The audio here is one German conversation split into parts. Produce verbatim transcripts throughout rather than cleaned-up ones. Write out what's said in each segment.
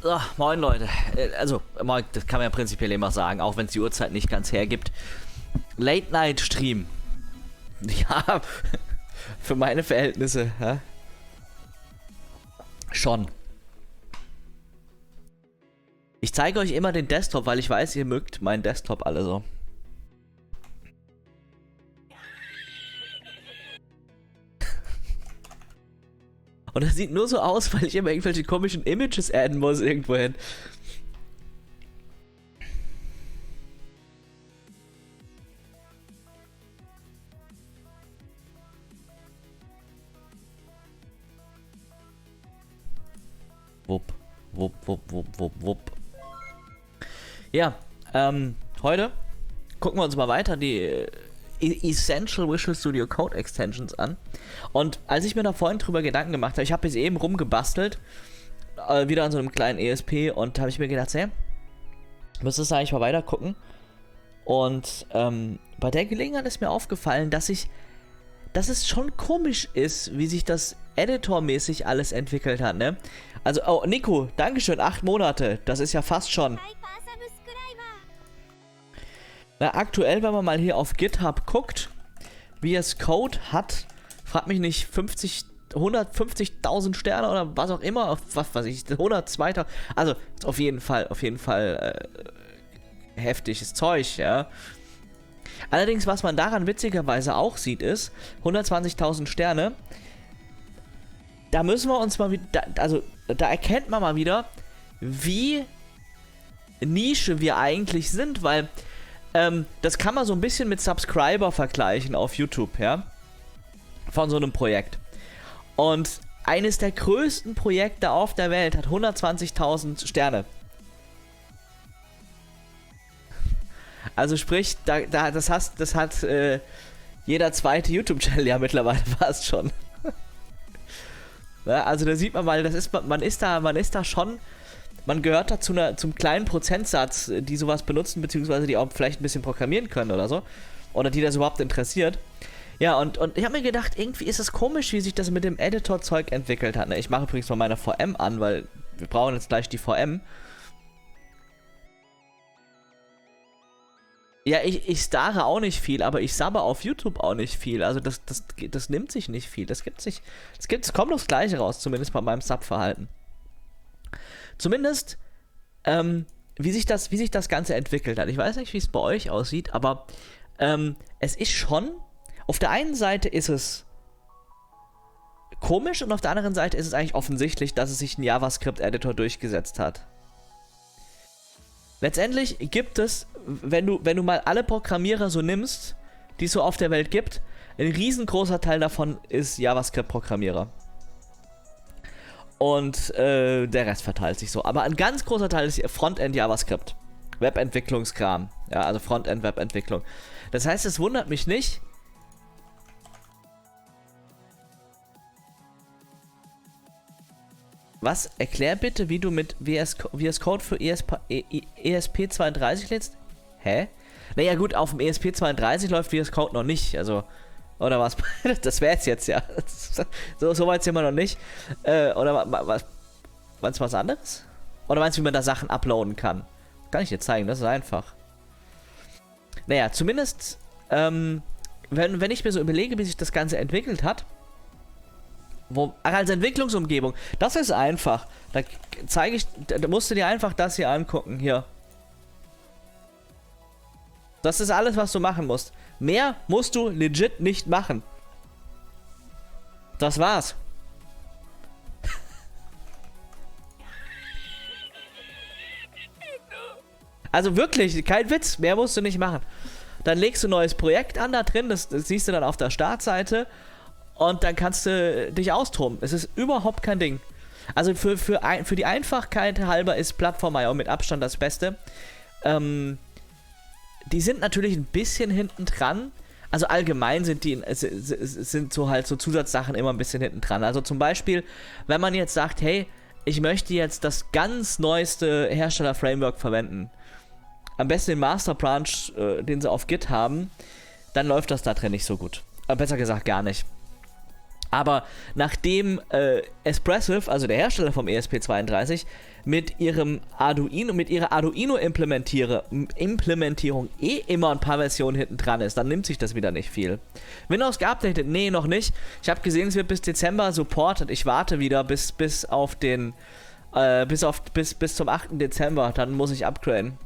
So, moin Leute. Also, moin, das kann man ja prinzipiell immer sagen, auch wenn es die Uhrzeit nicht ganz hergibt. Late-Night-Stream. Ja, für meine Verhältnisse, ja. Schon. Ich zeige euch immer den Desktop, weil ich weiß, ihr mögt meinen Desktop alle so. Und das sieht nur so aus, weil ich immer irgendwelche komischen Images adden muss irgendwo hin. Wupp, wupp, wupp, wupp, wupp, wupp. Ja, ähm, heute gucken wir uns mal weiter die äh, Essential Visual Studio Code Extensions an. Und als ich mir da vorhin drüber Gedanken gemacht habe, ich habe bis eben rumgebastelt, äh, wieder an so einem kleinen E S P, und habe ich mir gedacht, hey, müsstest du eigentlich mal weiter gucken. Und ähm, bei der Gelegenheit ist mir aufgefallen, dass ich, dass es schon komisch ist, wie sich das editormäßig alles entwickelt hat, ne? Also, oh, Nico, Dankeschön, acht Monate, das ist ja fast schon. Na, aktuell, wenn man mal hier auf GitHub guckt, V S Code hat, frag mich nicht, fünfzig, hundertfünfzigtausend Sterne oder was auch immer, was weiß ich, hundertzweitausend, also auf jeden Fall, auf jeden Fall äh, heftiges Zeug, ja. Allerdings, was man daran witzigerweise auch sieht, ist, hundertzwanzigtausend Sterne, da müssen wir uns mal wieder, also da erkennt man mal wieder, wie Nische wir eigentlich sind, weil ähm, das kann man so ein bisschen mit Subscriber vergleichen auf YouTube, ja, von so einem Projekt. Und eines der größten Projekte auf der Welt hat hundertzwanzigtausend Sterne. Also sprich, da, da, das, hast, das hat äh, jeder zweite YouTube-Channel ja mittlerweile fast schon. Ja, also da sieht man mal, das ist, man ist da, man ist da schon, man gehört da zu einer, zum kleinen Prozentsatz, die sowas benutzen, beziehungsweise die auch vielleicht ein bisschen programmieren können oder so. Oder die das überhaupt interessiert. Ja, und, und ich habe mir gedacht, irgendwie ist es komisch, wie sich das mit dem Editor-Zeug entwickelt hat. Ne? Ich mache übrigens mal meine V M an, weil wir brauchen jetzt gleich die V M. Ja, ich, ich starre auch nicht viel, aber ich sabbe auf YouTube auch nicht viel. Also das, das, das nimmt sich nicht viel. Das gibt sich, das gibt, es kommt das Gleiche raus, zumindest bei meinem Sub-Verhalten. Zumindest, ähm, wie sich das, wie sich das Ganze entwickelt hat. Ich weiß nicht, wie es bei euch aussieht, aber ähm, es ist schon, auf der einen Seite ist es komisch und auf der anderen Seite ist es eigentlich offensichtlich, dass es sich ein JavaScript-Editor durchgesetzt hat. Letztendlich gibt es, wenn du, wenn du mal alle Programmierer so nimmst, die es so auf der Welt gibt, ein riesengroßer Teil davon ist JavaScript-Programmierer. Und äh, der Rest verteilt sich so. Aber ein ganz großer Teil ist Frontend JavaScript. Webentwicklungskram. Ja, also Frontend-Webentwicklung. Das heißt, es wundert mich nicht. Was? Erklär bitte, wie du mit V S, V S Code für E S P zweiunddreißig lädst? Hä? Naja gut, auf dem E S P zweiunddreißig läuft V S Code noch nicht, also, oder was? Das wäre es jetzt, ja. So, so weit sind wir noch nicht. Äh, oder was? Meinst du was anderes? Oder meinst du, wie man da Sachen uploaden kann? Kann ich dir zeigen, das ist einfach. Naja, zumindest, ähm, wenn, wenn ich mir so überlege, wie sich das Ganze entwickelt hat, Wo, als Entwicklungsumgebung, das ist einfach. Da zeige ich, da musst du dir einfach das hier angucken, hier. Das ist alles, was du machen musst. Mehr musst du legit nicht machen. Das war's. Also wirklich, kein Witz, mehr musst du nicht machen. Dann legst du ein neues Projekt an da drin, das, das siehst du dann auf der Startseite. Und dann kannst du dich austoben. Es ist überhaupt kein Ding. Also für, für, ein, für die Einfachkeit halber ist Plattform Punkt i o mit Abstand das Beste. Ähm, die sind natürlich ein bisschen hinten dran. Also allgemein sind die sind so halt so Zusatzsachen immer ein bisschen hinten dran. Also zum Beispiel, wenn man jetzt sagt, hey, ich möchte jetzt das ganz neueste Hersteller-Framework verwenden. Am besten den Master Branch, äh, den sie auf Git haben. Dann läuft das da drin nicht so gut. Aber besser gesagt gar nicht. Aber nachdem äh, Espressif, also der Hersteller vom E S P zweiunddreißig, mit ihrem Arduino, mit ihrer Arduino-Implementierung eh immer ein paar Versionen hinten dran ist, dann nimmt sich das wieder nicht viel. Windows geupdatet? Nee, noch nicht. Ich habe gesehen, es wird bis Dezember supported. Ich warte wieder bis, bis auf den, äh, bis auf, bis, bis zum achten Dezember. Dann muss ich upgraden.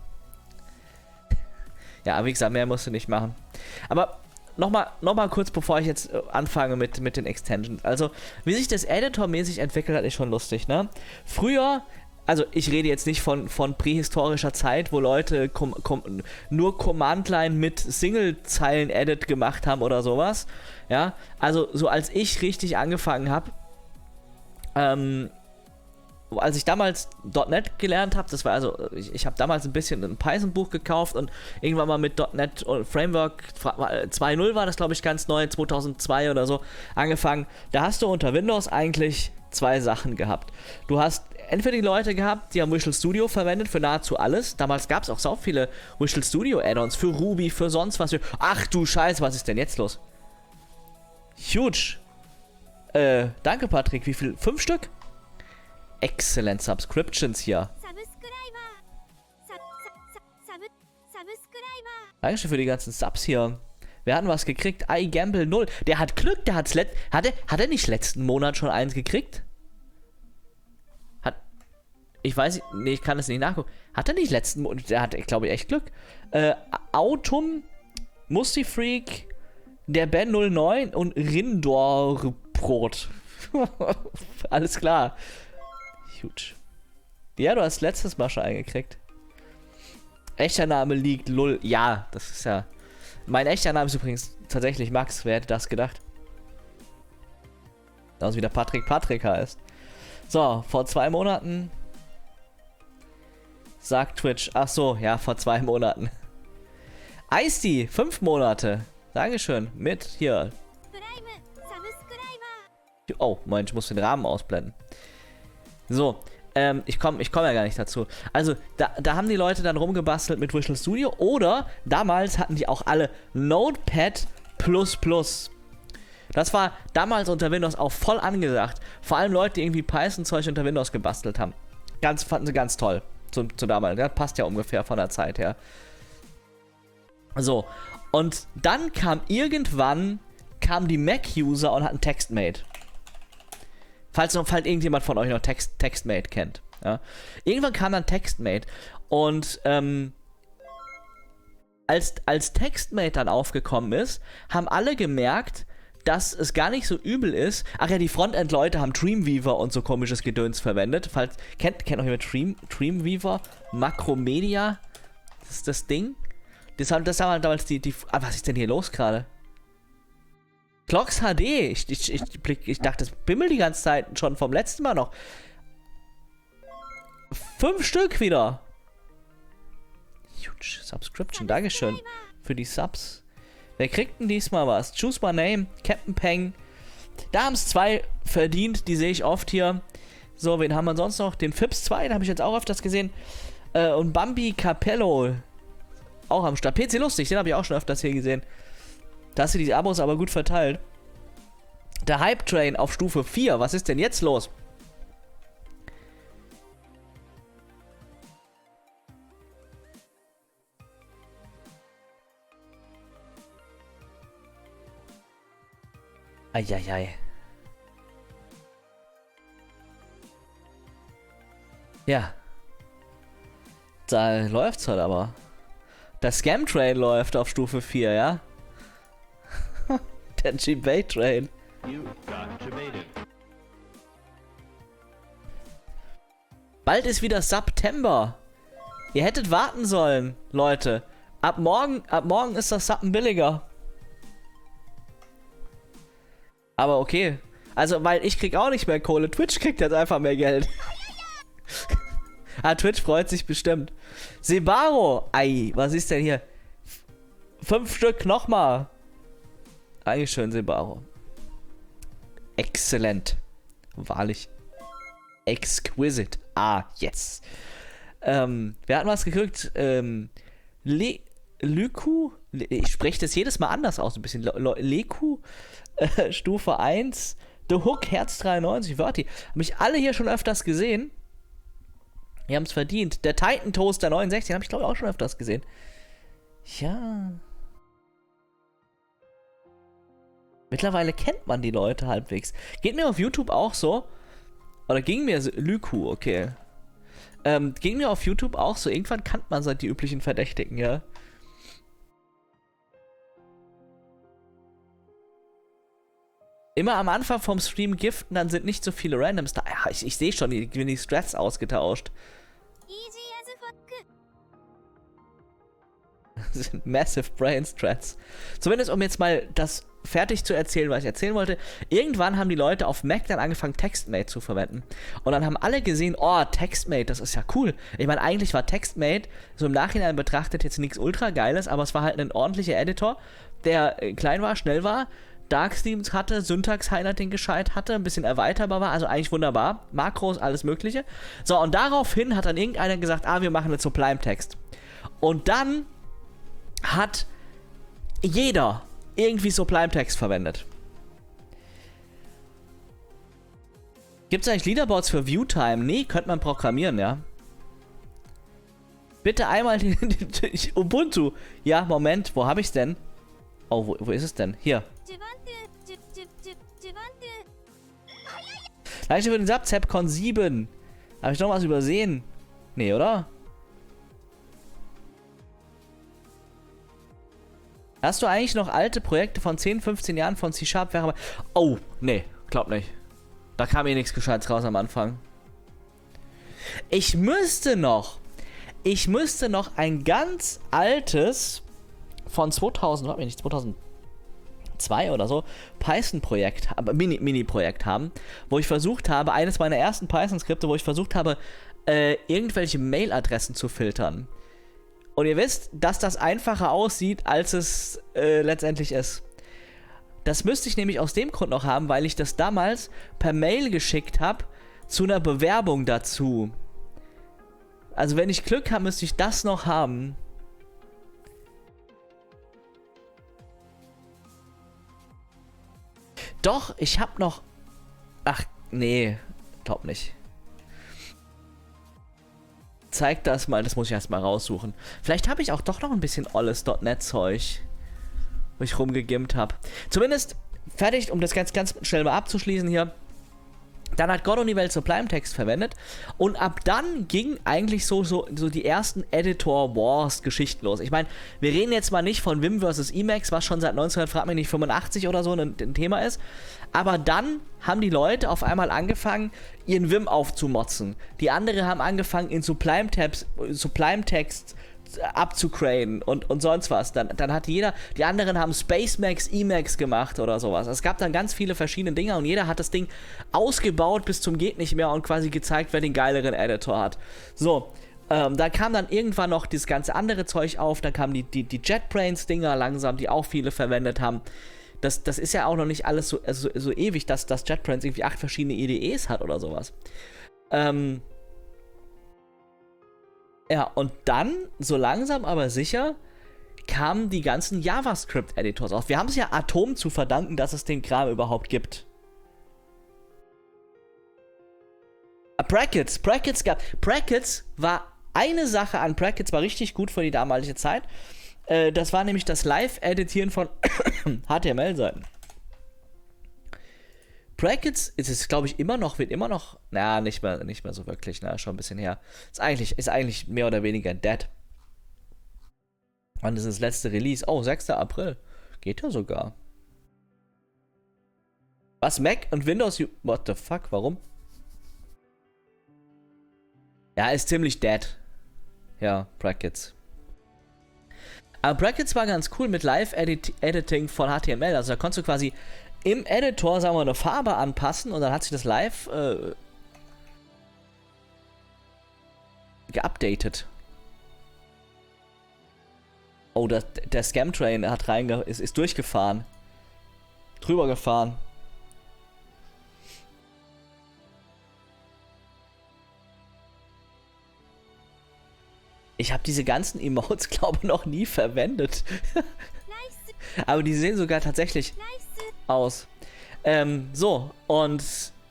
Ja, wie gesagt, mehr musst du nicht machen. Aber Nochmal noch mal kurz, bevor ich jetzt anfange mit, mit den Extensions. Also, wie sich das editormäßig entwickelt hat, ist schon lustig, ne? Früher, also ich rede jetzt nicht von, von prähistorischer Zeit, wo Leute com, com, nur Command-Line mit Single-Zeilen-Edit gemacht haben oder sowas. Ja, also so als ich richtig angefangen habe, ähm, als ich damals .NET gelernt habe, das war also, ich, ich habe damals ein bisschen ein Python-Buch gekauft und irgendwann mal mit .NET Framework zwei Punkt null war das, glaube ich, ganz neu, zweitausendzwei oder so, angefangen. Da hast du unter Windows eigentlich zwei Sachen gehabt. Du hast entweder die Leute gehabt, die haben Visual Studio verwendet für nahezu alles. Damals gab es auch so viele Visual Studio Add-ons für Ruby, für sonst was. Für Ach du Scheiße, was ist denn jetzt los? Huge. Äh, danke Patrick, wie viel? Fünf Stück? Excellent Subscriptions hier. Dankeschön für die ganzen Subs hier. Wir hatten was gekriegt. iGamble null. Der hat Glück, der hat's let hat er, hat er nicht letzten Monat schon eins gekriegt? Hat. Ich weiß, nee, ich kann es nicht nachgucken. Hat er nicht letzten Monat, der hat, ich glaube, echt Glück. Äh, Autumn, Mustifreak, der Ben null neun und Rindorbrot. Alles klar. Huge. Ja, du hast letztes Mal schon eingekriegt. Echter Name liegt Lull. Ja, das ist ja. Mein echter Name ist übrigens tatsächlich Max. Wer hätte das gedacht? Genauso wie der Patrick Patrick heißt. So, vor zwei Monaten. Sagt Twitch. Ach so, ja, vor zwei Monaten. Ice-D, fünf Monate. Dankeschön. Mit hier. Oh, Moment, ich muss den Rahmen ausblenden. So, ähm, ich komme ich komm ja gar nicht dazu. Also, da, da haben die Leute dann rumgebastelt mit Visual Studio oder damals hatten die auch alle Notepad plus plus. Das war damals unter Windows auch voll angesagt. Vor allem Leute, die irgendwie Python-Zeug unter Windows gebastelt haben. Ganz, fanden sie ganz toll. Zu, zu damals. Das passt ja ungefähr von der Zeit her. So, und dann kam irgendwann, kamen die Mac-User und hatten TextMate. Falls, noch, falls irgendjemand von euch noch Text, TextMate kennt. Ja. Irgendwann kam dann TextMate und ähm, als, als TextMate dann aufgekommen ist, haben alle gemerkt, dass es gar nicht so übel ist. Ach ja, die Frontend-Leute haben Dreamweaver und so komisches Gedöns verwendet. Falls, kennt, kennt noch jemand Dream, Dreamweaver? Makromedia? Das ist das Ding? Das haben, das haben damals die, die... Ah, was ist denn hier los gerade? Clocks H D. Ich, ich, ich, ich dachte, das bimmelt die ganze Zeit schon vom letzten Mal noch. Fünf Stück wieder. Huge Subscription. Dankeschön für die Subs. Wer kriegt denn diesmal was? Choose my name. Captain Peng. Da haben es zwei verdient. Die sehe ich oft hier. So, wen haben wir sonst noch? Den Fips zwei. Den habe ich jetzt auch öfters gesehen. Äh, und Bambi Capello. Auch am Start. P C lustig. Den habe ich auch schon öfters hier gesehen. Da hast du die Abos aber gut verteilt. Der Hype Train auf Stufe vier. Was ist denn jetzt los? Eieiei. Ja. Da läuft's halt aber. Der Scam Train läuft auf Stufe vier, ja? Der G-Bait Train. Bald ist wieder September. Ihr hättet warten sollen, Leute. Ab morgen, ab morgen ist das Suppen billiger. Aber okay. Also, weil ich krieg auch nicht mehr Kohle. Twitch kriegt jetzt einfach mehr Geld. Ah, Twitch freut sich bestimmt. Sebaro. Ei, was ist denn hier? F fünf Stück nochmal. Dankeschön, Sebaro. Exzellent. Wahrlich. Exquisite. Ah, yes. Ähm, wir hatten was gekriegt. Ähm, Le Lyku? Le ich spreche das jedes Mal anders aus, ein bisschen. Le Le Leku? Äh, Stufe eins. The Hook, Herz dreiundneunzig, Verti. Haben mich alle hier schon öfters gesehen. Die haben es verdient. Der Titan Toaster neunundsechzig habe ich, glaube ich, auch schon öfters gesehen. Ja. Mittlerweile kennt man die Leute halbwegs. Geht mir auf YouTube auch so. Oder ging mir so. Lyku, okay. Ähm, ging mir auf YouTube auch so. Irgendwann kannte man so die üblichen Verdächtigen, ja. Immer am Anfang vom Stream giften, dann sind nicht so viele Randoms da. Ja, ich, ich sehe schon, die, die Strats ausgetauscht. Das sind Massive Brain Strats. Zumindest um jetzt mal das fertig zu erzählen, was ich erzählen wollte. Irgendwann haben die Leute auf Mac dann angefangen, TextMate zu verwenden. Und dann haben alle gesehen, oh, TextMate, das ist ja cool. Ich meine, eigentlich war TextMate so im Nachhinein betrachtet jetzt nichts ultra Geiles, aber es war halt ein ordentlicher Editor, der klein war, schnell war, Dark Themes hatte, Syntax-Highlighting gescheit hatte, ein bisschen erweiterbar war, also eigentlich wunderbar. Makros, alles mögliche. So, und daraufhin hat dann irgendeiner gesagt, ah, wir machen jetzt so Sublime-Text. Und dann hat jeder irgendwie so Sublime-Text verwendet. Gibt es eigentlich Leaderboards für Viewtime? Nee, könnte man programmieren, ja. Bitte einmal die, die, die Ubuntu. Ja, Moment, wo habe ich's denn? Oh, wo, wo ist es denn? Hier. Danke für den Sub, Zapcon sieben. Habe ich noch was übersehen? Nee, oder? Hast du eigentlich noch alte Projekte von zehn, fünfzehn Jahren von C-Sharp? Oh, nee, glaub nicht. Da kam eh nichts Gescheites raus am Anfang. Ich müsste noch, ich müsste noch ein ganz altes von zweitausend, warte nicht, zweitausendzwei oder so, Python-Projekt, aber Mini, Mini-Projekt haben, wo ich versucht habe, eines meiner ersten Python-Skripte, wo ich versucht habe, äh, irgendwelche Mail-Adressen zu filtern. Und ihr wisst, dass das einfacher aussieht, als es äh, letztendlich ist. Das müsste ich nämlich aus dem Grund noch haben, weil ich das damals per Mail geschickt habe zu einer Bewerbung dazu. Also wenn ich Glück habe, müsste ich das noch haben. Doch, ich habe noch... Ach, nee, glaub nicht. Zeig das mal, das muss ich erstmal raussuchen. Vielleicht habe ich auch doch noch ein bisschen olles Punkt net Zeug, wo ich rumgegimmt habe. Zumindest fertig, um das ganz, ganz schnell mal abzuschließen hier. Dann hat Gott und die Welt Sublime-Text verwendet und ab dann ging eigentlich so, so, so die ersten Editor-Wars-Geschichten los. Ich meine, wir reden jetzt mal nicht von Vim versus Emacs, was schon seit neunzehnhundertfünfundachtzig oder so ein, ein Thema ist, aber dann haben die Leute auf einmal angefangen, ihren Vim aufzumotzen. Die anderen haben angefangen, in Sublime-Text Sublime abzugraden und, und sonst was. Dann, dann hat jeder, die anderen haben Spacemacs, Emacs gemacht oder sowas. Es gab dann ganz viele verschiedene Dinge und jeder hat das Ding ausgebaut bis zum geht nicht mehr und quasi gezeigt, wer den geileren Editor hat. So, ähm, da kam dann irgendwann noch dieses ganze andere Zeug auf, dann kamen die, die, die JetBrains-Dinger langsam, die auch viele verwendet haben. Das, das ist ja auch noch nicht alles so, also so ewig, dass das JetBrains irgendwie acht verschiedene I D Es hat oder sowas. Ähm, Ja, und dann, so langsam aber sicher, kamen die ganzen JavaScript-Editors auf. Wir haben es ja Atom zu verdanken, dass es den Kram überhaupt gibt. Brackets, Brackets gab. Brackets war eine Sache an Brackets, war richtig gut für die damalige Zeit. Äh, das war nämlich das Live-Editieren von H T M L-Seiten. Brackets ist es, glaube ich, immer noch, wird immer noch, naja, nicht mehr, nicht mehr so wirklich, na, schon ein bisschen her. Ist eigentlich, ist eigentlich mehr oder weniger dead. Wann ist das letzte Release? Oh, sechster April. Geht ja sogar. Was, Mac und Windows? What the fuck, warum? Ja, ist ziemlich dead. Ja, Brackets. Aber Brackets war ganz cool mit Live-Editing von H T M L. Also da konntest du quasi im Editor, sagen wir, eine Farbe anpassen und dann hat sich das live äh, geupdatet. Oh, das, der Scam-Train hat reinge ist, ist durchgefahren. Drüber gefahren. Ich habe diese ganzen Emotes, glaube ich, noch nie verwendet. Aber die sehen sogar tatsächlich aus. Ähm, so, und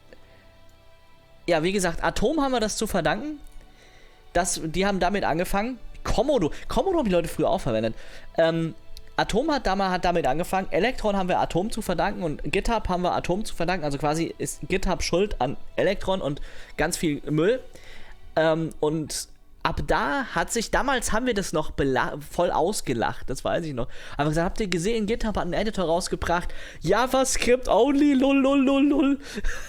ja, wie gesagt, Atom haben wir das zu verdanken. Das, die haben damit angefangen. Komodo, Komodo haben die Leute früher auch verwendet. Ähm, Atom hat, damals, hat damit angefangen. Electron haben wir Atom zu verdanken und GitHub haben wir Atom zu verdanken. Also quasi ist GitHub schuld an Electron und ganz viel Müll. Ähm, und ab da hat sich, damals haben wir das noch voll ausgelacht, das weiß ich noch. Aber gesagt, habt ihr gesehen, GitHub hat einen Editor rausgebracht, JavaScript only, lul, lul, lul, lul.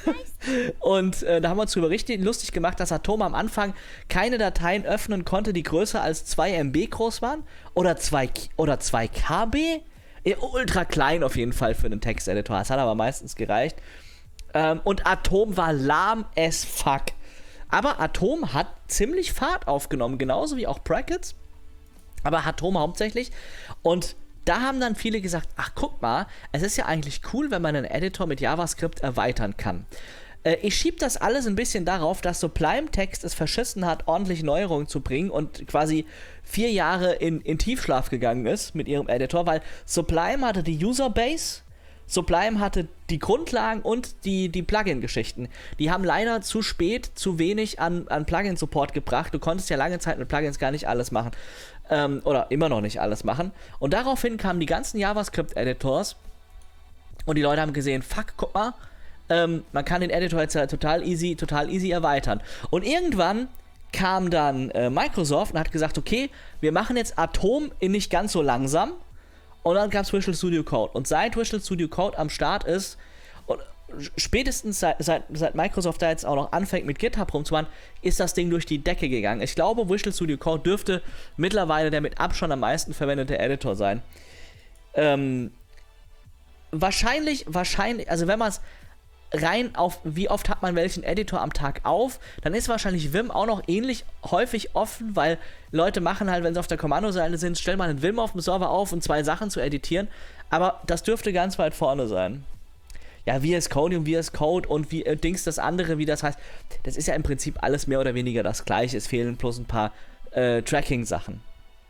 Und äh, da haben wir uns darüber richtig lustig gemacht, dass Atom am Anfang keine Dateien öffnen konnte, die größer als zwei Megabyte groß waren. Oder zwei, oder zwei Kilobyte. Ja, ultra klein auf jeden Fall für einen Texteditor. Das hat aber meistens gereicht. Ähm, und Atom war lahm as fuck. Aber Atom hat ziemlich Fahrt aufgenommen, genauso wie auch Brackets. Aber Atom hauptsächlich. Und da haben dann viele gesagt, ach guck mal, es ist ja eigentlich cool, wenn man einen Editor mit JavaScript erweitern kann. Äh, ich schiebe das alles ein bisschen darauf, dass Sublime Text es verschissen hat, ordentlich Neuerungen zu bringen und quasi vier Jahre in, in Tiefschlaf gegangen ist mit ihrem Editor, weil Sublime hatte die Userbase, Sublime hatte die Grundlagen und die, die Plugin-Geschichten. Die haben leider zu spät zu wenig an, an Plugin-Support gebracht. Du konntest ja lange Zeit mit Plugins gar nicht alles machen. Ähm, oder immer noch nicht alles machen. Und daraufhin kamen die ganzen JavaScript-Editors und die Leute haben gesehen, fuck, guck mal, ähm, man kann den Editor jetzt ja total easy, total easy erweitern. Und irgendwann kam dann äh, Microsoft und hat gesagt, okay, wir machen jetzt Atom in nicht ganz so langsam. Und dann gab es Visual Studio Code. Und seit Visual Studio Code am Start ist, und spätestens seit, seit, seit Microsoft da jetzt auch noch anfängt mit GitHub rumzumachen, ist das Ding durch die Decke gegangen. Ich glaube, Visual Studio Code dürfte mittlerweile der mit Abstand am meisten verwendete Editor sein. Ähm, wahrscheinlich, wahrscheinlich, also wenn man es rein auf, wie oft hat man welchen Editor am Tag auf, dann ist wahrscheinlich Vim auch noch ähnlich häufig offen, weil Leute machen halt, wenn sie auf der Kommandoseite sind, stellen mal einen Vim auf dem Server auf, um zwei Sachen zu editieren, aber das dürfte ganz weit vorne sein. Ja, V S Code und V S Code und wie äh, Dings das andere, wie das heißt, das ist ja im Prinzip alles mehr oder weniger das gleiche, es fehlen bloß ein paar äh, Tracking-Sachen.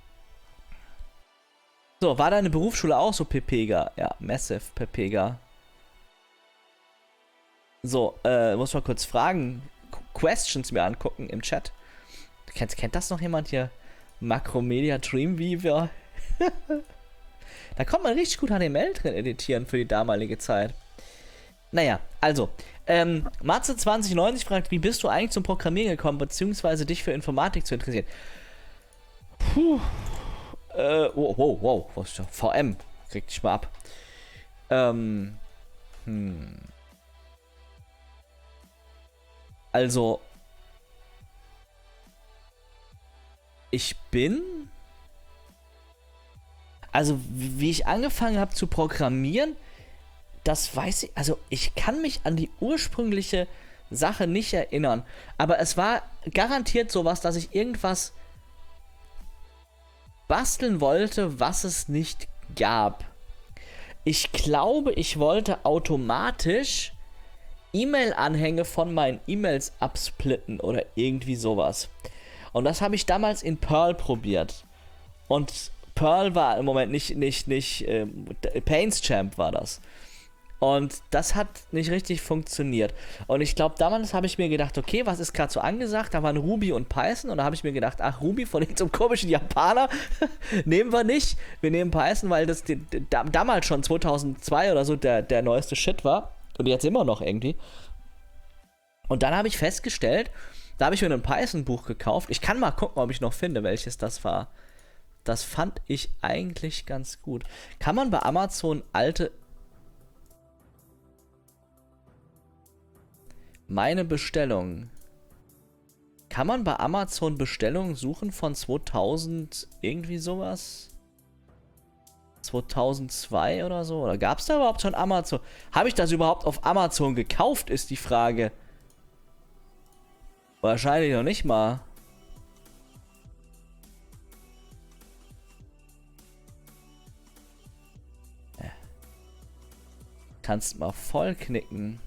So, war deine Berufsschule auch so Pepega? Ja, Massive Pepega. So, äh, muss mal kurz fragen. Questions mir angucken im Chat. Kennt, kennt das noch jemand hier? Macromedia Dreamweaver? Da kommt man richtig gut H T M L drin editieren für die damalige Zeit. Naja, also, ähm, Matze zwanzig neunzig fragt, wie bist du eigentlich zum Programmieren gekommen, beziehungsweise dich für Informatik zu interessieren? Puh. Äh, wow, wow, wow, was ist das? V M. Krieg dich mal ab. Ähm, hm. Also, ich bin, also wie ich angefangen habe zu programmieren, das weiß ich, also ich kann mich an die ursprüngliche Sache nicht erinnern, aber es war garantiert sowas, dass ich irgendwas basteln wollte, was es nicht gab. Ich glaube, ich wollte automatisch E-Mail-Anhänge von meinen E-Mails absplitten oder irgendwie sowas. Und das habe ich damals in Perl probiert. Und Perl war im Moment nicht, nicht, nicht, äh, PaintsChamp war das. Und das hat nicht richtig funktioniert. Und ich glaube, damals habe ich mir gedacht, okay, was ist gerade so angesagt? Da waren Ruby und Python. Und da habe ich mir gedacht, ach, Ruby von irgendeinem komischen Japaner nehmen wir nicht. Wir nehmen Python, weil das die, die, damals schon zweitausendzwei oder so der, der neueste Shit war. Und jetzt immer noch irgendwie. Und dann habe ich festgestellt, da habe ich mir ein Python-Buch gekauft. Ich kann mal gucken, ob ich noch finde, welches das war. Das fand ich eigentlich ganz gut. Kann man bei Amazon alte... Meine Bestellung. Kann man bei Amazon Bestellungen suchen von zweitausend irgendwie sowas? zweitausendzwei oder so? Oder gab es da überhaupt schon Amazon? Habe ich das überhaupt auf Amazon gekauft, ist die Frage. Wahrscheinlich noch nicht mal. Ja. Kannst mal voll knicken.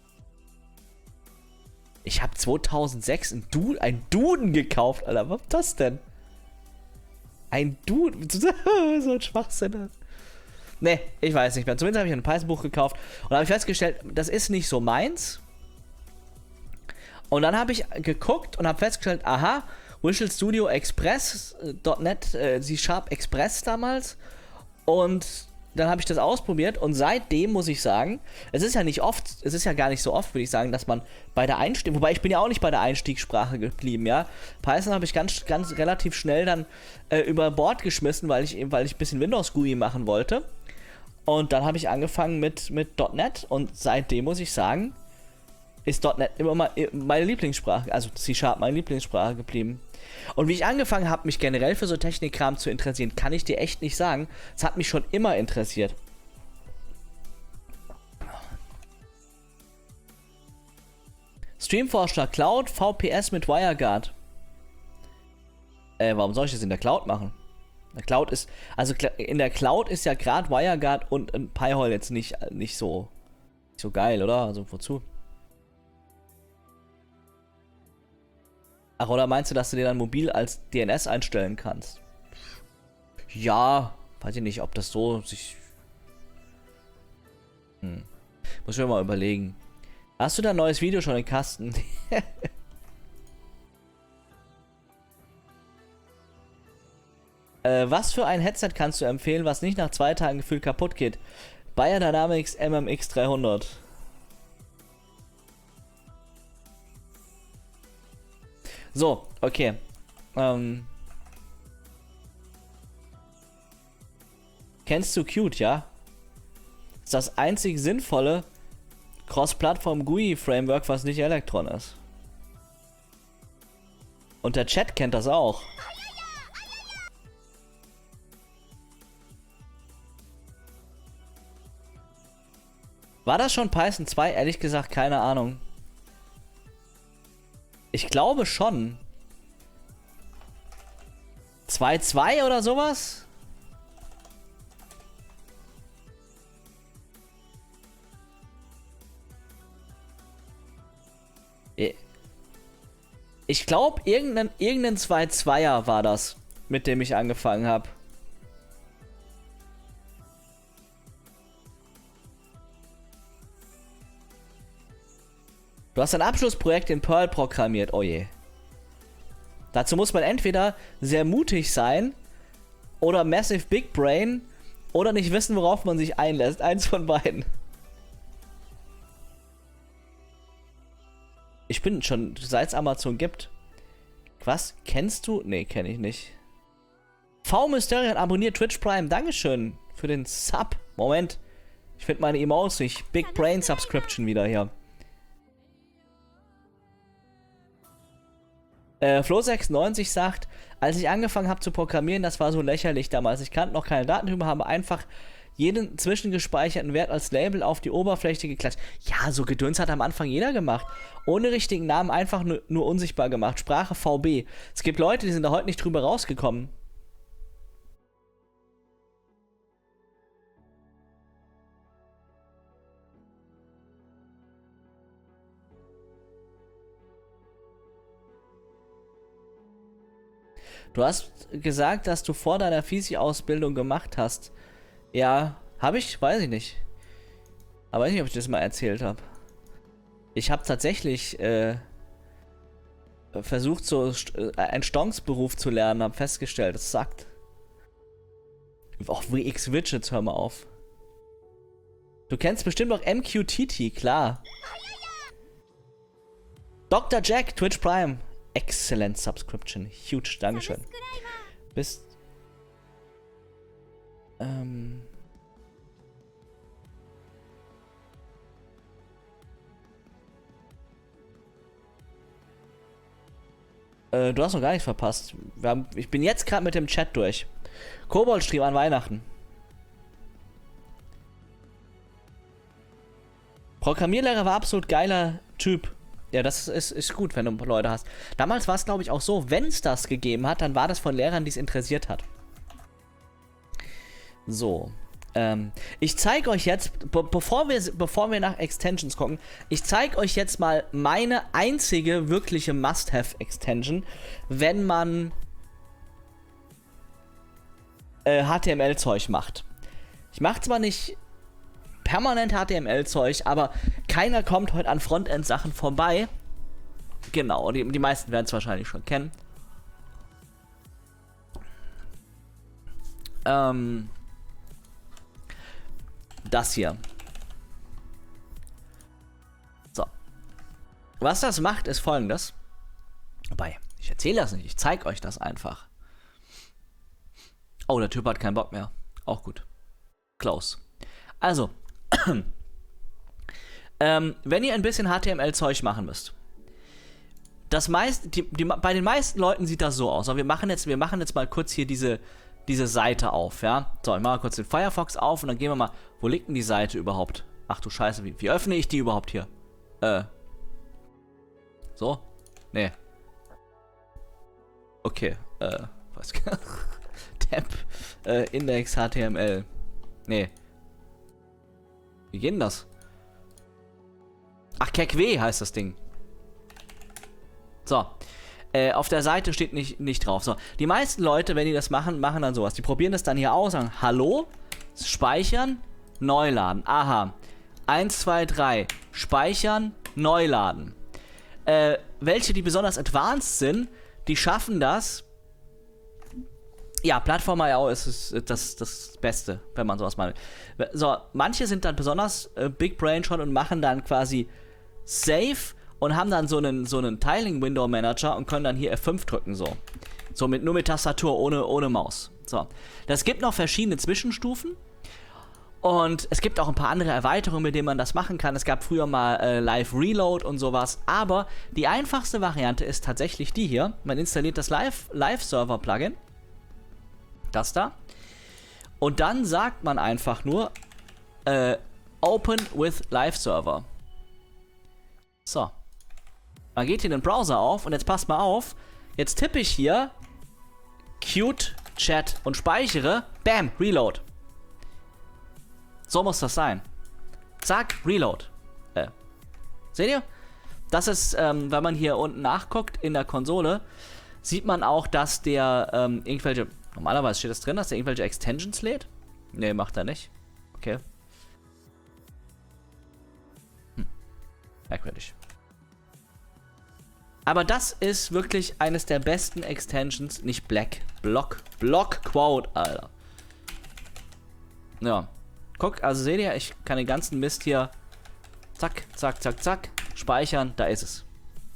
Ich habe zweitausendsechs ein, du ein Duden gekauft, Alter. Was ist das denn? Ein Duden. So ein Schwachsinn. Ne, ich weiß nicht mehr. Zumindest habe ich ein Python-Buch gekauft und habe ich festgestellt, das ist nicht so meins. Und dann habe ich geguckt und habe festgestellt, aha, Visual Studio Express, äh, .NET, äh, C-Sharp Express damals. Und dann habe ich das ausprobiert und seitdem muss ich sagen, es ist ja nicht oft, es ist ja gar nicht so oft, würde ich sagen, dass man bei der Einstieg, wobei ich bin ja auch nicht bei der Einstiegssprache geblieben, ja. Python habe ich ganz, ganz relativ schnell dann äh, über Bord geschmissen, weil ich eben, weil ich ein bisschen Windows G U I machen wollte. Und dann habe ich angefangen mit, mit .NET und seitdem muss ich sagen, ist .NET immer mal meine Lieblingssprache, also C-Sharp meine Lieblingssprache geblieben. Und wie ich angefangen habe, mich generell für so Technikkram zu interessieren, kann ich dir echt nicht sagen. Es hat mich schon immer interessiert. Streamvorschlag Cloud, V P S mit WireGuard. Äh, warum soll ich das in der Cloud machen? In der Cloud ist, also in der Cloud ist ja gerade WireGuard und ein Pi-Hole jetzt nicht, nicht so, nicht so geil, oder? Also wozu? Ach, oder meinst du, dass du dir dann mobil als D N S einstellen kannst? Ja, weiß ich nicht, ob das so sich... Hm. Muss ich mir mal überlegen. Hast du da ein neues Video schon im Kasten? äh, was für ein Headset kannst du empfehlen, was nicht nach zwei Tagen gefühlt kaputt geht? Beyerdynamics M M X dreihundert. So, okay. Ähm. Kennst du Qt, ja? Ist das einzig sinnvolle Cross-Plattform G U I-Framework, was nicht Electron ist. Und der Chat kennt das auch. War das schon Python zwei? Ehrlich gesagt, keine Ahnung. Ich glaube schon. zwei Punkt zwei oder sowas? Ich glaube, irgendein, irgendein zwei Punkt zweier war das, mit dem ich angefangen habe. Du hast ein Abschlussprojekt in Perl programmiert, oh je. Dazu muss man entweder sehr mutig sein oder Massive Big Brain oder nicht wissen, worauf man sich einlässt. Eins von beiden. Ich bin schon, seit es Amazon gibt. Was? Kennst du? Nee, kenne ich nicht. V-Mysterion abonniert Twitch Prime. Dankeschön für den Sub. Moment. Ich finde meine Emotes nicht. Big Brain Subscription wieder hier. Äh, Flo sechsundneunzig sagt, als ich angefangen habe zu programmieren, das war so lächerlich damals. Ich kannte noch keine Datentypen, habe einfach jeden zwischengespeicherten Wert als Label auf die Oberfläche geklatscht. Ja, so Gedöns hat am Anfang jeder gemacht. Ohne richtigen Namen einfach nur, nur unsichtbar gemacht. Sprache V B. Es gibt Leute, die sind da heute nicht drüber rausgekommen. Du hast gesagt, dass du vor deiner Physik-Ausbildung gemacht hast. Ja, habe ich? Weiß ich nicht. Aber weiß nicht, ob ich das mal erzählt habe. Ich habe tatsächlich äh, versucht, so äh, einen Stonks-Beruf zu lernen, habe festgestellt, das sagt. Auch V X-Widgets, hör mal auf. Du kennst bestimmt noch M Q T T, klar. Doktor Jack, Twitch Prime. Excellent Subscription. Huge, Dankeschön. Bist. Ähm. Äh, du hast noch gar nichts verpasst. Wir haben, ich bin jetzt gerade mit dem Chat durch. Kobold-Stream an Weihnachten. Programmierlehrer war absolut geiler Typ. Ja, das ist, ist gut, wenn du Leute hast. Damals war es, glaube ich, auch so, wenn es das gegeben hat, dann war das von Lehrern, die es interessiert hat. So. Ähm, ich zeige euch jetzt, be bevor, wir, bevor wir nach Extensions gucken, ich zeige euch jetzt mal meine einzige wirkliche Must-Have-Extension, wenn man äh, H T M L-Zeug macht. Ich mache zwar nicht permanent H T M L-Zeug, aber keiner kommt heute an Frontend-Sachen vorbei. Genau, die, die meisten werden es wahrscheinlich schon kennen. Ähm, das hier. So. Was das macht, ist folgendes. Wobei, ich erzähle das nicht, ich zeige euch das einfach. Oh, der Typ hat keinen Bock mehr. Auch gut. Close. Also, ähm, wenn ihr ein bisschen H T M L-Zeug machen müsst, das meist, die, die, bei den meisten Leuten sieht das so aus. Aber wir machen jetzt, wir machen jetzt mal kurz hier diese, diese Seite auf, ja. So, ich mache kurz den Firefox auf und dann gehen wir mal, wo liegt denn die Seite überhaupt? Ach du Scheiße, wie, wie öffne ich die überhaupt hier? Äh. So? Nee. Okay, äh, was? Tab, äh, Index H T M L. Nee. Wie geht denn das? Ach, KeckW heißt das Ding. So. Äh, auf der Seite steht nicht, nicht drauf. So. Die meisten Leute, wenn die das machen, machen dann sowas. Die probieren das dann hier aus, sagen, hallo, speichern, neu laden. Aha. eins, zwei, drei. Speichern, neu laden. Äh, welche, die besonders advanced sind, die schaffen das. Ja, Plattform I O ist, ist das, das Beste, wenn man sowas macht. So, manche sind dann besonders äh, Big Brain schon und machen dann quasi Save und haben dann so einen, so einen Tiling-Window-Manager und können dann hier F fünf drücken, so. So, mit, nur mit Tastatur, ohne, ohne Maus. So. Das gibt noch verschiedene Zwischenstufen. Und es gibt auch ein paar andere Erweiterungen, mit denen man das machen kann. Es gab früher mal äh, Live Reload und sowas. Aber die einfachste Variante ist tatsächlich die hier. Man installiert das Live, Live-Server-Plugin. Das da. Und dann sagt man einfach nur äh, Open with Live Server. So. Man geht hier den Browser auf und jetzt passt mal auf. Jetzt tippe ich hier Qt Chat und speichere. Bam, Reload. So muss das sein. Zack, Reload. Äh. Seht ihr? Das ist, ähm, wenn man hier unten nachguckt in der Konsole, sieht man auch, dass der ähm, irgendwelche. Normalerweise steht das drin, dass der irgendwelche Extensions lädt. Ne, macht er nicht. Okay. Hm. Merkwürdig. Aber das ist wirklich eines der besten Extensions. Nicht Black. Block. Block Quote, Alter. Ja. Guck, also seht ihr, ich kann den ganzen Mist hier zack, zack, zack, zack speichern. Da ist es.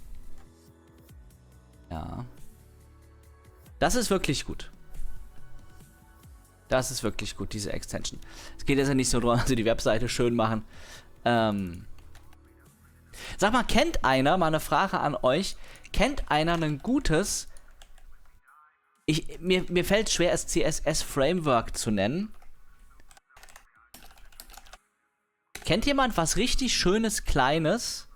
Ja. Das ist wirklich gut. Das ist wirklich gut, diese Extension. Es geht jetzt ja nicht so darum, dass sie die Webseite schön machen. Ähm. Sag mal, kennt einer, mal eine Frage an euch, kennt einer ein gutes, ich, mir, mir fällt schwer, es C S S-Framework zu nennen. Kennt jemand was richtig Schönes, Kleines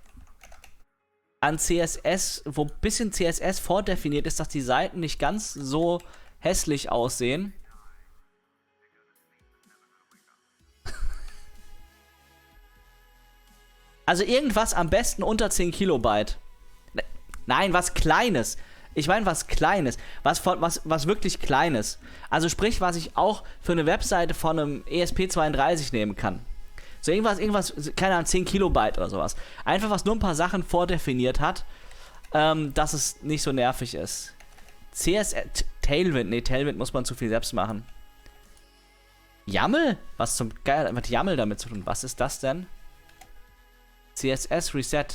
an C S S, wo ein bisschen C S S vordefiniert ist, dass die Seiten nicht ganz so hässlich aussehen? Also irgendwas am besten unter zehn Kilobyte. Nein, was Kleines. Ich meine was Kleines. Was, von, was, was wirklich Kleines. Also sprich, was ich auch für eine Webseite von einem E S P zweiunddreißig nehmen kann. So irgendwas, irgendwas, keine Ahnung, zehn Kilobyte oder sowas. Einfach, was nur ein paar Sachen vordefiniert hat, ähm, dass es nicht so nervig ist. C S S, Tailwind, nee, Tailwind muss man zu viel selbst machen. YAML? Was zum Geil, was hat YAML damit zu tun? Was ist das denn? C S S Reset.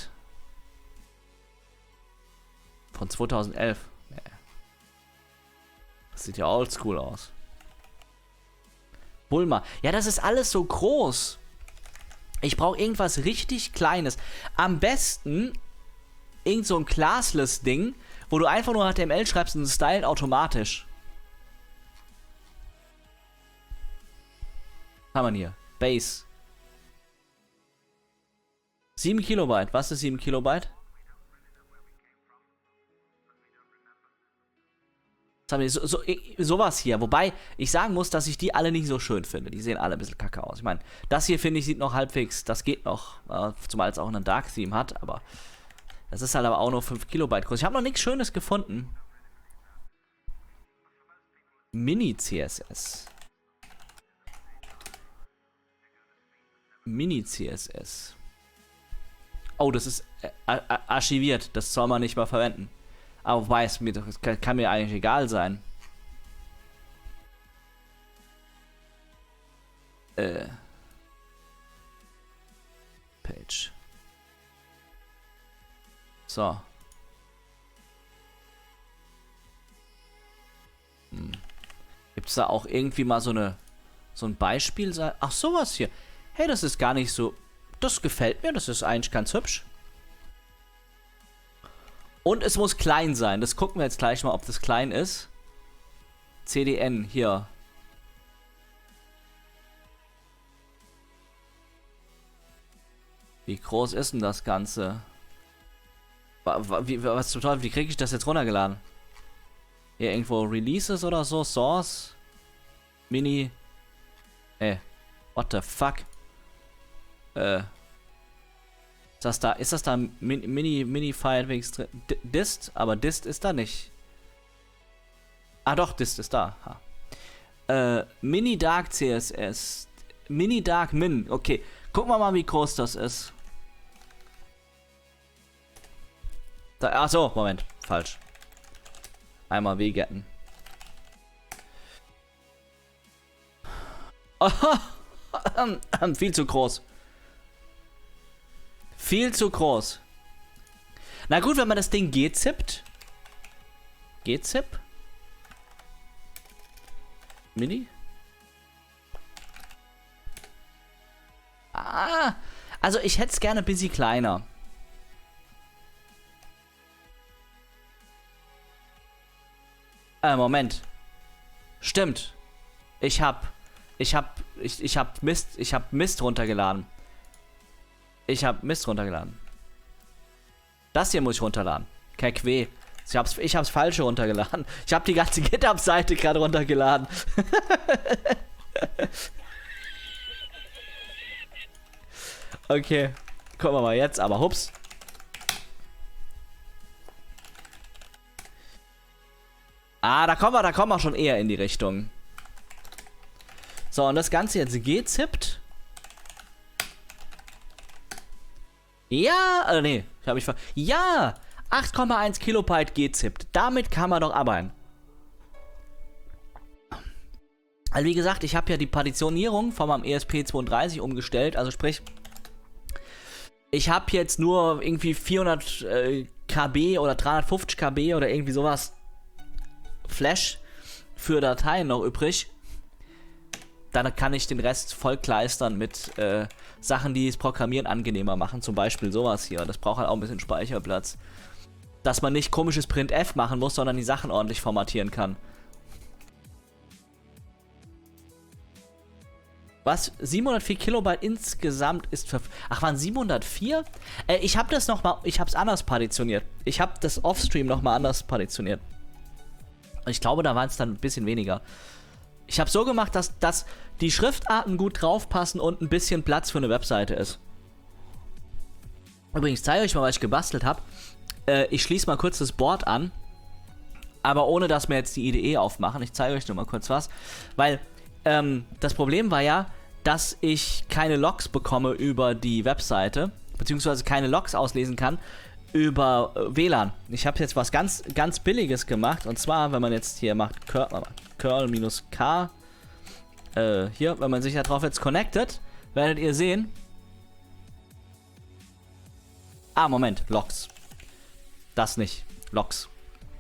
Von zweitausendelf. Nee. Das sieht ja oldschool aus. Bulma. Ja, das ist alles so groß. Ich brauche irgendwas richtig Kleines. Am besten irgend so ein Classless-Ding, wo du einfach nur H T M L schreibst und es stylt automatisch. Was haben wir hier? Base. sieben Kilobyte. Was ist sieben Kilobyte? Was haben wir? So, so, sowas hier. Wobei ich sagen muss, dass ich die alle nicht so schön finde. Die sehen alle ein bisschen kacke aus. Ich meine, das hier finde ich sieht noch halbwegs, das geht noch. Äh, zumal es auch einen Dark Theme hat. Aber das ist halt aber auch nur fünf Kilobyte groß. Ich habe noch nichts Schönes gefunden. Mini-C S S. Mini-C S S. Oh, das ist äh, archiviert. Das soll man nicht mal verwenden. Aber wobei, es mir, das kann, kann mir eigentlich egal sein. Äh. Page. So. Hm. Gibt es da auch irgendwie mal so eine so ein Beispiel? Ach, sowas hier. Hey, das ist gar nicht so... Das gefällt mir, das ist eigentlich ganz hübsch. Und es muss klein sein. Das gucken wir jetzt gleich mal, ob das klein ist. C D N, hier. Wie groß ist denn das Ganze? Wie, was zum Teufel, wie kriege ich das jetzt runtergeladen? Hier irgendwo Releases oder so? Source? Mini? Ey, what the fuck? Äh. Ist das da, ist das da Mini, Mini, Mini-File wenigstens drin? D Dist? Aber Dist ist da nicht. Ah doch, Dist ist da. Ha. Äh, Mini Dark C S S. Mini Dark Min. Okay, gucken wir mal, wie groß das ist. Da, achso, Moment. Falsch. Einmal W-Getten. Viel zu groß. Viel zu groß. Na gut, wenn man das Ding G-Zippt. G-Zip? Mini? Ah, also ich hätte es gerne ein bisschen kleiner. Äh, Moment. Stimmt. Ich hab... Ich hab... Ich, ich hab Mist... Ich hab Mist runtergeladen. Ich hab Mist runtergeladen. Das hier muss ich runterladen. Kekwe. Ich hab's, ich hab's falsche runtergeladen. Ich hab die ganze GitHub-Seite gerade runtergeladen. Okay. Gucken wir mal jetzt, aber hups. Ah, da kommen wir, da kommen wir schon eher in die Richtung. So, und das Ganze jetzt gezippt. Ja, äh, nee, ich hab mich ver... Ja, acht Komma eins Kilobyte gezippt. Damit kann man doch arbeiten. Also wie gesagt, ich habe ja die Partitionierung von meinem E S P zweiunddreißig umgestellt. Also sprich, ich habe jetzt nur irgendwie vierhundert äh, Kilobyte oder dreihundertfünfzig Kilobyte oder irgendwie sowas Flash für Dateien noch übrig. Dann kann ich den Rest vollkleistern mit äh, Sachen, die das Programmieren angenehmer machen. Zum Beispiel sowas hier. Das braucht halt auch ein bisschen Speicherplatz. Dass man nicht komisches Printf machen muss, sondern die Sachen ordentlich formatieren kann. Was? siebenhundertvier Kilobyte insgesamt ist für... Ach, waren siebenhundertvier? Äh, ich habe das nochmal... Ich habe es anders partitioniert. Ich habe das Offstream nochmal anders partitioniert. Und ich glaube, da waren es dann ein bisschen weniger. Ich habe so gemacht, dass, dass die Schriftarten gut draufpassen und ein bisschen Platz für eine Webseite ist. Übrigens, zeige ich euch mal, was ich gebastelt habe. Äh, ich schließe mal kurz das Board an. Aber ohne, dass wir jetzt die I D E aufmachen. Ich zeige euch nur mal kurz was. Weil ähm, das Problem war ja, dass ich keine Logs bekomme über die Webseite. Beziehungsweise keine Logs auslesen kann über äh, W L A N. Ich habe jetzt was ganz, ganz Billiges gemacht. Und zwar, wenn man jetzt hier macht curl-k, äh, hier, wenn man sich da drauf jetzt connected, werdet ihr sehen. Ah, Moment, Logs. Das nicht, Logs.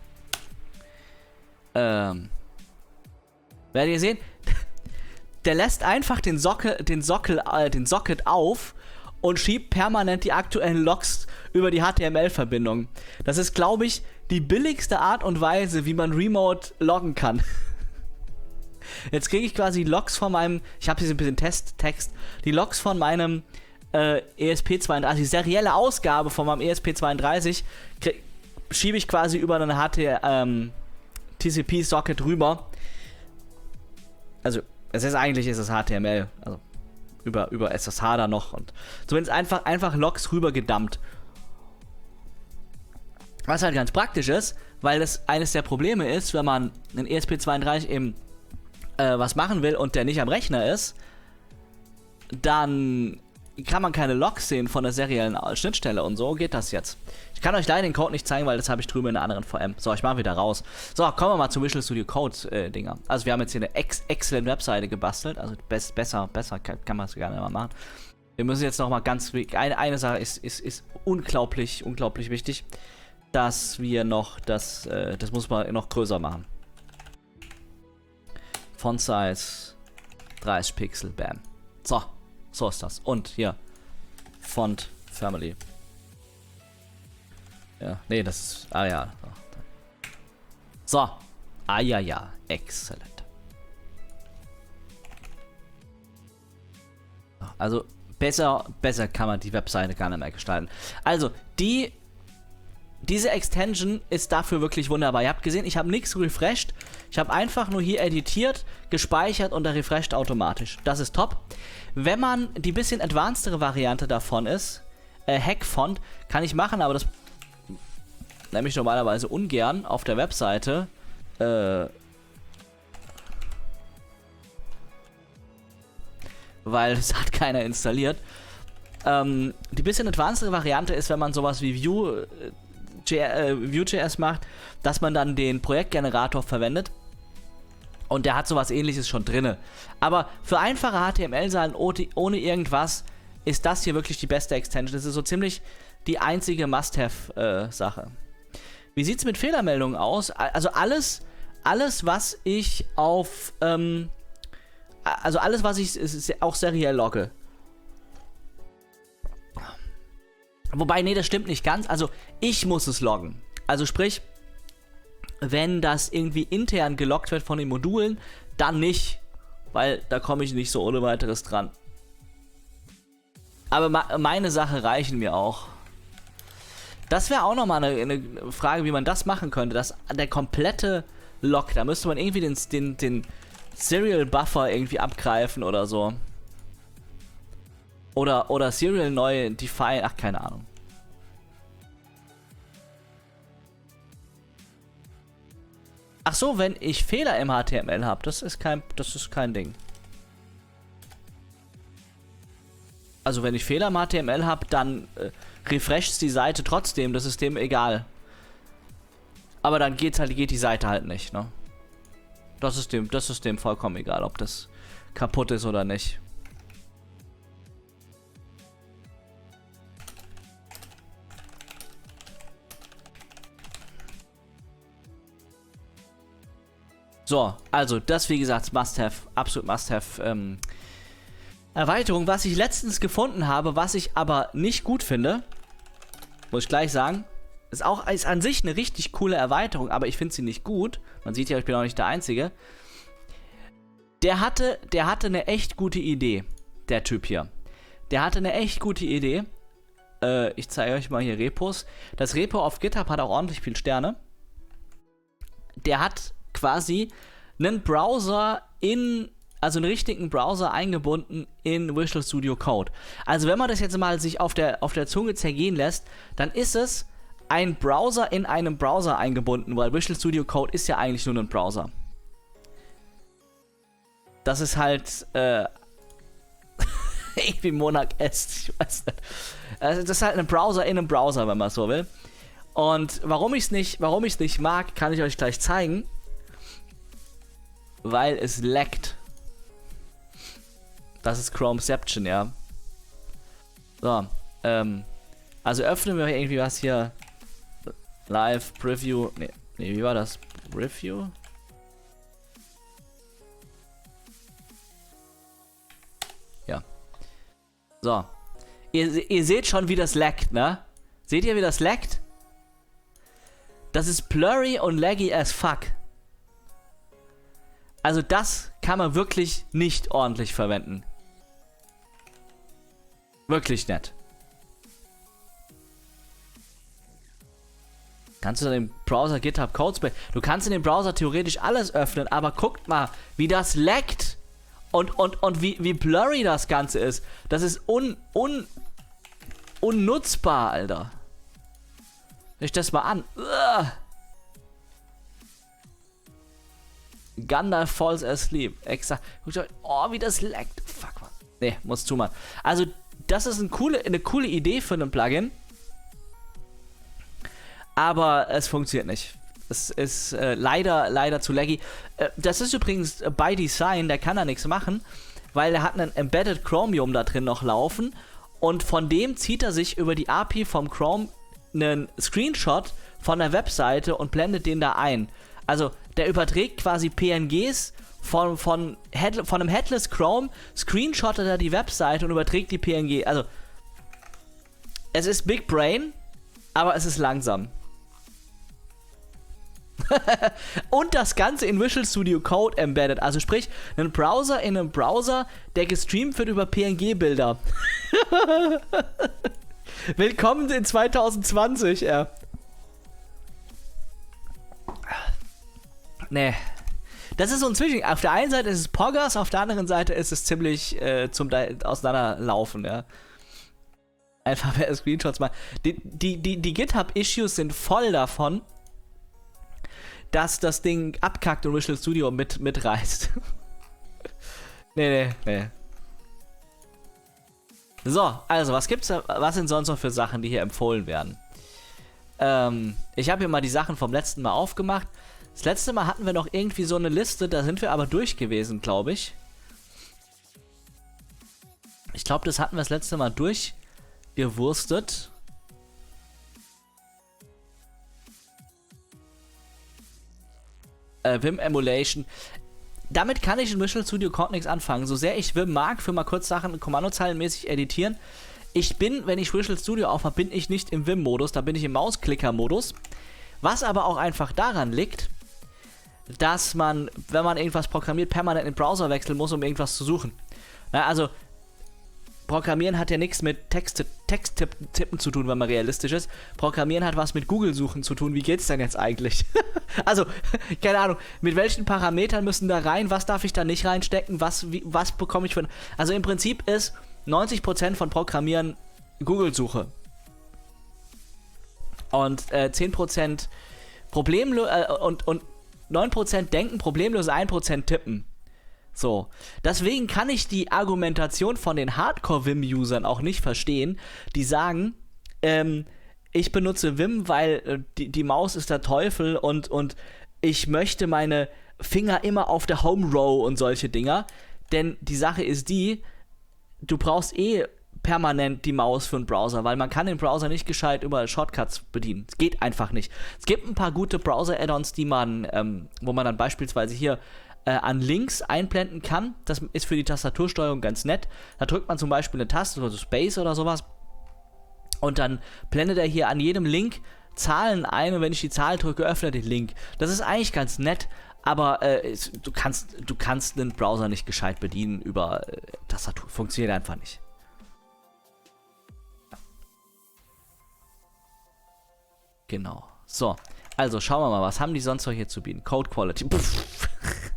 Ähm, werdet ihr sehen, der lässt einfach den Sockel, den Sockel, äh, den Socket auf und schiebt permanent die aktuellen Logs über die H T M L-Verbindung. Das ist, glaube ich, die billigste Art und Weise, wie man remote loggen kann. Jetzt kriege ich quasi Logs von meinem, ich habe hier so ein bisschen Testtext, die Logs von meinem äh, E S P zweiunddreißig, die serielle Ausgabe von meinem E S P zweiunddreißig, schiebe ich quasi über einen H T, ähm, T C P-Socket rüber. Also, es ist eigentlich ist es H T M L, also über, über S S H da noch und zumindest einfach, einfach Logs rüber gedumpt. Was halt ganz praktisch ist, weil das eines der Probleme ist, wenn man einen E S P zweiunddreißig eben äh, was machen will und der nicht am Rechner ist, dann kann man keine Logs sehen von der seriellen Schnittstelle und so geht das jetzt. Ich kann euch leider den Code nicht zeigen, weil das habe ich drüben in einer anderen V M. So, ich mache wieder raus. So, kommen wir mal zu Visual Studio Code äh, Dinger. Also wir haben jetzt hier eine ex excellent Webseite gebastelt, also best, besser, besser kann, kann man es gerne mal machen. Wir müssen jetzt noch mal ganz, eine, eine Sache ist, ist, ist unglaublich, unglaublich wichtig, dass wir noch das, äh, das muss man noch größer machen. Font Size dreißig Pixel, bam. So, so ist das. Und hier, Font Family. Ja, nee, das ist, ah ja. So, ah ja, ja, exzellent. Also, besser, besser kann man die Webseite gar nicht mehr gestalten. Also, die, diese Extension ist dafür wirklich wunderbar. Ihr habt gesehen, ich habe nichts refreshed. Ich habe einfach nur hier editiert, gespeichert und er refresht automatisch. Das ist top. Wenn man die bisschen advancedere Variante davon ist, äh, Hack-Font, kann ich machen, aber das nämlich normalerweise ungern auf der Webseite. Äh, weil es hat keiner installiert. Ähm, die bisschen advancedere Variante ist, wenn man sowas wie Vue, äh, Vue.js macht, dass man dann den Projektgenerator verwendet. Und der hat sowas Ähnliches schon drinne. Aber für einfache H T M L-Seiten ohne irgendwas ist das hier wirklich die beste Extension. Das ist so ziemlich die einzige Must-Have-Sache. Äh, Wie sieht es mit Fehlermeldungen aus? Also alles, alles was ich auf, ähm, also alles, was ich auch seriell logge. Wobei, nee, das stimmt nicht ganz. Also ich muss es loggen. Also sprich, wenn das irgendwie intern geloggt wird von den Modulen, dann nicht, weil da komme ich nicht so ohne weiteres dran. Aber meine Sache reichen mir auch. Das wäre auch nochmal eine, eine Frage, wie man das machen könnte. Das, der komplette Log, da müsste man irgendwie den, den, den Serial Buffer irgendwie abgreifen oder so. Oder, oder Serial neu define, ach, keine Ahnung. Ach so, wenn ich Fehler im H T M L habe, das ist kein, das ist kein Ding. Also wenn ich Fehler im H T M L habe, dann äh, refresht die Seite trotzdem, das ist dem egal. Aber dann geht's halt, geht die Seite halt nicht, ne? Das ist dem, das ist dem vollkommen egal, ob das kaputt ist oder nicht. So, also das wie gesagt Must-Have, absolut Must-Have ähm, Erweiterung. Was ich letztens gefunden habe, was ich aber nicht gut finde, muss ich gleich sagen, ist auch ist an sich eine richtig coole Erweiterung, aber ich finde sie nicht gut. Man sieht ja, ich bin auch nicht der Einzige. Der hatte, der hatte eine echt gute Idee, der Typ hier. Der hatte eine echt gute Idee. Äh, ich zeige euch mal hier Repos. Das Repo auf GitHub hat auch ordentlich viel Sterne. Der hat quasi einen Browser in, also einen richtigen Browser eingebunden in Visual Studio Code. Also wenn man das jetzt mal sich auf der, auf der Zunge zergehen lässt, dann ist es ein Browser in einem Browser eingebunden, weil Visual Studio Code ist ja eigentlich nur ein Browser. Das ist halt, äh, irgendwie Monarch S, ich weiß nicht. Also das ist halt ein Browser in einem Browser, wenn man so will. Und warum ich es nicht, warum ich es nicht mag, kann ich euch gleich zeigen. Weil es laggt. Das ist Chromeception, ja. So, ähm, also öffnen wir irgendwie was hier. Live Preview. Nee, nee, wie war das? Review? Ja. So. Ihr, ihr seht schon, wie das laggt, ne? Seht ihr, wie das laggt? Das ist blurry und laggy as fuck. Also das kann man wirklich nicht ordentlich verwenden. Wirklich nett. Kannst du dann im Browser GitHub Codespace... Du kannst in dem Browser theoretisch alles öffnen, aber guckt mal, wie das laggt. Und, und, und wie, wie blurry das Ganze ist. Das ist un, un, unnutzbar, Alter. Schau das mal an. Uah. Gandalf falls asleep. Exakt. Oh, wie das laggt. Fuck, man. Nee, muss zumachen. Also, das ist eine coole, eine coole Idee für ein Plugin. Aber es funktioniert nicht. Es ist äh, leider, leider zu laggy. Äh, das ist übrigens by Design, der kann da nichts machen, weil er hat einen Embedded Chromium da drin noch laufen und von dem zieht er sich über die A P I vom Chrome einen Screenshot von der Webseite und blendet den da ein. Also der überträgt quasi P N Gs von, von, Head, von einem Headless Chrome, screenshottet er die Webseite und überträgt die P N G. Also es ist Big Brain, aber es ist langsam. Und das Ganze in Visual Studio Code embedded. Also sprich, ein Browser in einem Browser, der gestreamt wird über P N G-Bilder. Willkommen in zwanzig zwanzig, ja. Nee. Das ist so ein Zwischen. Auf der einen Seite ist es Poggers, auf der anderen Seite ist es ziemlich äh, zum Auseinanderlaufen, ja. Einfach mehr Screenshots mal. Die, die, die, die GitHub-Issues sind voll davon, dass das Ding abkackt und Visual Studio mit, mitreißt. nee, nee, nee. So, also, was gibt's, was sind sonst noch für Sachen, die hier empfohlen werden? Ähm, ich habe hier mal die Sachen vom letzten Mal aufgemacht. Das letzte Mal hatten wir noch irgendwie so eine Liste, da sind wir aber durch gewesen, glaube ich. Ich glaube, das hatten wir das letzte Mal durchgewurstet. Äh, Vim Emulation. Damit kann ich in Visual Studio Code nichts anfangen. So sehr ich Vim mag, für mal kurz Sachen kommandozeilenmäßig editieren. Ich bin, wenn ich Visual Studio aufmache, bin ich nicht im Vim-Modus, da bin ich im Mausklicker-Modus. Was aber auch einfach daran liegt, dass man, wenn man irgendwas programmiert, permanent in den Browser wechseln muss, um irgendwas zu suchen. Na, also, Programmieren hat ja nichts mit Text, Text-Tippen zu tun, wenn man realistisch ist. Programmieren hat was mit Google-Suchen zu tun. Wie geht's denn jetzt eigentlich? Also, keine Ahnung, mit welchen Parametern müssen da rein? Was darf ich da nicht reinstecken? Was, wie, was bekomme ich von... Also im Prinzip ist neunzig Prozent von Programmieren Google-Suche. Und äh, zehn Prozent Problemlösen äh, und, und neun Prozent denken, Problemlöse, ein Prozent tippen. So, deswegen kann ich die Argumentation von den Hardcore-Vim-Usern auch nicht verstehen, die sagen, ähm, ich benutze Vim, weil äh, die, die Maus ist der Teufel und, und ich möchte meine Finger immer auf der Home-Row und solche Dinger, denn die Sache ist die, du brauchst eh permanent die Maus für einen Browser, weil man kann den Browser nicht gescheit über Shortcuts bedienen. Es geht einfach nicht. Es gibt ein paar gute Browser-Add-ons, die man, ähm, wo man dann beispielsweise hier äh, an Links einblenden kann. Das ist für die Tastatursteuerung ganz nett. Da drückt man zum Beispiel eine Taste, also Space oder sowas, und dann blendet er hier an jedem Link Zahlen ein und wenn ich die Zahl drücke, öffnet den Link. Das ist eigentlich ganz nett, aber äh, es, du kannst du kannst einen Browser nicht gescheit bedienen über äh, Tastatur. Funktioniert einfach nicht. Genau. So, also schauen wir mal, was haben die sonst noch hier zu bieten? Code Quality. Puff.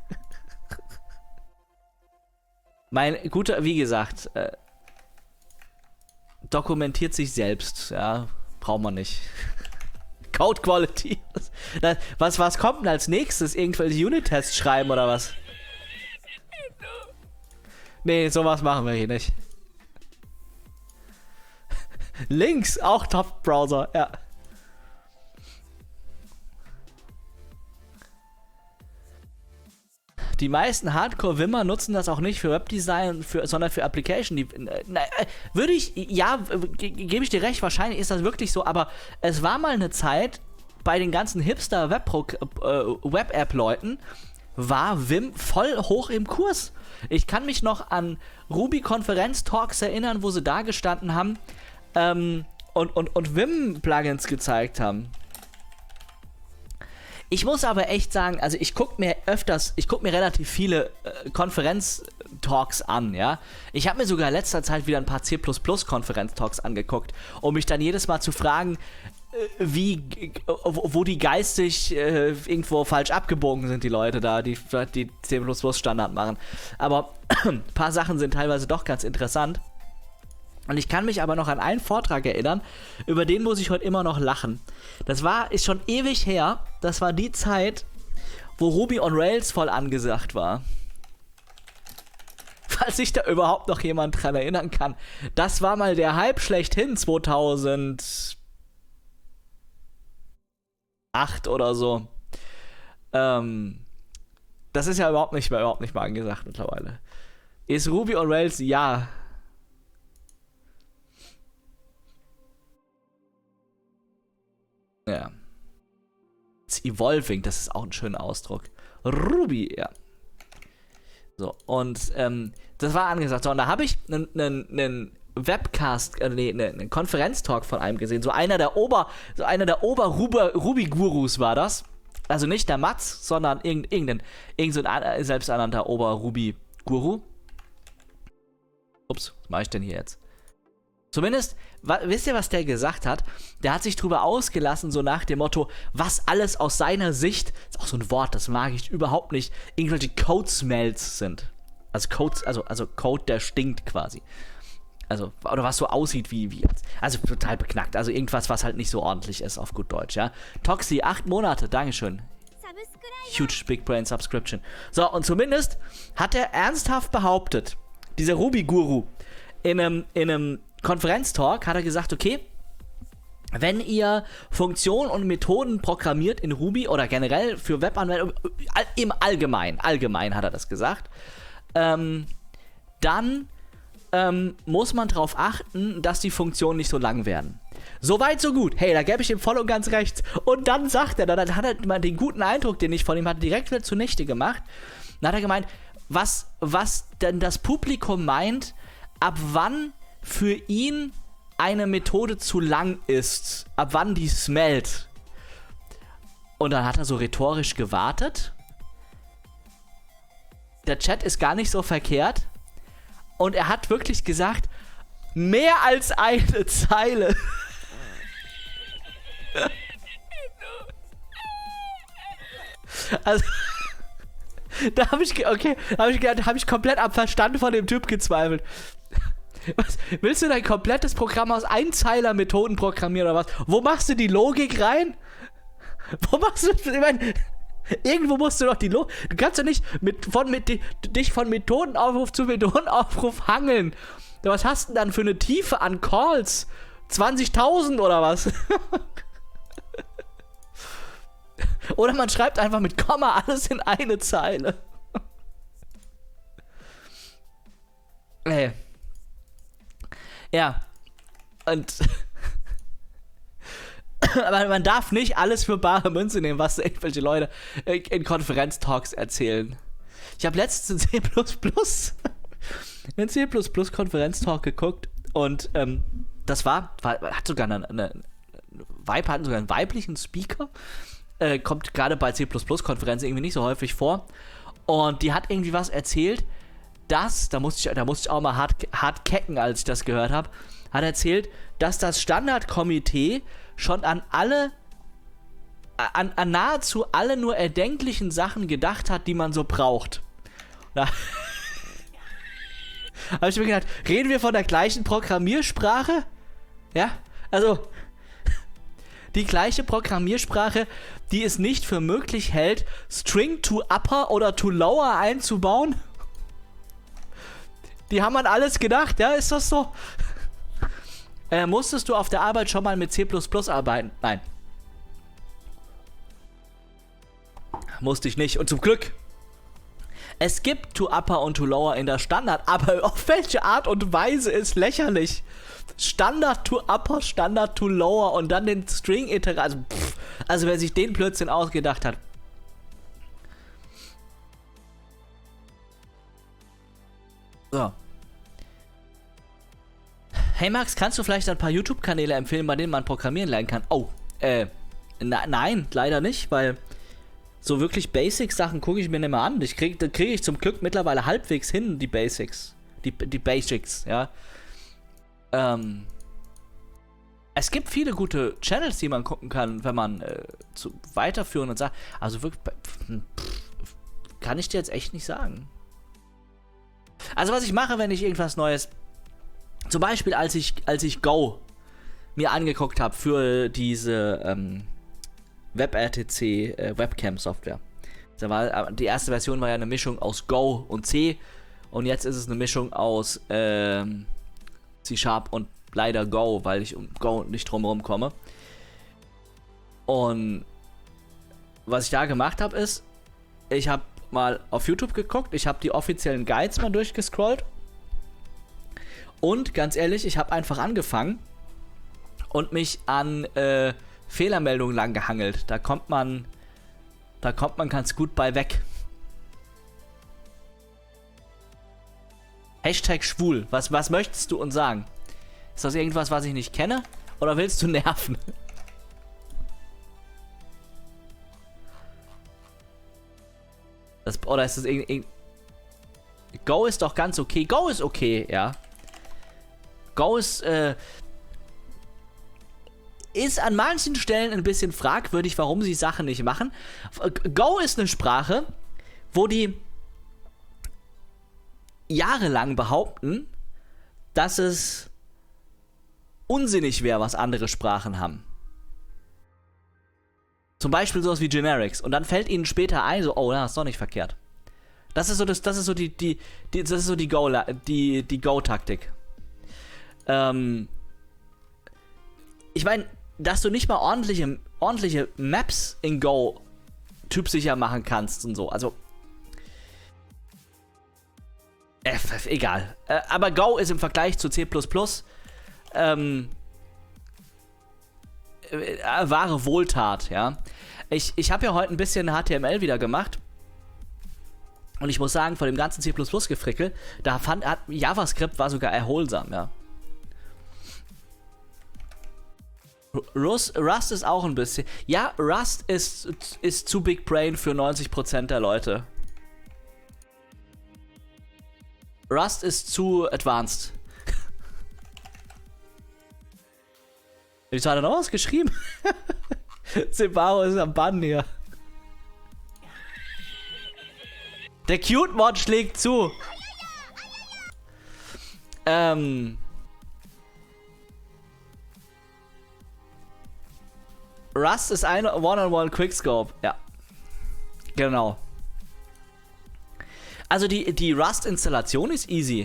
Mein guter, wie gesagt, äh, dokumentiert sich selbst, ja, braucht man nicht. Code Quality. Was, was, was kommt denn als nächstes? Irgendwelche Unit-Tests schreiben oder was? Nee, sowas machen wir hier nicht. Links, auch Top-Browser, ja. Die meisten Hardcore-Wimmer nutzen das auch nicht für Webdesign, für, sondern für Application. Die, na, würde ich, ja, ge gebe ich dir recht, wahrscheinlich ist das wirklich so, aber es war mal eine Zeit, bei den ganzen Hipster-Web-App-Leuten war Vim voll hoch im Kurs. Ich kann mich noch an Ruby-Konferenz-Talks erinnern, wo sie da gestanden haben ähm, und, und, und Vim-Plugins gezeigt haben. Ich muss aber echt sagen, also ich gucke mir öfters, ich gucke mir relativ viele äh, Konferenz-Talks an, ja. Ich habe mir sogar in letzter Zeit wieder ein paar C plus plus Konferenz-Talks angeguckt, um mich dann jedes Mal zu fragen, äh, wie, äh, wo die geistig äh, irgendwo falsch abgebogen sind, die Leute da, die die C plus plus Standard machen. Aber ein paar Sachen sind teilweise doch ganz interessant. Und ich kann mich aber noch an einen Vortrag erinnern, über den muss ich heute immer noch lachen. Das war, ist schon ewig her, das war die Zeit, wo Ruby on Rails voll angesagt war. falls sich da überhaupt noch jemand dran erinnern kann. Das war mal der Hype schlechthin, zweitausendacht oder so. Ähm, das ist ja überhaupt nicht mehr, überhaupt nicht mehr angesagt mittlerweile. Ist Ruby on Rails? Ja. Ja. It's evolving, das ist auch ein schöner Ausdruck. Ruby, ja. So, und ähm, das war angesagt. So, und da habe ich einen Webcast, äh, nee, einen Konferenztalk von einem gesehen. So einer der Ober, so einer der Ober-Ruby-Gurus war das. Also nicht der Mats, sondern irgendein, irgendein so selbsternannter Ober-Ruby-Guru. Ups, was mache ich denn hier jetzt? Zumindest, wisst ihr, was der gesagt hat? Der hat sich drüber ausgelassen, so nach dem Motto, was alles aus seiner Sicht, ist auch so ein Wort, das mag ich überhaupt nicht, irgendwelche Code-Smells sind. Also Code, also, also Code, der stinkt quasi. Also, oder was so aussieht wie, wie, also total beknackt. Also irgendwas, was halt nicht so ordentlich ist, auf gut Deutsch, ja. Toxi, acht Monate, Dankeschön. Huge Big Brain Subscription. So, und zumindest hat er ernsthaft behauptet, dieser Ruby-Guru, in einem, in einem Konferenztalk hat er gesagt, okay, wenn ihr Funktionen und Methoden programmiert in Ruby oder generell für Webanwendungen, im Allgemeinen, allgemein hat er das gesagt, ähm, dann ähm, muss man darauf achten, dass die Funktionen nicht so lang werden. Soweit, so gut. Hey, da gebe ich ihm voll und ganz recht. Und dann sagt er, dann hat er mal den guten Eindruck, den ich von ihm hatte, direkt wieder zunichte gemacht. Dann hat er gemeint, was, was denn das Publikum meint, ab wann für ihn eine Methode zu lang ist, ab wann die smellt. Und dann hat er so rhetorisch gewartet. Der Chat ist gar nicht so verkehrt. Und er hat wirklich gesagt, mehr als eine Zeile. Also, da habe ich, okay, habe ich, hab ich komplett am Verstand von dem Typ gezweifelt. Was, willst du dein komplettes Programm aus Einzeiler-Methoden programmieren oder was? Wo machst du die Logik rein? Wo machst du, ich meine, irgendwo musst du doch die Logik, du kannst doch nicht mit, von, mit, dich von Methodenaufruf zu Methodenaufruf hangeln. Was hast du denn dann für eine Tiefe an Calls? zwanzigtausend oder was? Oder man schreibt einfach mit Komma alles in eine Zeile. Ey. Ja. Und aber man darf nicht alles für bare Münze nehmen, was irgendwelche Leute in Konferenztalks erzählen. Ich habe letztens in C plus plus einen C plus plus Konferenztalk geguckt und ähm, das war, war, hat sogar eine, eine Vibe, hatten sogar einen weiblichen Speaker. Äh, kommt gerade bei C plus plus Konferenzen irgendwie nicht so häufig vor. Und die hat irgendwie was erzählt, dass, da musste ich, da musste ich auch mal hart, hart kecken, als ich das gehört habe, hat erzählt, dass das Standardkomitee schon an alle, an, an nahezu alle nur erdenklichen Sachen gedacht hat, die man so braucht. Da habe ich mir gedacht, reden wir von der gleichen Programmiersprache? Ja, also die gleiche Programmiersprache, die es nicht für möglich hält, String to Upper oder to Lower einzubauen? Die haben an alles gedacht, ja, ist das so? Äh, musstest du auf der Arbeit schon mal mit C plus plus arbeiten? Nein. Musste ich nicht. Und zum Glück. Es gibt to Upper und to Lower in der Standard, aber auf welche Art und Weise ist lächerlich? Standard to Upper, Standard to Lower und dann den String-Iteration. Also, pff, also wer sich den Blödsinn ausgedacht hat. So. Hey Max, kannst du vielleicht ein paar YouTube-Kanäle empfehlen, bei denen man programmieren lernen kann? Oh, äh, na, nein, leider nicht, weil so wirklich Basics-Sachen gucke ich mir nicht mehr an. Ich krieg, da kriege ich zum Glück mittlerweile halbwegs hin, die Basics. Die, die Basics, ja. Ähm, es gibt viele gute Channels, die man gucken kann, wenn man äh, zu weiterführen und sagt, also wirklich, pff, kann ich dir jetzt echt nicht sagen. Also was ich mache, wenn ich irgendwas Neues, zum Beispiel als ich, als ich Go mir angeguckt habe für diese ähm, WebRTC äh, Webcam-Software. Da war, die erste Version war ja eine Mischung aus Go und C Und jetzt ist es eine Mischung aus ähm, C-Sharp und leider Go, weil ich um Go nicht drumherum komme. Und was ich da gemacht habe, ist, ich habe mal auf YouTube geguckt, ich habe die offiziellen Guides mal durchgescrollt. Und ganz ehrlich, ich habe einfach angefangen und mich an äh, Fehlermeldungen lang gehangelt. Da kommt man, da kommt man ganz gut bei weg. Hashtag schwul. Was, was möchtest du uns sagen? Ist das irgendwas, was ich nicht kenne? Oder willst du nerven? Das, oder ist das irgendwie... Go ist doch ganz okay. Go ist okay, ja. Go ist, äh, ist an manchen Stellen ein bisschen fragwürdig, warum sie Sachen nicht machen. Go ist eine Sprache, wo die jahrelang behaupten, dass es unsinnig wäre, was andere Sprachen haben. Zum Beispiel sowas wie Generics. Und dann fällt ihnen später ein, so, oh, das ist doch nicht verkehrt. Das ist so, das, das ist so die, die, die, das ist so die Go, die, die Go-Taktik. Ähm, ich meine, dass du nicht mal ordentliche, ordentliche Maps in Go typsicher machen kannst und so. Also, äh, egal. Äh, aber Go ist im Vergleich zu C plus plus ähm, äh, wahre Wohltat, ja. Ich, ich habe ja heute ein bisschen H T M L wieder gemacht. Und ich muss sagen, von dem ganzen C plus plus-Gefrickel, da fand hat, JavaScript war sogar erholsam, ja. Rust, Rust ist auch ein bisschen... Ja, Rust ist, ist zu Big Brain für neunzig Prozent der Leute. Rust ist zu advanced. Wieso hat er noch was geschrieben? Sebaro ist am Bann hier. Der Cute-Mod schlägt zu. Ähm... Rust ist ein One-on-One-Quickscope. Ja. Genau. Also die, die Rust-Installation ist easy.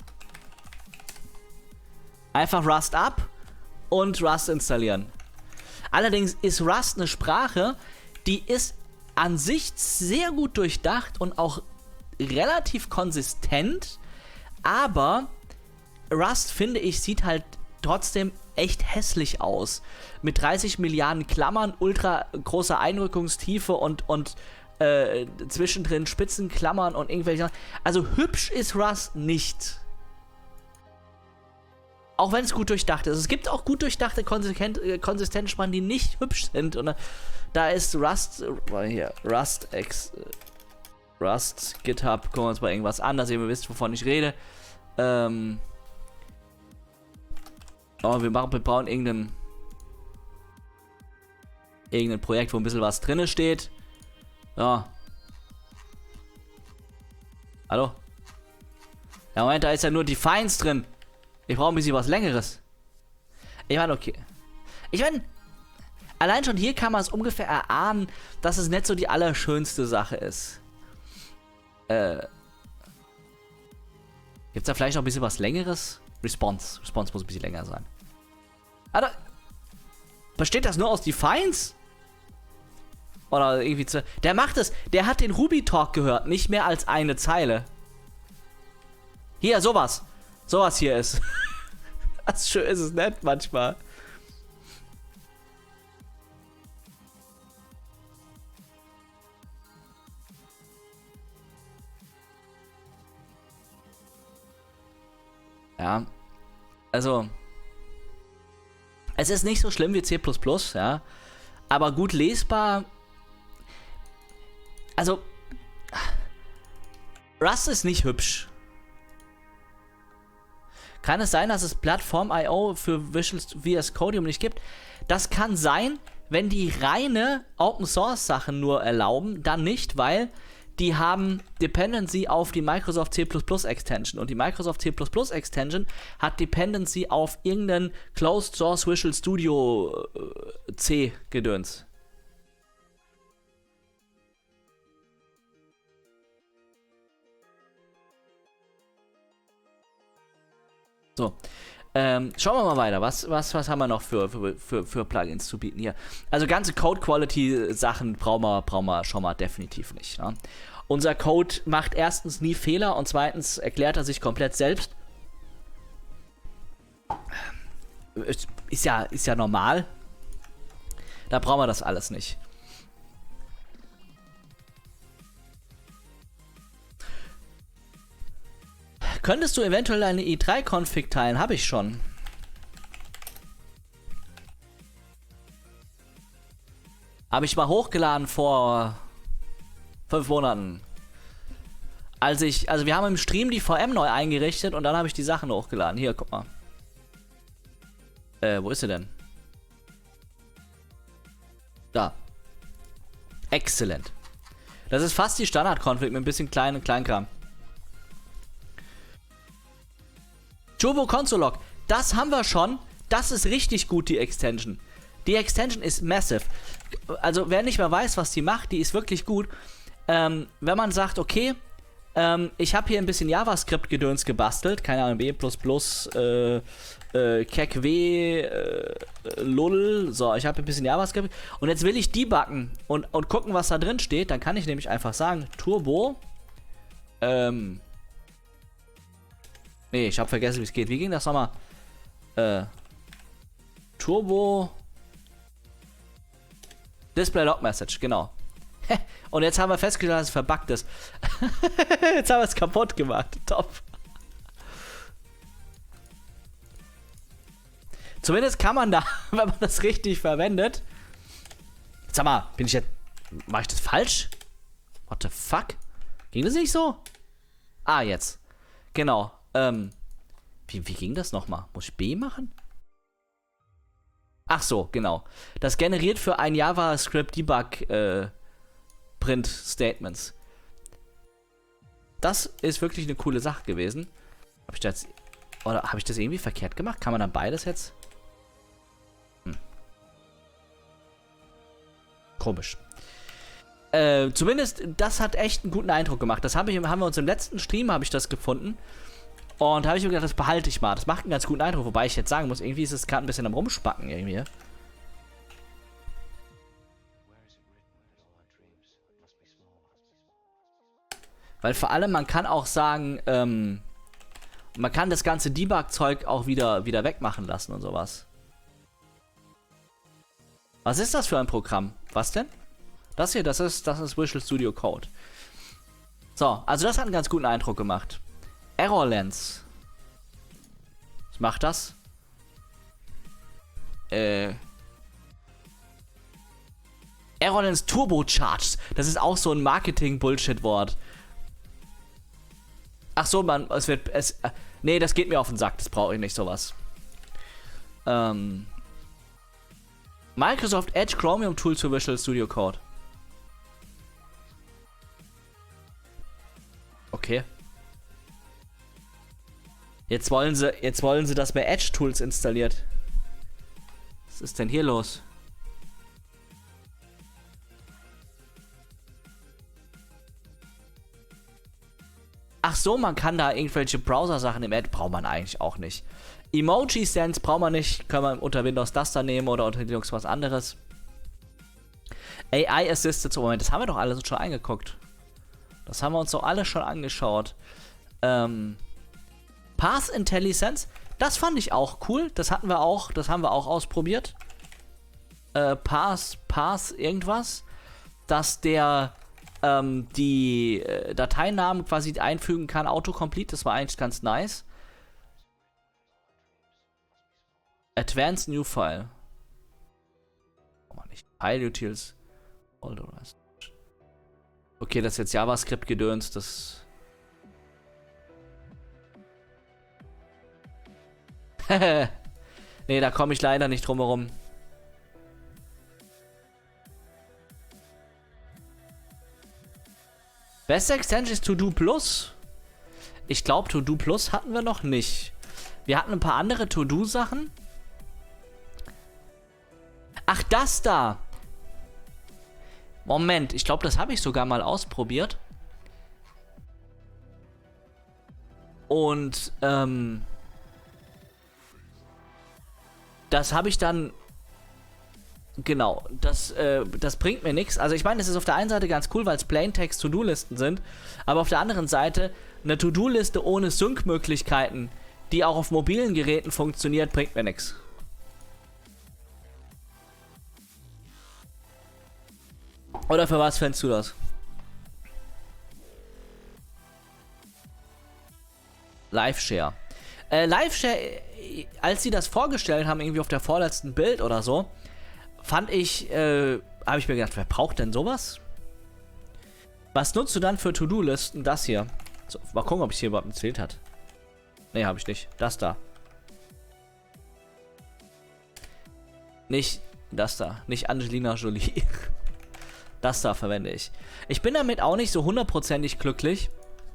Einfach Rust ab und Rust installieren. Allerdings ist Rust eine Sprache, die ist an sich sehr gut durchdacht und auch relativ konsistent. Aber Rust, finde ich, sieht halt trotzdem echt hässlich aus. Mit dreißig Milliarden Klammern, ultra großer Einrückungstiefe und, und äh, zwischendrin Spitzenklammern und irgendwelche... Also hübsch ist Rust nicht. Auch wenn es gut durchdacht ist. Es gibt auch gut durchdachte Konsistenzsprachen, die nicht hübsch sind. Und da ist Rust... Äh, hier, Rust X... Äh, Rust, GitHub, gucken wir uns mal irgendwas an, dass ihr wisst, wovon ich rede. Ähm... Oh, wir, machen, wir brauchen irgendein, irgendein Projekt, wo ein bisschen was drin steht. Ja. Hallo? Ja, Moment, da ist ja nur die Feinds drin. Ich brauche ein bisschen was Längeres. Ich meine, okay. Ich meine, allein schon hier kann man es ungefähr erahnen, dass es nicht so die allerschönste Sache ist. Äh. Gibt es da vielleicht noch ein bisschen was Längeres? Response. Response muss ein bisschen länger sein. Aber besteht das nur aus Defines? Oder irgendwie zu... Der macht es. Der hat den Ruby Talk gehört. Nicht mehr als eine Zeile. Hier, sowas. Sowas hier ist. Das schön ist es nett manchmal. Ja. Also, es ist nicht so schlimm wie C plus plus, ja, aber gut lesbar. Also, Rust ist nicht hübsch. Kann es sein, dass es Plattform Punkt I O für Visual V S Codium nicht gibt? Das kann sein, wenn die reine Open Source Sachen nur erlauben, dann nicht, weil die haben Dependency auf die Microsoft C plus plus Extension und die Microsoft C plus plus Extension hat Dependency auf irgendeinen Closed Source Visual Studio äh, C Gedöns. So. Ähm, schauen wir mal weiter. Was, was, was haben wir noch für, für, für, für Plugins zu bieten hier? Also ganze Code-Quality-Sachen brauchen wir, brauchen wir schon mal definitiv nicht. Ne? Unser Code macht erstens nie Fehler und zweitens erklärt er sich komplett selbst. Ist ja, ist ja normal. Da brauchen wir das alles nicht. Könntest du eventuell eine i drei Config teilen? Habe ich schon. Habe ich mal hochgeladen vor fünf Monaten. Als ich, also wir haben im Stream die V M neu eingerichtet und dann habe ich die Sachen hochgeladen. Hier, guck mal. Äh, wo ist sie denn? Da. Exzellent. Das ist fast die Standard-Config mit ein bisschen kleinen Kleinkram. Turbo Console Log, das haben wir schon. Das ist richtig gut, die Extension. Die Extension ist massive. Also, wer nicht mehr weiß, was die macht, die ist wirklich gut. Ähm, wenn man sagt, okay, ähm, ich habe hier ein bisschen JavaScript-Gedöns gebastelt, keine Ahnung, B plus plus, äh, äh, KekW, äh, lull, so, ich habe ein bisschen JavaScript und jetzt will ich debuggen und, und gucken, was da drin steht, dann kann ich nämlich einfach sagen, Turbo, ähm, nee, ich habe vergessen, wie es geht. Wie ging das nochmal? Äh. Turbo. Display Log Message, genau. Und jetzt haben wir festgestellt, dass es verbuggt ist. Jetzt haben wir es kaputt gemacht. Top. Zumindest kann man da, wenn man das richtig verwendet. Sag mal, bin ich jetzt. Mach ich das falsch? What the fuck? Ging das nicht so? Ah, jetzt. Genau. Ähm, wie, wie ging das nochmal? Muss ich B machen? Ach so, genau. Das generiert für ein JavaScript Debug äh, Print Statements. Das ist wirklich eine coole Sache gewesen. Habe ich das oder habe ich das irgendwie verkehrt gemacht? Kann man dann beides jetzt? Hm. Komisch. Äh, zumindest, das hat echt einen guten Eindruck gemacht. Das hab ich, haben wir uns im letzten Stream, habe ich das gefunden. Und da habe ich mir gedacht, das behalte ich mal. Das macht einen ganz guten Eindruck. Wobei ich jetzt sagen muss, irgendwie ist es gerade ein bisschen am Rumspacken irgendwie. Weil vor allem, man kann auch sagen, ähm, man kann das ganze Debug-Zeug auch wieder, wieder wegmachen lassen und sowas. Was ist das für ein Programm? Was denn? Das hier, das ist, das ist Visual Studio Code. So, also das hat einen ganz guten Eindruck gemacht. Error Lens. Was macht das? Äh. Error Lens Turbocharged. Das ist auch so ein Marketing-Bullshit-Wort. Ach so, man, es wird, es, äh, nee, das geht mir auf den Sack. Das brauche ich nicht, sowas. Ähm. Microsoft Edge Chromium Tool zu Visual Studio Code. Okay. Jetzt wollen sie, jetzt wollen sie, dass mehr Edge Tools installiert. Was ist denn hier los? Ach so, man kann da irgendwelche Browser-Sachen im Edge, braucht man eigentlich auch nicht. Emoji-Sense braucht man nicht, kann man unter Windows das da nehmen oder unter Linux was anderes. A I Assisted, so Moment, das haben wir doch alles schon angeguckt. Das haben wir uns doch alle schon angeschaut. Ähm, Path Intelligence, das fand ich auch cool. Das hatten wir auch, das haben wir auch ausprobiert. Äh, Path, Path irgendwas, dass der ähm, die äh, Dateinamen quasi einfügen kann, Autocomplete. Das war eigentlich ganz nice. Advanced New File. Oh man, nicht. File Utils. All the rest. Okay, das ist jetzt JavaScript-Gedöns, das. Nee, da komme ich leider nicht drum herum. Beste Extension ist To-Do Plus. Ich glaube, To-Do Plus hatten wir noch nicht. Wir hatten ein paar andere To-Do-Sachen. Ach, das da. Moment, ich glaube, das habe ich sogar mal ausprobiert. Und, ähm... das habe ich dann, genau, das, äh, das bringt mir nichts. Also ich meine, das ist auf der einen Seite ganz cool, weil es Plaintext-To-Do-Listen sind, aber auf der anderen Seite, eine To-Do-Liste ohne Sync-Möglichkeiten, die auch auf mobilen Geräten funktioniert, bringt mir nichts. Oder für was fändest du das? Live-Share. Äh, Live-Share, als sie das vorgestellt haben, irgendwie auf der vorletzten Bild oder so, fand ich, äh, habe ich mir gedacht, wer braucht denn sowas? Was nutzt du dann für To-Do-Listen? Das hier. So, mal gucken, ob ich hier überhaupt erzählt hat. Ne, habe ich nicht. Das da. Nicht das da. Nicht Angelina Jolie. Das da verwende ich. Ich bin damit auch nicht so hundertprozentig glücklich,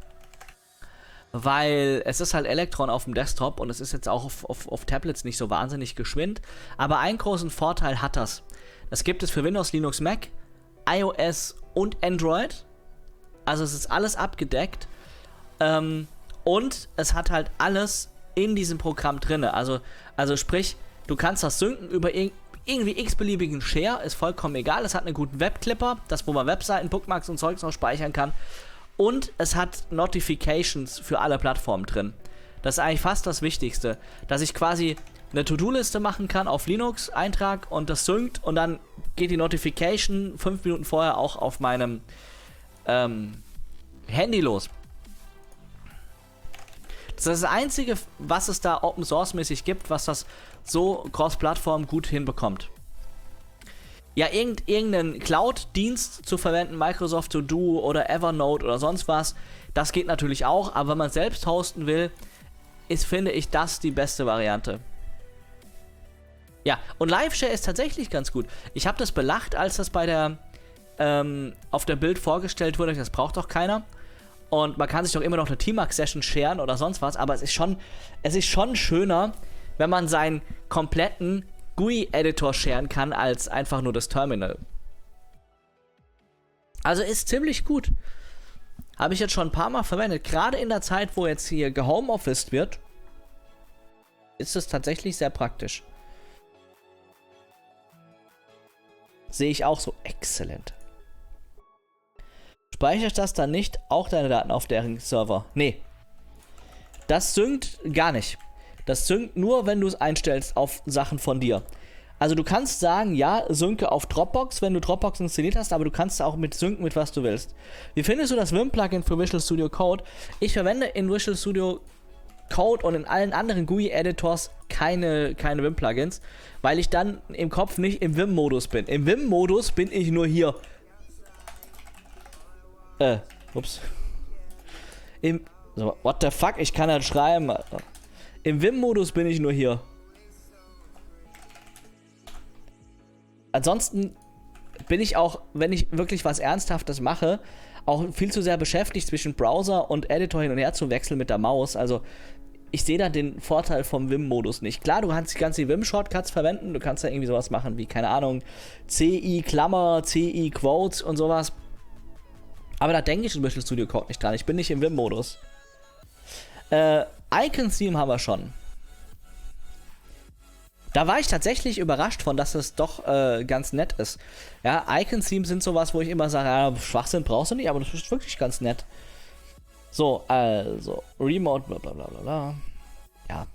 weil es ist halt Electron auf dem Desktop und es ist jetzt auch auf, auf, auf Tablets nicht so wahnsinnig geschwind. Aber einen großen Vorteil hat das. Das gibt es für Windows, Linux, Mac, iOS und Android. Also es ist alles abgedeckt. Ähm, und es hat halt alles in diesem Programm drin. Also, also sprich, du kannst das synken über irg irgendwie x-beliebigen Share, ist vollkommen egal. Es hat einen guten Webclipper, das wo man Webseiten, Bookmarks und Zeugs noch speichern kann. Und es hat Notifications für alle Plattformen drin. Das ist eigentlich fast das Wichtigste. Dass ich quasi eine To-Do-Liste machen kann auf Linux, Eintrag und das synkt und dann geht die Notification fünf Minuten vorher auch auf meinem ähm, Handy los. Das ist das Einzige, was es da Open Source mäßig gibt, was das so Cross-Plattform gut hinbekommt. Ja, irgend, irgendeinen Cloud-Dienst zu verwenden, Microsoft To Do oder Evernote oder sonst was, das geht natürlich auch, aber wenn man selbst hosten will, ist, finde ich, das die beste Variante. Ja, und Live-Share ist tatsächlich ganz gut. Ich habe das belacht, als das bei der, ähm, auf der Bild vorgestellt wurde, das braucht doch keiner. Und man kann sich doch immer noch eine T-Max-Session sharen oder sonst was, aber es ist schon, es ist schon schöner, wenn man seinen kompletten G U I-Editor sharen kann, als einfach nur das Terminal. Also ist ziemlich gut. Habe ich jetzt schon ein paar Mal verwendet. Gerade in der Zeit, wo jetzt hier gehomeofficed wird, ist es tatsächlich sehr praktisch. Sehe ich auch so. Exzellent. Speicherst das dann nicht auch deine Daten auf deren Server? Nee. Das synkt gar nicht. Das synkt nur, wenn du es einstellst auf Sachen von dir. Also du kannst sagen, ja, synke auf Dropbox, wenn du Dropbox installiert hast, aber du kannst auch mit synken, mit was du willst. Wie findest du das Vim-Plugin für Visual Studio Code? Ich verwende in Visual Studio Code und in allen anderen G U I-Editors keine, keine Vim-Plugins, weil ich dann im Kopf nicht im Vim-Modus bin. Im Vim-Modus bin ich nur hier. Äh, ups. Im, so, what the fuck, ich kann halt schreiben, Alter. Im Vim-Modus bin ich nur hier. Ansonsten bin ich auch, wenn ich wirklich was Ernsthaftes mache, auch viel zu sehr beschäftigt, zwischen Browser und Editor hin und her zu wechseln mit der Maus. Also ich sehe da den Vorteil vom Vim-Modus nicht. Klar, du kannst, kannst die Vim-Shortcuts verwenden, du kannst da irgendwie sowas machen wie, keine Ahnung, C I Klammer, C I Quotes und sowas. Aber da denke ich in Visual Studio Code nicht dran. Ich bin nicht im Vim-Modus. Äh, Icon Theme haben wir schon. Da war ich tatsächlich überrascht von, dass es doch äh, ganz nett ist. Ja, Icon Themes sind sowas, wo ich immer sage, ja, Schwachsinn brauchst du nicht, aber das ist wirklich ganz nett. So, also, Remote, bla bla bla bla bla. Ja.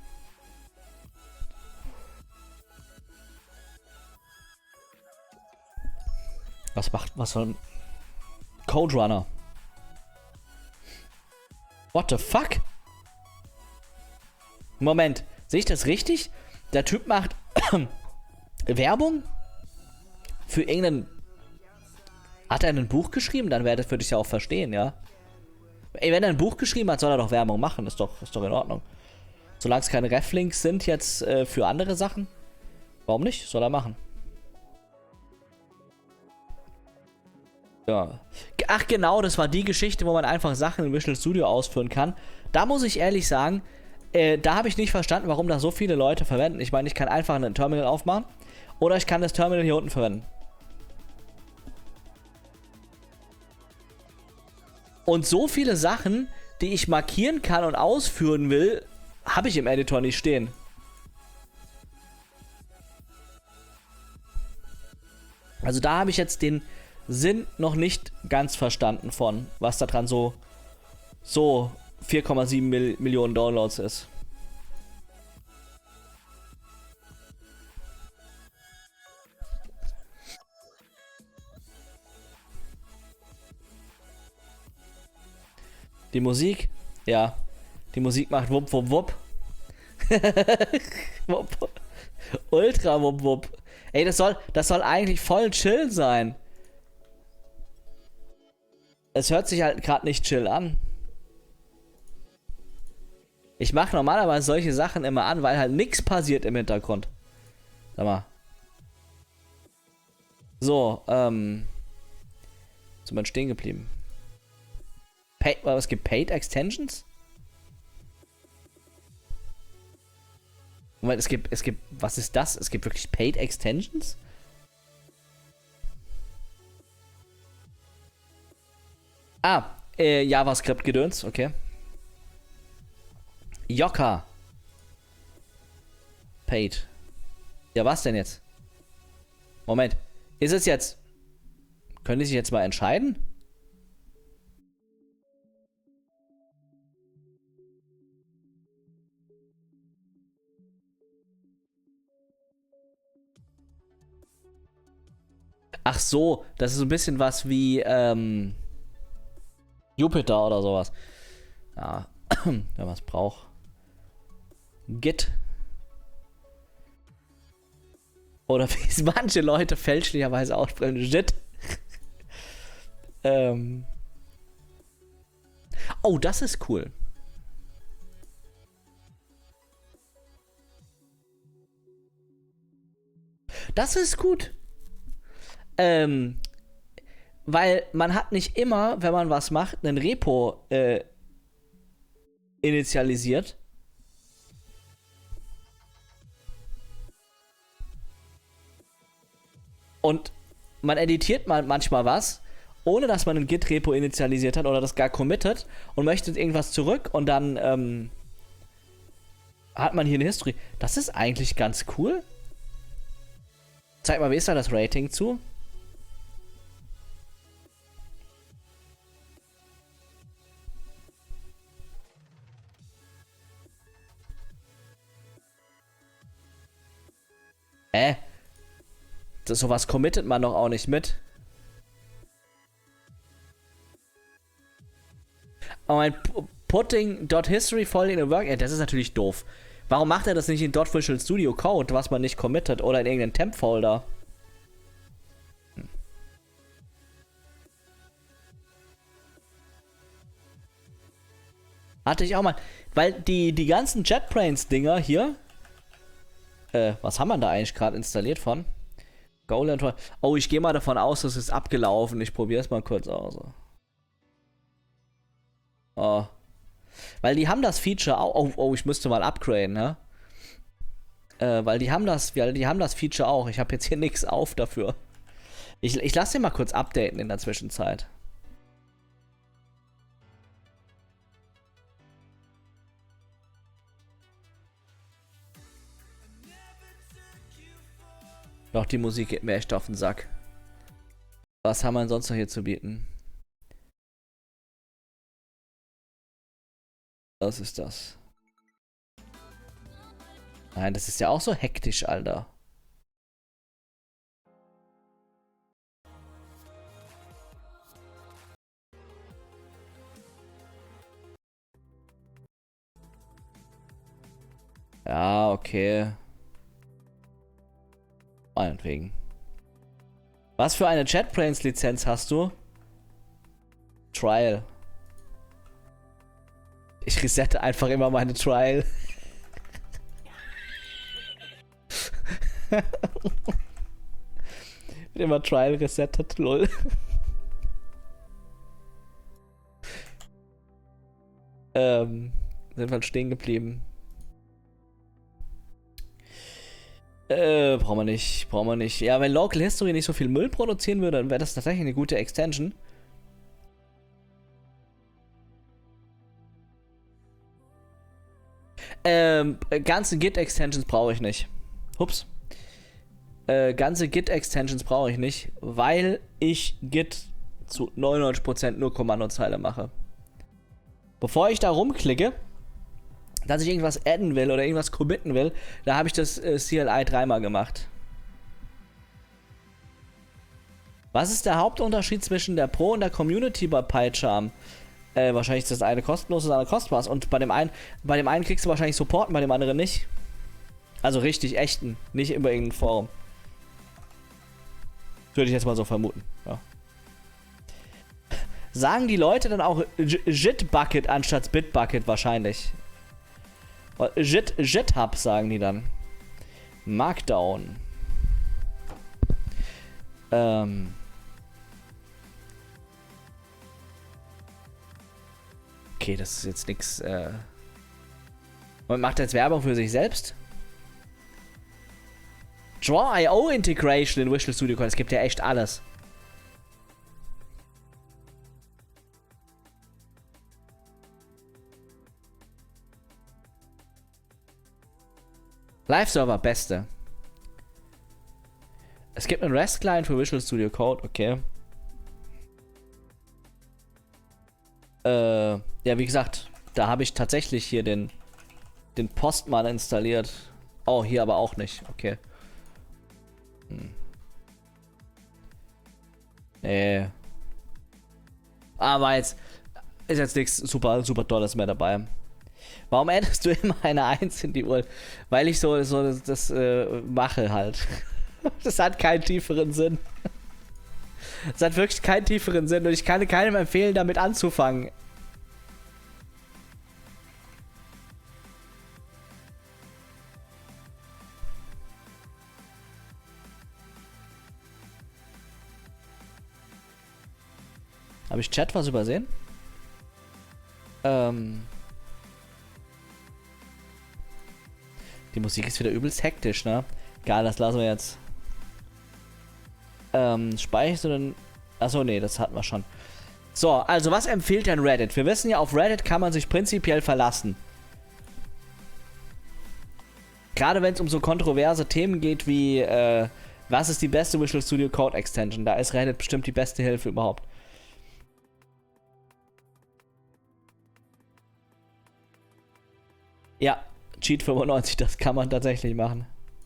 Was macht, was soll... Code Runner. What the fuck? Moment, sehe ich das richtig? Der Typ macht Werbung für irgendeinen... Hat er ein Buch geschrieben? Dann wäre das, würde ich ja auch verstehen, ja. Ey, wenn er ein Buch geschrieben hat, soll er doch Werbung machen. Ist doch, ist doch in Ordnung. Solange es keine Reflinks sind jetzt äh, für andere Sachen. Warum nicht? Soll er machen. Ja. Ach genau, das war die Geschichte, wo man einfach Sachen in Visual Studio ausführen kann. Da muss ich ehrlich sagen, äh, da habe ich nicht verstanden, warum das so viele Leute verwenden. Ich meine, ich kann einfach ein Terminal aufmachen oder ich kann das Terminal hier unten verwenden. Und so viele Sachen, die ich markieren kann und ausführen will, habe ich im Editor nicht stehen. Also da habe ich jetzt den Sinn noch nicht ganz verstanden von, was da dran so, so vier Komma sieben Mil Millionen Downloads ist. Die Musik? Ja. Die Musik macht wupp wupp wupp. wupp. Ultra wupp wupp. Ey, das soll, das soll eigentlich voll chill sein. Es hört sich halt gerade nicht chill an. Ich mache normalerweise solche Sachen immer an, weil halt nichts passiert im Hintergrund. Sag mal. So, ähm. Sind wir stehen geblieben? Pay, was gibt Paid Extensions? Moment, es gibt, es gibt, was ist das? Es gibt wirklich Paid Extensions? Ah, äh, JavaScript-Gedöns, okay. Yoka. Paid. Ja, was denn jetzt? Moment. Ist es jetzt... Können die sich jetzt mal entscheiden? Ach so, das ist so ein bisschen was wie, ähm... Jupyter oder sowas. Ja, wenn man es braucht. Git. Oder wie es manche Leute fälschlicherweise aussprechen. Jit. ähm. Oh, das ist cool. Das ist gut. Ähm. Weil man hat nicht immer, wenn man was macht, einen Repo äh, initialisiert. Und man editiert mal manchmal was, ohne dass man ein Git-Repo initialisiert hat oder das gar committet und möchte irgendwas zurück und dann ähm, hat man hier eine History. Das ist eigentlich ganz cool. Zeig mal, wie ist da das Rating zu? Äh? Das, sowas committet man doch auch nicht mit. Aber mein Putting.history voll in a work, ja, das ist natürlich doof. Warum macht er das nicht in .visual Studio Code, was man nicht committet, oder in irgendeinen Temp-Folder? Hm. Hatte ich auch mal. Weil die, die ganzen JetBrains-Dinger hier. Äh, was haben wir da eigentlich gerade installiert von? Goland. Oh, ich gehe mal davon aus, es ist abgelaufen. Ich probiere es mal kurz aus. Oh. Weil die haben das Feature auch. Oh, oh, ich müsste mal upgraden, ne? Äh, weil die haben das, weil die haben das Feature auch. Ich habe jetzt hier nichts auf dafür. Ich, ich lasse den mal kurz updaten in der Zwischenzeit. Doch, die Musik geht mir echt auf den Sack. Was haben wir denn sonst noch hier zu bieten? Was ist das? Nein, das ist ja auch so hektisch, Alter. Ja, okay. Meinetwegen. Was für eine JetBrains-Lizenz hast du? Trial. Ich resette einfach immer meine Trial. Wird immer Trial resettet, lol. ähm, sind wir stehen geblieben. Äh, brauchen wir nicht, brauchen wir nicht. Ja, wenn Local History nicht so viel Müll produzieren würde, dann wäre das tatsächlich eine gute Extension. Ähm, ganze Git-Extensions brauche ich nicht. Ups. Äh, ganze Git-Extensions brauche ich nicht, weil ich Git zu neunundneunzig Prozent nur Kommandozeile mache. Bevor ich da rumklicke, dass ich irgendwas adden will oder irgendwas committen will, da habe ich das äh, C L I dreimal gemacht. Was ist der Hauptunterschied zwischen der Pro und der Community bei PyCharm? Äh, wahrscheinlich ist das eine kostenlos, das andere kostet und bei dem einen, bei dem einen kriegst du wahrscheinlich Support und bei dem anderen nicht. Also richtig, echten, nicht über irgendein Forum. Würde ich jetzt mal so vermuten, ja. Sagen die Leute dann auch Jitbucket anstatt Bitbucket wahrscheinlich. Jit, Jithub sagen die dann. Markdown. Ähm. Okay, das ist jetzt nix. Äh Und macht jetzt Werbung für sich selbst? Draw Punkt i o Integration in Visual Studio Code. Es gibt ja echt alles. Live-Server, beste. Es gibt einen REST-Client für Visual Studio Code, okay. Äh, ja, wie gesagt, da habe ich tatsächlich hier den, den Postman installiert. Oh, hier aber auch nicht, okay. Hm. Nee. Aber jetzt ist jetzt nichts super, super Tolles mehr dabei. Warum addest du immer eine eins in die Uhr? Weil ich so, so das, das äh, mache halt. Das hat keinen tieferen Sinn. Das hat wirklich keinen tieferen Sinn und ich kann keinem empfehlen, damit anzufangen. Habe ich Chat was übersehen? Ähm... Die Musik ist wieder übelst hektisch, ne? Egal, das lassen wir jetzt. Ähm, speicherst du denn... Achso, nee, das hatten wir schon. So, also was empfiehlt denn Reddit? Wir wissen ja, auf Reddit kann man sich prinzipiell verlassen. Gerade wenn es um so kontroverse Themen geht wie, äh, was ist die beste Visual Studio Code Extension? Da ist Reddit bestimmt die beste Hilfe überhaupt. Ja. Cheat fünfundneunzig, das kann man tatsächlich machen.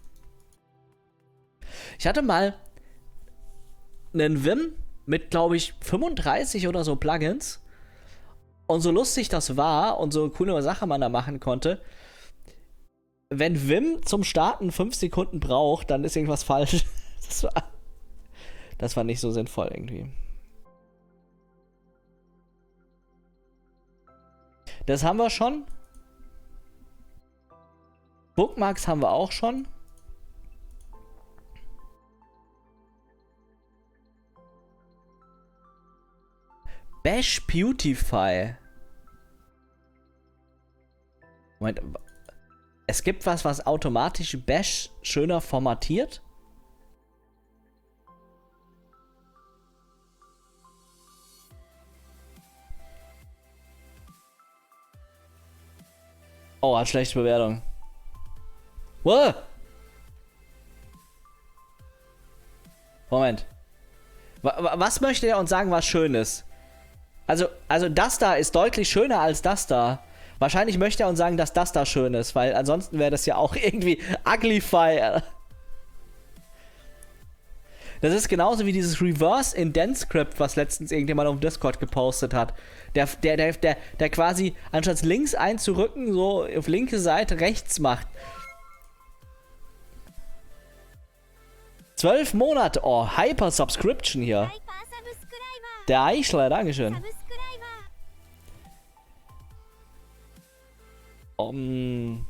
Ich hatte mal einen Vim mit, glaube ich, fünfunddreißig oder so Plugins. Und so lustig das war und so coole Sache man da machen konnte, wenn Vim zum Starten fünf Sekunden braucht, dann ist irgendwas falsch. Das war, das war nicht so sinnvoll irgendwie. Das haben wir schon. Bookmarks haben wir auch schon. Bash Beautify. Moment. Es gibt was, was automatisch Bash schöner formatiert? Oh, hat schlechte Bewertung. Wow. Moment. Was möchte er uns sagen, was schön ist? Also, also das da ist deutlich schöner als das da. Wahrscheinlich möchte er uns sagen, dass das da schön ist, weil ansonsten wäre das ja auch irgendwie Uglify. Das ist genauso wie dieses Reverse Indent Script, was letztens irgendjemand auf Discord gepostet hat. Der, der, der, der, der quasi anstatt links einzurücken, so auf linke Seite rechts macht. Zwölf Monate, oh, Hyper Subscription hier. Der Eichler, dankeschön. Um,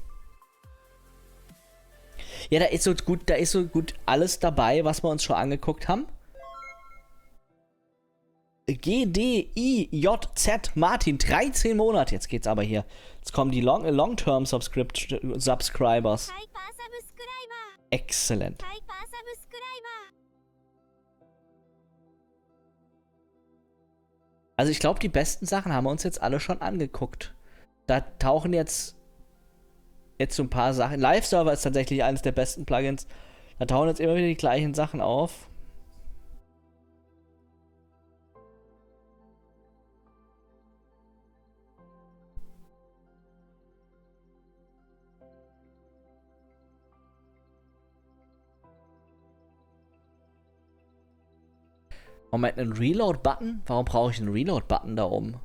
ja, da ist so gut, da ist so gut alles dabei, was wir uns schon angeguckt haben. G D I J Z Martin, dreizehn Monate. Jetzt geht's aber hier. Jetzt kommen die Long, Long-Term Subscribers. Exzellent. Also ich glaube, die besten Sachen haben wir uns jetzt alle schon angeguckt. Da tauchen jetzt jetzt so ein paar Sachen. Live-Server ist tatsächlich eines der besten Plugins. Da tauchen jetzt immer wieder die gleichen Sachen auf. Moment, einen Reload-Button? Warum brauche ich einen Reload-Button da oben?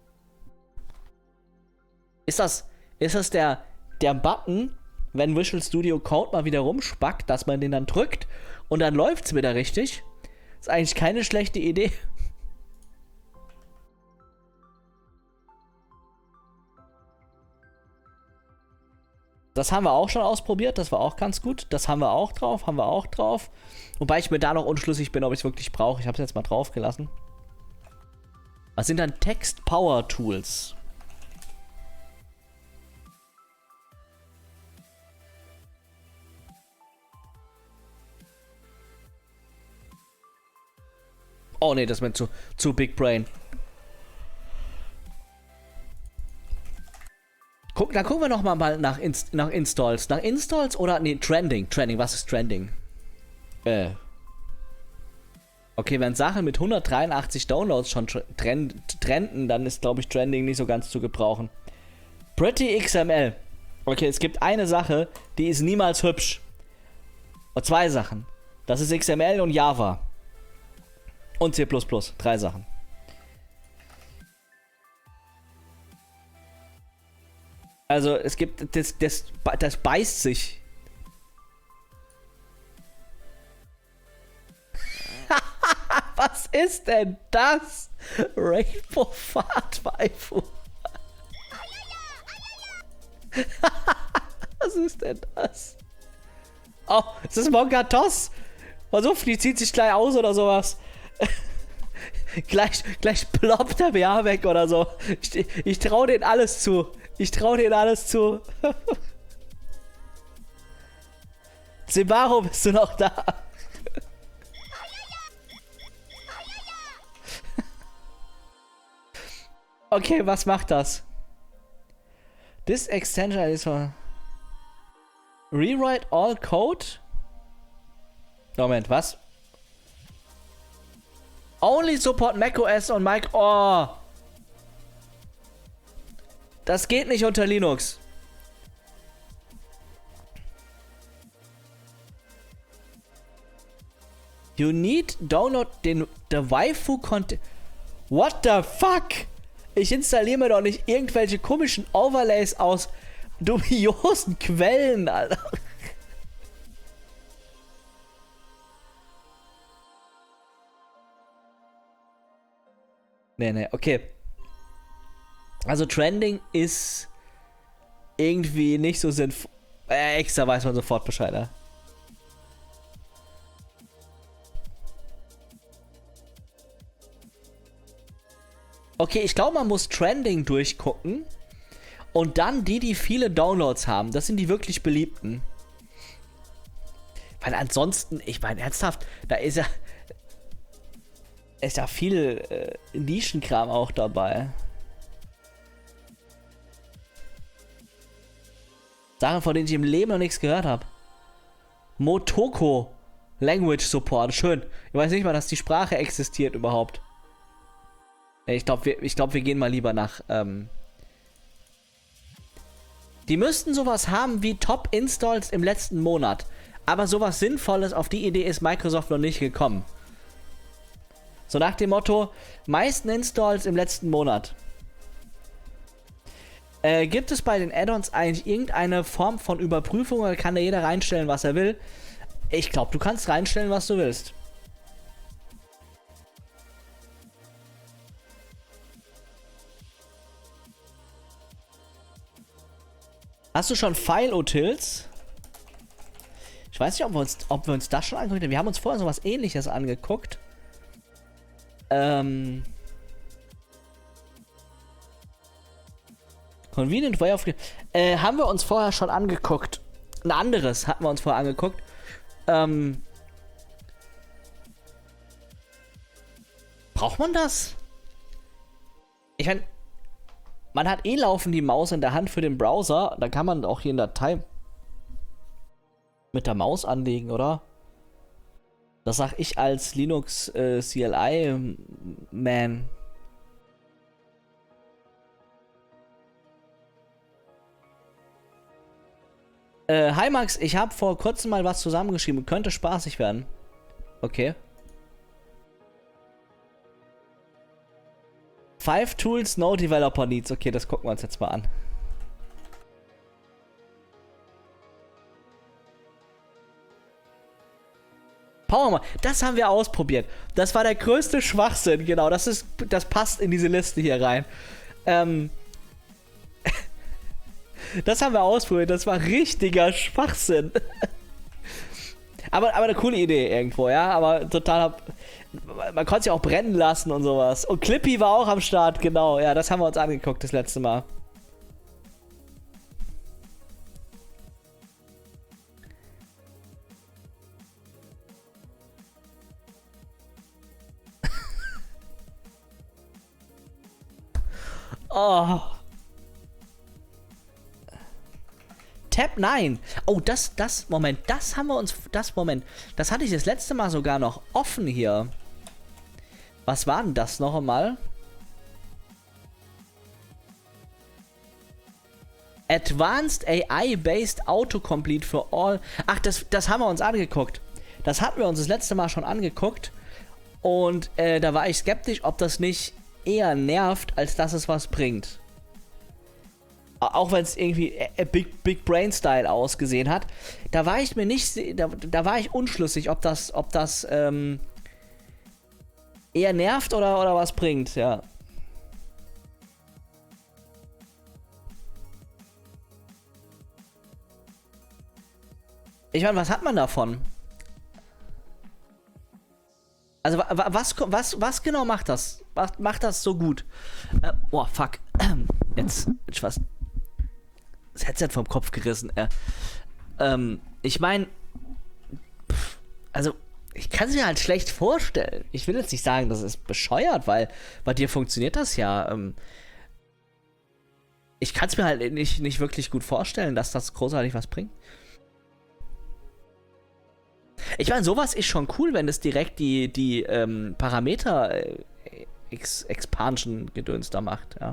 Ist das, ist das der, der Button, wenn Visual Studio Code mal wieder rumspackt, dass man den dann drückt und dann läuft es wieder richtig? Ist eigentlich keine schlechte Idee. Das haben wir auch schon ausprobiert, das war auch ganz gut. Das haben wir auch drauf, haben wir auch drauf. Wobei ich mir da noch unschlüssig bin, ob ich es wirklich brauche. Ich habe es jetzt mal drauf gelassen. Was sind dann Text Power Tools? Oh ne, das ist mir zu, zu Big Brain. Guck, dann gucken wir noch mal, mal nach, Inst nach Installs. Nach Installs oder, nee, Trending. Trending, was ist Trending? Äh. Okay, wenn Sachen mit hundertdreiundachtzig Downloads schon trend trenden, dann ist, glaube ich, Trending nicht so ganz zu gebrauchen. Pretty X M L. Okay, es gibt eine Sache, die ist niemals hübsch. Und zwei Sachen. Das ist X M L und Java. Und C plus plus. Drei Sachen. Also, es gibt, das, das, das beißt sich. Was ist denn das? Rainbow Fahrt Waifu. Was ist denn das? Oh, ist das Mongatos? Versuch, die zieht sich gleich aus oder sowas. gleich, gleich ploppt der B A weg oder so. Ich, ich trau denen alles zu. Ich trau denen alles zu. Sebaro, bist du noch da? Okay, was macht das? This extension is for rewrite all code? Moment, was? Only support macOS und Mac. Oh. Das geht nicht unter Linux. You need download den the Waifu Content. What the fuck? Ich installiere mir doch nicht irgendwelche komischen Overlays aus dubiosen Quellen, Alter. Nee, nee, okay. Also Trending ist irgendwie nicht so sinnvoll. Äh, extra weiß man sofort Bescheid, ja. Okay, ich glaube, man muss Trending durchgucken. Und dann die, die viele Downloads haben. Das sind die wirklich beliebten. Weil ansonsten, ich meine ernsthaft, da ist ja... ist ja viel äh, Nischenkram auch dabei. Sachen, von denen ich im Leben noch nichts gehört habe. Motoko Language Support. Schön. Ich weiß nicht mal, dass die Sprache existiert überhaupt. Ich glaube, wir, ich glaub, wir gehen mal lieber nach... Ähm die müssten sowas haben wie Top-Installs im letzten Monat. Aber sowas Sinnvolles, auf die Idee ist Microsoft noch nicht gekommen. So nach dem Motto, meisten Installs im letzten Monat. Äh, gibt es bei den Add-ons eigentlich irgendeine Form von Überprüfung oder kann da jeder reinstellen, was er will? Ich glaube, du kannst reinstellen, was du willst. Hast du schon File-Utils? Ich weiß nicht, ob wir, uns, ob wir uns das schon angeguckt haben. Wir haben uns vorher so was Ähnliches angeguckt. Ähm... Convenient Way of... Äh, haben wir uns vorher schon angeguckt. Ein anderes hatten wir uns vorher angeguckt. Ähm... Braucht man das? Ich meine... Man hat eh laufen die Maus in der Hand für den Browser. Da kann man auch hier in Datei... Mit der Maus anlegen, oder? Das sag ich als Linux äh, C L I-Man. Äh, hi Max, ich habe vor kurzem mal was zusammengeschrieben. Könnte spaßig werden. Okay. Five Tools, no Developer Needs. Okay, das gucken wir uns jetzt mal an. Power, das haben wir ausprobiert. Das war der größte Schwachsinn, genau. Das ist, das passt in diese Liste hier rein. Ähm, das haben wir ausprobiert. Das war richtiger Schwachsinn. aber, aber eine coole Idee irgendwo, ja. Aber total. Man konnte es ja auch brennen lassen und sowas. Und Clippy war auch am Start, genau. Ja, das haben wir uns angeguckt das letzte Mal. Oh. Tab neun. Oh, das, das, Moment, das haben wir uns, das, Moment, das hatte ich das letzte Mal sogar noch offen hier. Was war denn das noch einmal? Advanced A I-Based Autocomplete for all. Ach, das, das haben wir uns angeguckt. Das hatten wir uns das letzte Mal schon angeguckt. Und äh, da war ich skeptisch, ob das nicht eher nervt, als dass es was bringt. Auch wenn es irgendwie äh, Big, Big Brain Style ausgesehen hat. Da war ich mir nicht, da, da war ich unschlüssig, ob das, ob das ähm, eher nervt oder, oder was bringt, ja. Ich meine, was hat man davon? Also, was, was, was genau macht das? Was macht das so gut? Äh, oh, fuck. Jetzt, jetzt was. Das Headset vom Kopf gerissen. Äh, ähm, ich meine, also, ich kann es mir halt schlecht vorstellen. Ich will jetzt nicht sagen, das ist bescheuert, weil bei dir funktioniert das ja. Ähm, ich kann es mir halt nicht, nicht wirklich gut vorstellen, dass das großartig was bringt. Ich meine, sowas ist schon cool, wenn es direkt die, die ähm, Parameter äh, Ex Expansion-Gedöns da macht, ja.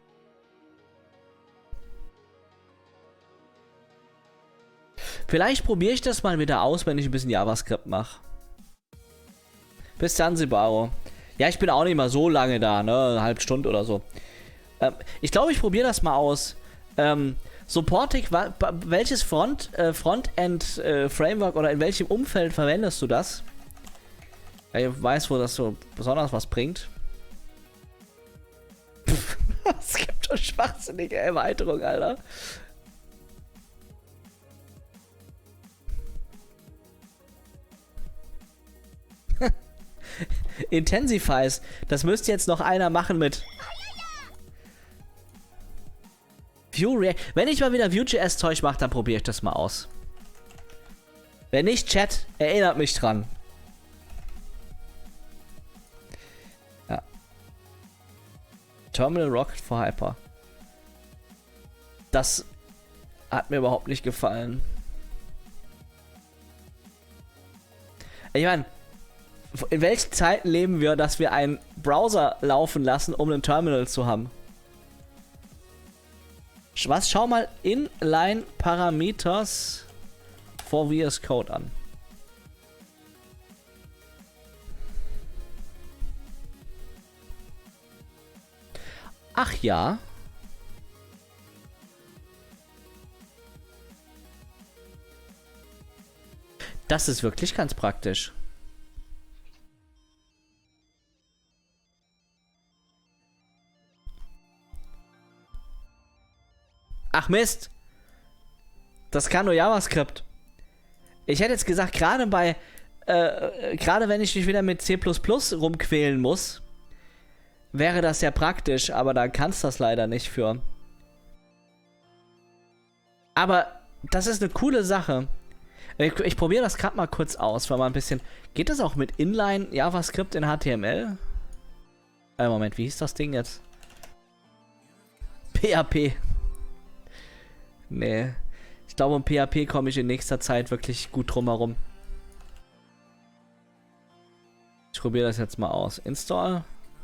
Vielleicht probiere ich das mal wieder aus, wenn ich ein bisschen JavaScript mache. Bis dann, Sibaro. Ja, ich bin auch nicht mal so lange da, ne? Eine halbe Stunde oder so. Ähm, ich glaube, ich probiere das mal aus. Ähm, Supporting, welches Front, äh, Frontend äh, Framework oder in welchem Umfeld verwendest du das? Ja, ich weiß, wo das so besonders was bringt. Es gibt schon schwachsinnige Erweiterungen, Alter. Intensifies. Das müsste jetzt noch einer machen mit Vue. Wenn ich mal wieder Vue.js-Zeug mache, dann probiere ich das mal aus. Wenn nicht, Chat, erinnert mich dran. Ja. Terminal Rocket for Hyper. Das hat mir überhaupt nicht gefallen. Ich meine, in welchen Zeiten leben wir, dass wir einen Browser laufen lassen, um ein Terminal zu haben? Was? Schau mal Inline Parameters for V S Code an. Ach ja. Das ist wirklich ganz praktisch. Ach Mist. Das kann nur JavaScript. Ich hätte jetzt gesagt, gerade bei, äh, gerade wenn ich mich wieder mit C plus plus rumquälen muss, wäre das ja praktisch, aber da kannst du das leider nicht für. Aber das ist eine coole Sache. Ich, ich probiere das gerade mal kurz aus, weil mal ein bisschen. Geht das auch mit Inline JavaScript in H T M L? Äh, Moment, wie hieß das Ding jetzt? P H P. Nee. Ich glaube, um P H P komme ich in nächster Zeit wirklich gut drum herum. Ich probiere das jetzt mal aus. Install.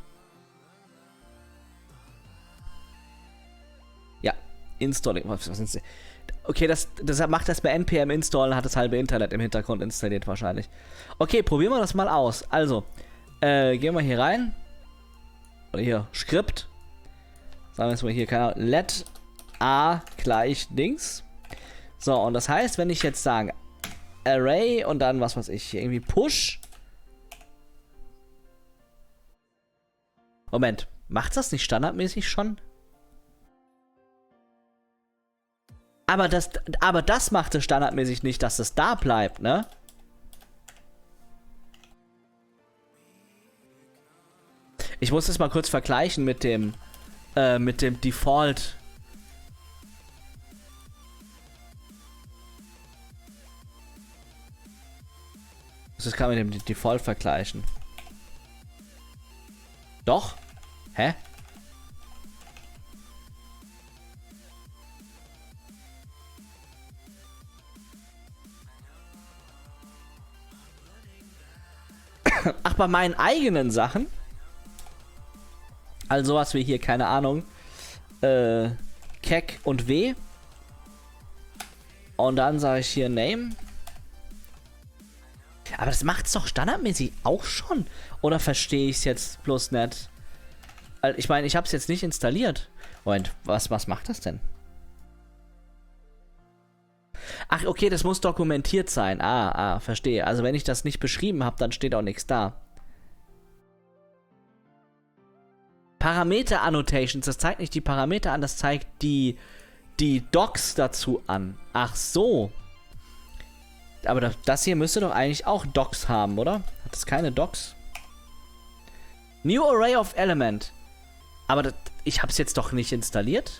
Ja, Installing. Was, was ist das? Okay, das, das macht das bei N P M Install, hat das halbe Internet im Hintergrund installiert wahrscheinlich. Okay, probieren wir das mal aus. Also, äh, gehen wir hier rein. Oder hier, Skript. Sagen wir jetzt mal hier, keine Ahnung, let a gleich Dings. So, und das heißt, wenn ich jetzt sage, Array und dann, was weiß ich, hier irgendwie Push. Moment, macht das nicht standardmäßig schon? Aber das, aber das macht es standardmäßig nicht, dass es da bleibt, ne? Ich muss das mal kurz vergleichen mit dem, äh, mit dem Default. Das kann man mit dem Default vergleichen. Doch? Hä? Ach, bei meinen eigenen Sachen? Also sowas wie hier, keine Ahnung. Äh, Keck und W. Und dann sage ich hier Name. Aber das macht es doch standardmäßig auch schon. Oder verstehe ich es jetzt bloß nicht? Also ich meine, ich habe es jetzt nicht installiert. Moment, was, was macht das denn? Ach, okay, das muss dokumentiert sein. Ah, ah, verstehe. Also wenn ich das nicht beschrieben habe, dann steht auch nichts da. Parameter Annotations, das zeigt nicht die Parameter an, das zeigt die, die Docs dazu an. Ach so. Aber das, das hier müsste doch eigentlich auch Docs haben, oder? Hat das keine Docs? New Array of Element. Aber das, ich habe es jetzt doch nicht installiert.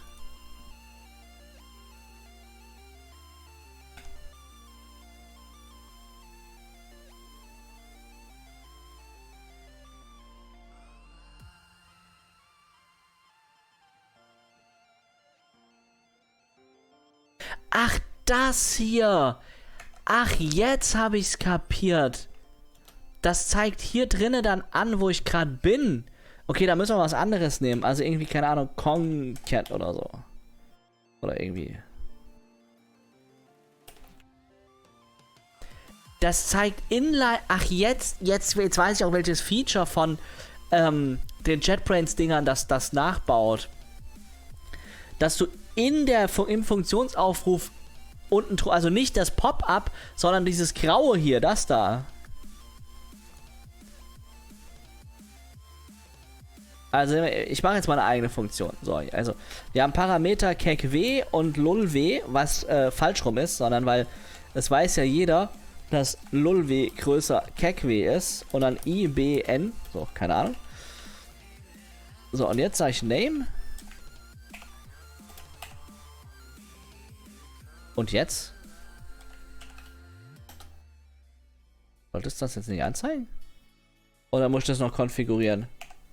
Ach, das hier. Ach, jetzt habe ich es kapiert. Das zeigt hier drinnen dann an, wo ich gerade bin. Okay, da müssen wir was anderes nehmen. Also irgendwie, keine Ahnung, Concat oder so. Oder irgendwie. Das zeigt Inline... Ach, jetzt, jetzt, jetzt weiß ich auch, welches Feature von ähm, den JetBrains-Dingern das, das nachbaut. Dass du in der, im Funktionsaufruf unten, also nicht das Pop-up, sondern dieses Graue hier, das da. Also ich mache jetzt mal eine eigene Funktion. So, also wir haben Parameter keckww und lulw, was äh, falsch rum ist, sondern weil es weiß ja jeder, dass lulw größer keckww ist und dann ibn, so, keine Ahnung. So, und jetzt sage ich Name. Und jetzt? Sollte es das jetzt nicht anzeigen? Oder muss ich das noch konfigurieren?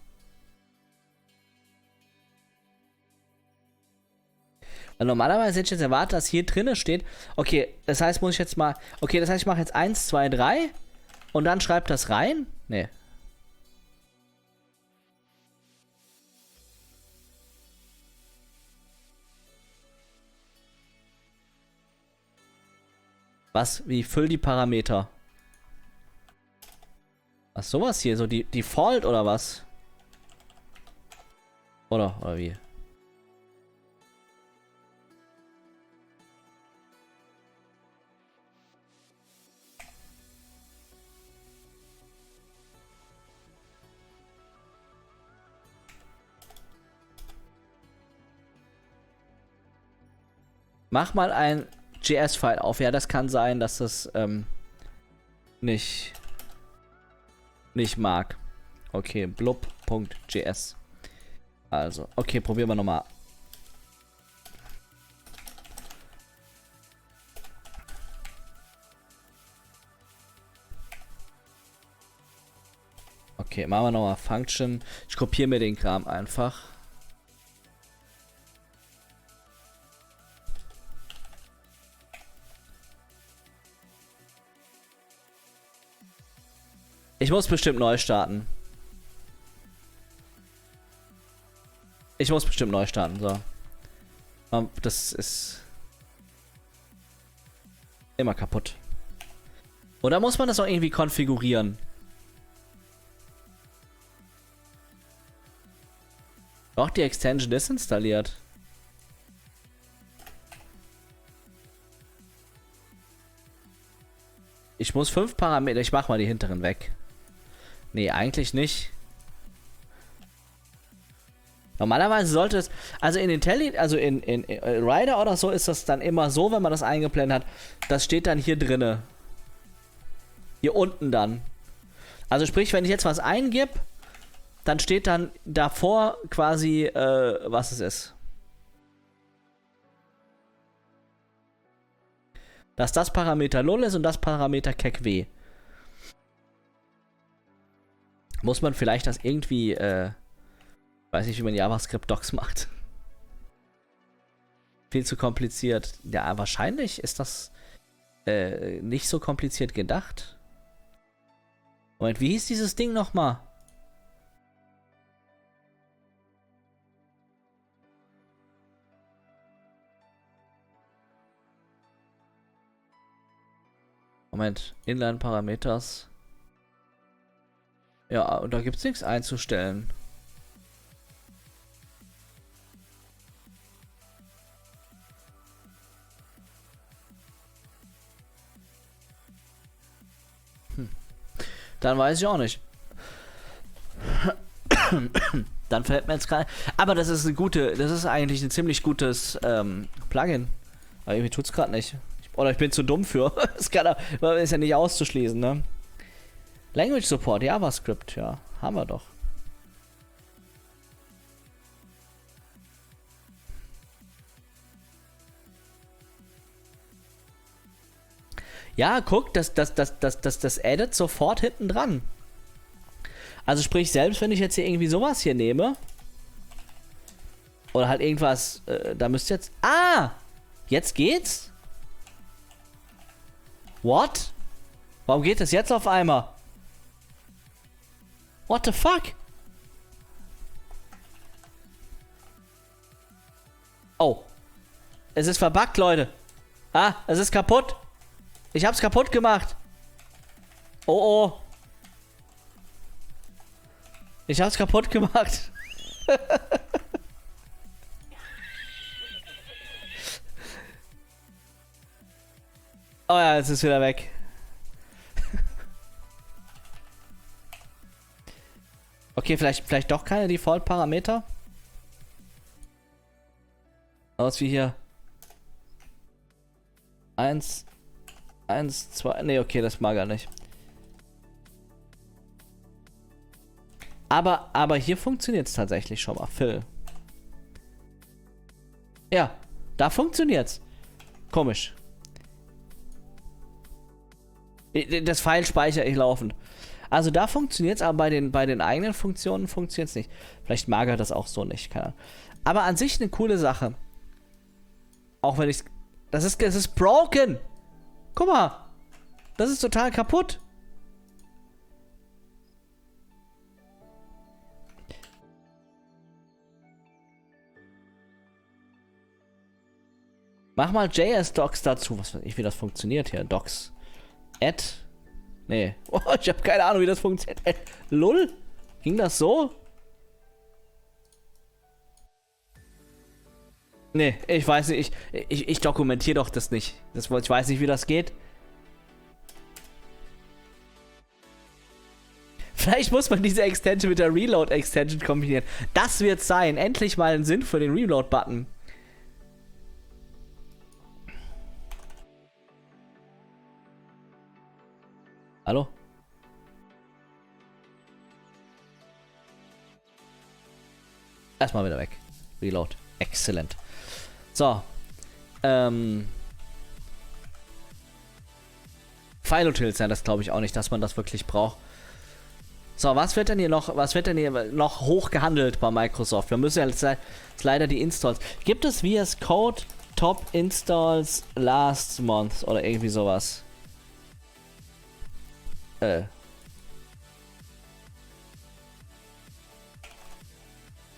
Weil normalerweise hätte ich jetzt erwartet, dass hier drinnen steht, okay, das heißt, muss ich jetzt mal, okay, das heißt, ich mache jetzt eins, zwei, drei und dann schreibt das rein? Nee. Was? Wie füll die Parameter? Was sowas hier? So die Default oder was? Oder, oder wie? Mach mal ein J S-File auf. Ja, das kann sein, dass das ähm, nicht, nicht mag. Okay, blub.js. Also, okay, probieren wir nochmal. Okay, machen wir nochmal Function. Ich kopiere mir den Kram einfach. Ich muss bestimmt neu starten. Ich muss bestimmt neu starten, so. Das ist immer kaputt. Oder muss man das auch irgendwie konfigurieren? Doch, die Extension ist installiert. Ich muss fünf Parameter... Ich mach mal die hinteren weg. Nee, eigentlich nicht. Normalerweise sollte es... Also in Intelli... Also in, in, in Rider oder so ist das dann immer so, wenn man das eingeblendet hat. Das steht dann hier drinne. Hier unten dann. Also sprich, wenn ich jetzt was eingib, dann steht dann davor quasi, äh, was es ist. Dass das Parameter null ist und das Parameter kecw. Muss man vielleicht das irgendwie, äh, weiß nicht, wie man JavaScript-Docs macht. Viel zu kompliziert. Ja, wahrscheinlich ist das äh, nicht so kompliziert gedacht. Moment, wie hieß dieses Ding nochmal? Moment, Inline-Parameters. Ja, und da gibt es nichts einzustellen. Hm. Dann weiß ich auch nicht. Dann fällt mir jetzt gerade... Aber das ist eine gute... Das ist eigentlich ein ziemlich gutes ähm, Plugin. Aber irgendwie tut's gerade nicht. Oder ich bin zu dumm für. Das kann, ist ja nicht auszuschließen, ne? Language Support, JavaScript, ja. Haben wir doch. Ja, guck, das, das, das, das, das, das addet sofort hinten dran. Also sprich, selbst wenn ich jetzt hier irgendwie sowas hier nehme. Oder halt irgendwas, äh, da müsst ihr jetzt... Ah! Jetzt geht's? What? Warum geht das jetzt auf einmal? What the fuck? Oh. Es ist verbuggt, Leute. Ah, es ist kaputt. Ich hab's kaputt gemacht. Oh, oh. Ich hab's kaputt gemacht. Oh ja, jetzt ist wieder weg. Okay, vielleicht, vielleicht doch keine Default-Parameter. Aus wie hier. Eins. Eins, zwei. Nee, okay, das mag er nicht. Aber, aber hier funktioniert es tatsächlich schon mal. Phil. Ja, da funktioniert's. Komisch. Das File speichere ich laufend. Also da funktioniert es, aber bei den, bei den eigenen Funktionen funktioniert es nicht. Vielleicht mag er das auch so nicht, keine Ahnung. Aber an sich eine coole Sache. Auch wenn ich... Das ist, das ist broken! Guck mal! Das ist total kaputt! Mach mal J S-Docs dazu. Was weiß ich, wie das funktioniert hier. Docs. Add. Nee. Oh, ich habe keine Ahnung, wie das funktioniert. Add. Lull? Ging das so? Nee, ich weiß nicht. Ich, ich, ich dokumentiere doch das nicht. Das, ich weiß nicht, wie das geht. Vielleicht muss man diese Extension mit der Reload-Extension kombinieren. Das wird sein. Endlich mal ein Sinn für den Reload-Button. Hallo? Erstmal wieder weg. Reload. Excellent. So. Ähm. File-Utils, ja, das glaube ich auch nicht, dass man das wirklich braucht. So, was wird denn hier noch, was wird denn hier noch hoch gehandelt bei Microsoft? Wir müssen ja jetzt, jetzt leider die Installs. Gibt es V S Code Top Installs Last Month oder irgendwie sowas? Äh.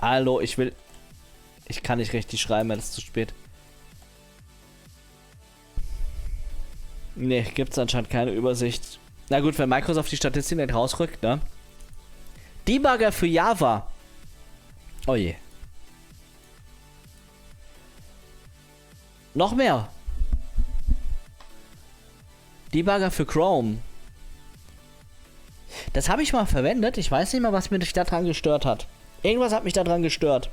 Hallo, ich will... Ich kann nicht richtig schreiben, es ist zu spät. Ne, gibt's anscheinend keine Übersicht. Na gut, wenn Microsoft die Statistik nicht rausrückt, ne? Debugger für Java. Oh je. Noch mehr. Debugger für Chrome. Das habe ich mal verwendet. Ich weiß nicht mal, was mich daran gestört hat. Irgendwas hat mich daran gestört.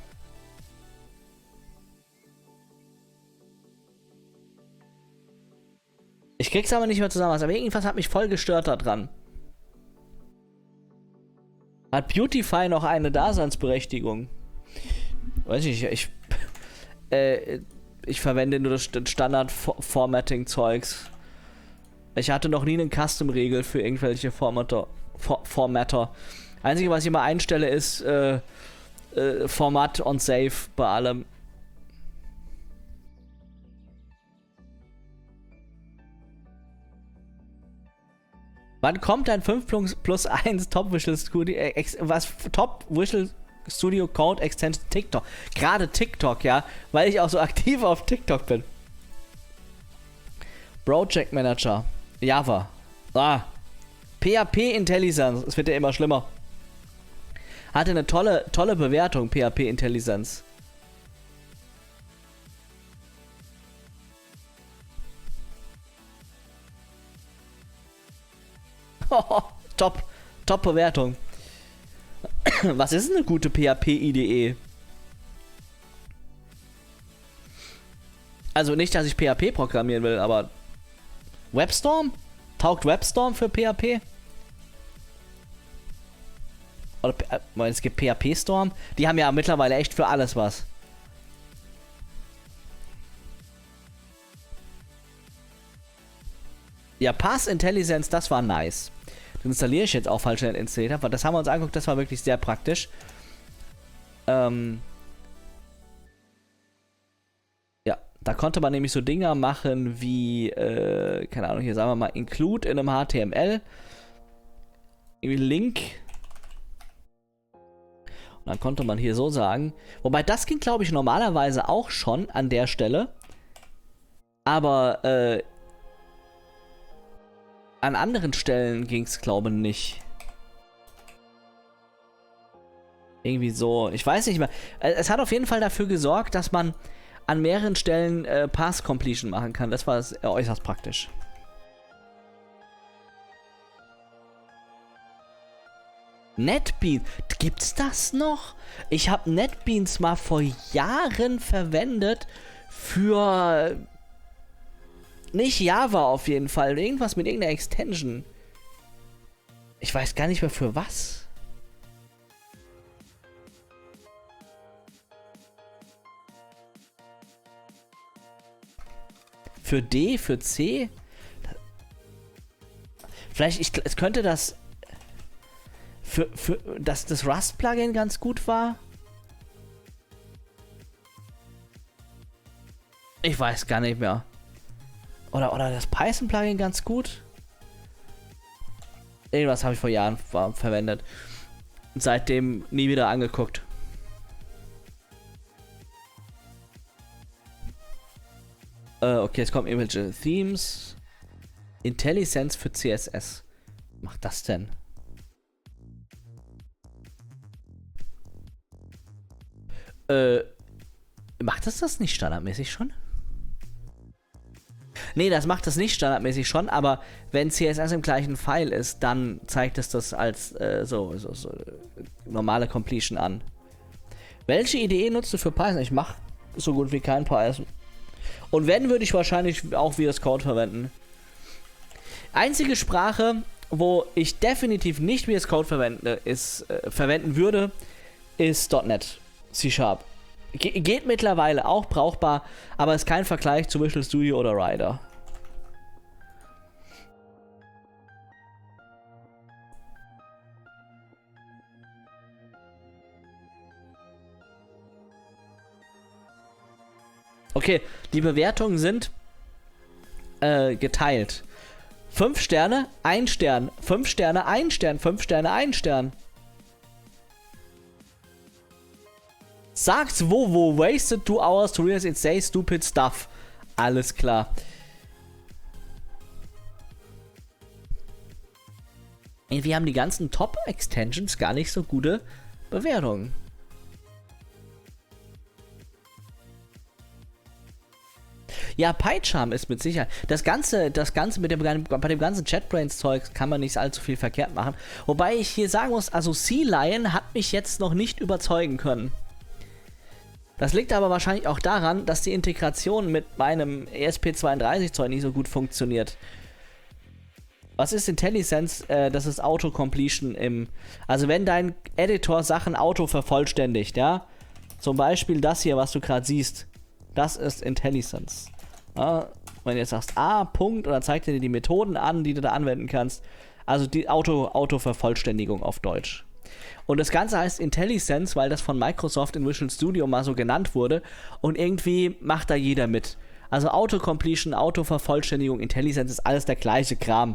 Ich krieg's aber nicht mehr zusammen, aber irgendwas hat mich voll gestört daran. Hat Beautify noch eine Daseinsberechtigung? Weiß ich nicht, ich... äh, ich verwende nur das Standard-Formatting-Zeugs. Ich hatte noch nie eine Custom-Regel für irgendwelche Formatter. For Formatter. Einzige, was ich immer einstelle, ist äh, äh, Format on Save bei allem. Wann kommt ein fünf plus eins Top Visual Studio, äh, was Top Visual Studio Code Extension TikTok? Gerade TikTok, ja, weil ich auch so aktiv auf TikTok bin. Project Manager, Java, ah, P H P Intelligence, es wird ja immer schlimmer. Hatte eine tolle, tolle Bewertung, P H P Intelligence. top, top Bewertung. Was ist eine gute P H P-I D E? Also nicht, dass ich P H P programmieren will, aber WebStorm? Taugt WebStorm für P H P? Oder äh, es gibt P H P-Storm? Die haben ja mittlerweile echt für alles was. Ja, Pass Intelligence, das war nice. Das installiere ich jetzt auch falsch installiert habe, weil das haben wir uns angeguckt, das war wirklich sehr praktisch. Ähm ja, da konnte man nämlich so Dinger machen wie, äh, keine Ahnung, hier sagen wir mal, include in einem H T M L. Irgendwie Link. Und dann konnte man hier so sagen. Wobei das ging, glaube ich, normalerweise auch schon an der Stelle. Aber, äh, an anderen Stellen ging es, glaube ich, nicht. Irgendwie so. Ich weiß nicht mehr. Es hat auf jeden Fall dafür gesorgt, dass man an mehreren Stellen äh, Pass Completion machen kann. Das war äh, äußerst praktisch. NetBeans. Gibt's das noch? Ich habe NetBeans mal vor Jahren verwendet für... Nicht Java auf jeden Fall. Irgendwas mit irgendeiner Extension. Ich weiß gar nicht mehr für was. Für D, für C? Vielleicht, ich, es könnte das... Für, für, dass das Rust-Plugin ganz gut war? Ich weiß gar nicht mehr. Oder, oder das Python-Plugin ganz gut. Irgendwas habe ich vor Jahren ver verwendet. Und seitdem nie wieder angeguckt. Äh, okay, jetzt kommen irgendwelche Themes. IntelliSense für C S S. Was macht das denn? Äh, macht das das nicht standardmäßig schon? Nee, das macht das nicht standardmäßig schon, aber wenn C S S im gleichen File ist, dann zeigt es das als äh, so, so, so normale Completion an. Welche I D E nutzt du für Python? Ich mache so gut wie kein Python. Und wenn, würde ich wahrscheinlich auch V S Code verwenden. Einzige Sprache, wo ich definitiv nicht V S Code verwende, ist, äh, verwenden würde, ist .NET, C Sharp. Ge geht mittlerweile auch brauchbar, aber ist kein Vergleich zu Visual Studio oder Rider. Okay, die Bewertungen sind äh, geteilt. fünf Sterne, ein Stern, fünf Sterne, ein Stern, fünf Sterne, ein Stern. Sagt's wo, wo, wasted two hours to realize it say stupid stuff. Alles klar. Irgendwie haben die ganzen Top-Extensions gar nicht so gute Bewertungen. Ja, PyCharm ist mit Sicherheit. Das Ganze, das Ganze mit dem, bei dem ganzen JetBrains-Zeug kann man nicht allzu viel verkehrt machen. Wobei ich hier sagen muss, also Sea-Lion hat mich jetzt noch nicht überzeugen können. Das liegt aber wahrscheinlich auch daran, dass die Integration mit meinem E S P zweiunddreißig-Zeug nicht so gut funktioniert. Was ist IntelliSense? Äh, das ist Auto-Completion im... Also wenn dein Editor Sachen auto vervollständigt, ja? Zum Beispiel das hier, was du gerade siehst. Das ist IntelliSense. Ja, wenn du jetzt sagst, ah, Punkt, und dann zeigt er dir die Methoden an, die du da anwenden kannst. Also die Auto, Auto-Vervollständigung auf Deutsch. Und das Ganze heißt IntelliSense, weil das von Microsoft in Visual Studio mal so genannt wurde. Und irgendwie macht da jeder mit. Also Auto-Completion, Auto-Vervollständigung, IntelliSense ist alles der gleiche Kram.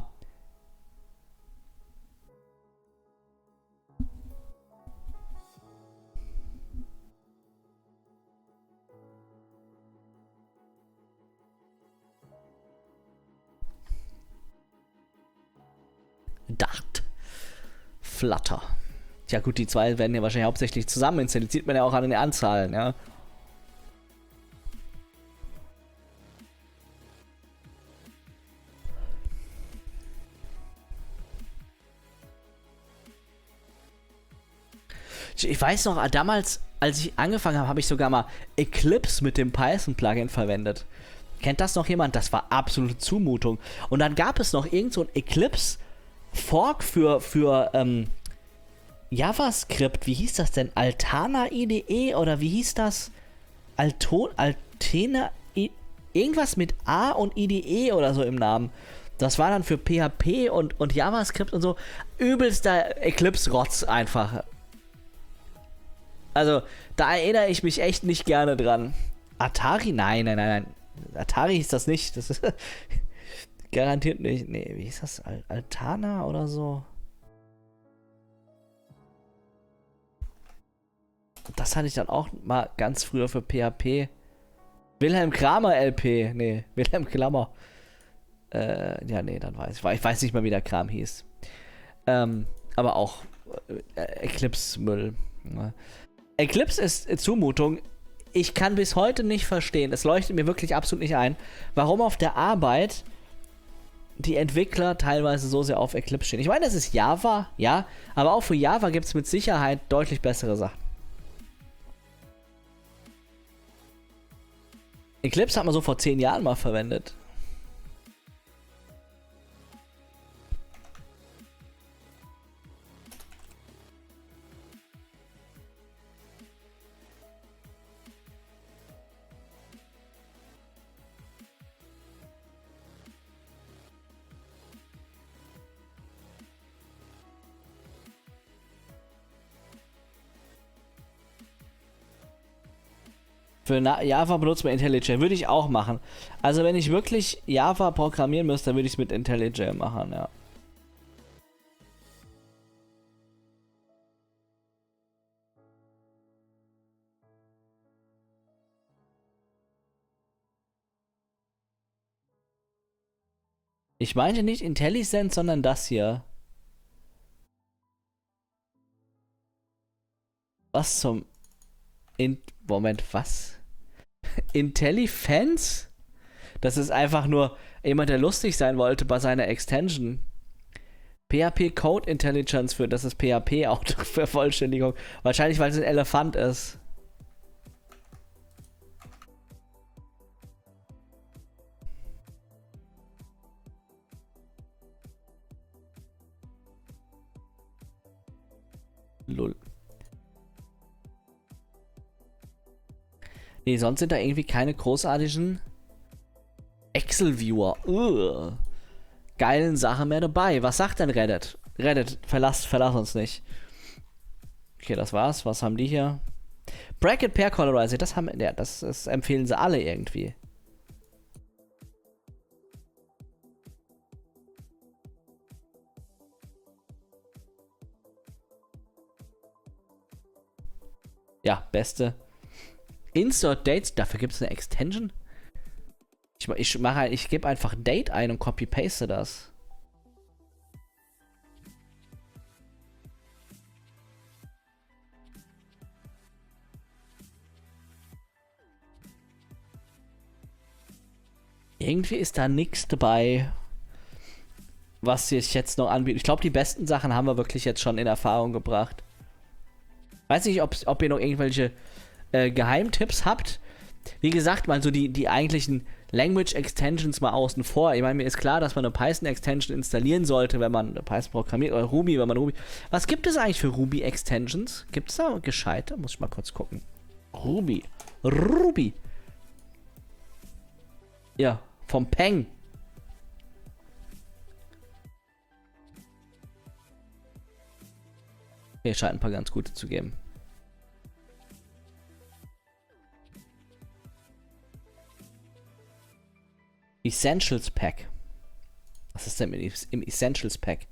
Dart. Flutter. Tja gut, die zwei werden ja wahrscheinlich hauptsächlich zusammen installiert. Sieht man ja auch an den Anzahlen, ja. Ich weiß noch, damals, als ich angefangen habe, habe ich sogar mal Eclipse mit dem Python-Plugin verwendet. Kennt das noch jemand? Das war absolute Zumutung. Und dann gab es noch irgend so ein Eclipse-Fork für, für ähm, JavaScript. Wie hieß das denn? Altana I D E oder wie hieß das? Alto, Altena, I, irgendwas mit A und I D E oder so im Namen. Das war dann für P H P und, und JavaScript und so. Übelster Eclipse-Rotz einfach. Also, da erinnere ich mich echt nicht gerne dran. Atari? Nein, nein, nein, nein. Atari hieß das nicht. Das ist garantiert nicht. Nee, wie hieß das? Al- Altana oder so? Das hatte ich dann auch mal ganz früher für P H P. Wilhelm Kramer L P. Nee, Wilhelm Klammer. Äh, ja, nee, dann weiß ich. Ich weiß nicht mal, wie der Kram hieß. Ähm, aber auch äh, Eclipse-Müll. Ne? Eclipse ist Zumutung. Ich kann bis heute nicht verstehen, es leuchtet mir wirklich absolut nicht ein, warum auf der Arbeit die Entwickler teilweise so sehr auf Eclipse stehen. Ich meine, das ist Java, ja, aber auch für Java gibt es mit Sicherheit deutlich bessere Sachen. Eclipse hat man so vor zehn Jahren mal verwendet. Für Java benutzt man IntelliJ. Würde ich auch machen. Also wenn ich wirklich Java programmieren müsste, dann würde ich es mit IntelliJ machen, ja. Ich meinte nicht IntelliSense, sondern das hier. Was zum... In Moment, was? IntelliFans? Das ist einfach nur jemand, der lustig sein wollte bei seiner Extension. P H P Code Intelligence für, das ist P H P auch für Vollständigung. Wahrscheinlich, weil es ein Elefant ist. Lull. Nee, sonst sind da irgendwie keine großartigen Excel-Viewer. Ugh. Geilen Sachen mehr dabei. Was sagt denn Reddit? Reddit, verlass, verlass uns nicht. Okay, das war's. Was haben die hier? Bracket Pair Colorizer, das haben, ja, das, das empfehlen sie alle irgendwie. Ja, beste. Insert Dates, dafür gibt es eine Extension? Ich, ich mache, ich gebe einfach Date ein und copy-paste das. Irgendwie ist da nichts dabei, was sich jetzt noch anbietet. Ich glaube, die besten Sachen haben wir wirklich jetzt schon in Erfahrung gebracht. Weiß nicht, ob, ob ihr noch irgendwelche äh, Geheimtipps habt. Wie gesagt, mal so die, die eigentlichen Language Extensions mal außen vor. Ich meine, mir ist klar, dass man eine Python Extension installieren sollte, wenn man Python programmiert, oder Ruby, wenn man Ruby. Was gibt es eigentlich für Ruby Extensions? Gibt es da gescheite? Muss ich mal kurz gucken. Ruby. Ruby. Ja, vom Peng. Hier scheint ein paar ganz gute zu geben. Essentials Pack. Was ist denn im Essentials Pack?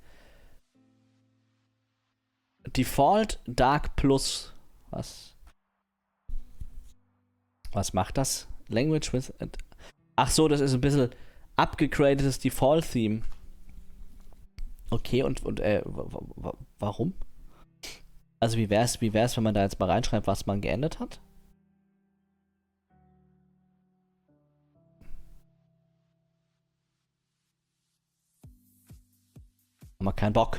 Default Dark Plus. Was? Was macht das? Language with. Ach so, das ist ein bisschen abgegradetes Default Theme. Okay, und, und äh, warum? Also wie wär's, wie wär's, wenn man da jetzt mal reinschreibt, was man geändert hat? Haben wir keinen Bock.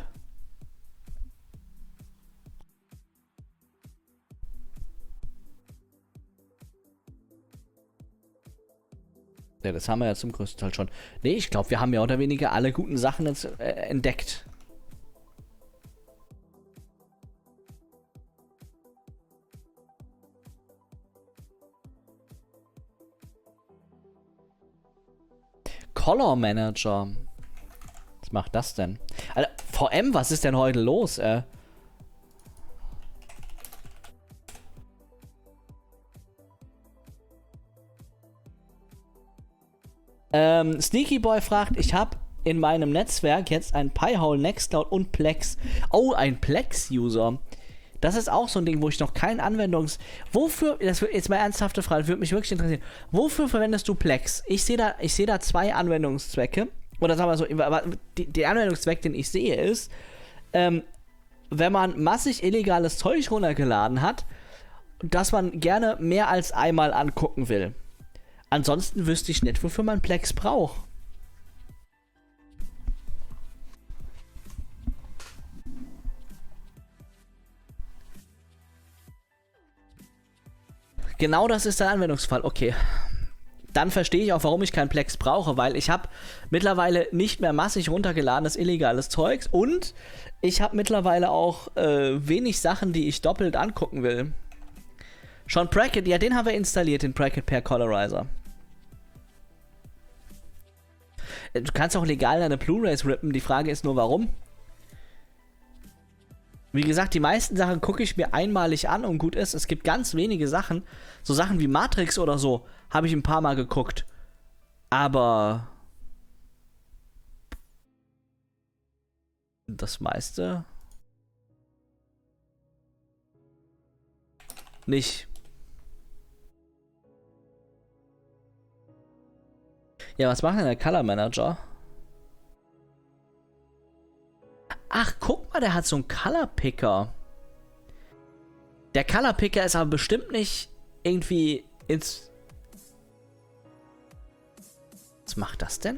Ja, das haben wir ja zum größten Teil schon. Nee, ich glaube, wir haben mehr oder weniger alle guten Sachen jetzt äh, entdeckt. Color Manager. Was macht das denn? Alter, V M, was ist denn heute los, äh? Ähm, Sneaky Boy fragt, ich habe in meinem Netzwerk jetzt ein Pi-hole, Nextcloud und Plex. Oh, ein Plex-User. Das ist auch so ein Ding, wo ich noch keinen Anwendungs... Wofür, das wird jetzt mal ernsthafte Frage, würde mich wirklich interessieren. Wofür verwendest du Plex? Ich sehe da, ich sehe da zwei Anwendungszwecke. Oder sagen wir so, die, der Anwendungszweck, den ich sehe, ist, ähm, wenn man massig illegales Zeug runtergeladen hat, das man gerne mehr als einmal angucken will. Ansonsten wüsste ich nicht, wofür man Plex braucht. Genau das ist der Anwendungsfall. Okay. Dann verstehe ich auch, warum ich keinen Plex brauche, weil ich habe mittlerweile nicht mehr massig runtergeladenes illegales Zeugs und ich habe mittlerweile auch äh, wenig Sachen, die ich doppelt angucken will. Schon Bracket, ja, den haben wir installiert, den Bracket Pair Colorizer. Du kannst auch legal deine Blu-rays rippen, die Frage ist nur, warum? Wie gesagt, die meisten Sachen gucke ich mir einmalig an und gut ist. Es gibt ganz wenige Sachen, so Sachen wie Matrix oder so, habe ich ein paar Mal geguckt. Aber das meiste nicht. Ja, was macht denn der Color Manager? Ach, guck mal, der hat so einen Color Picker. Der Color Picker ist aber bestimmt nicht irgendwie ins... Was macht das denn?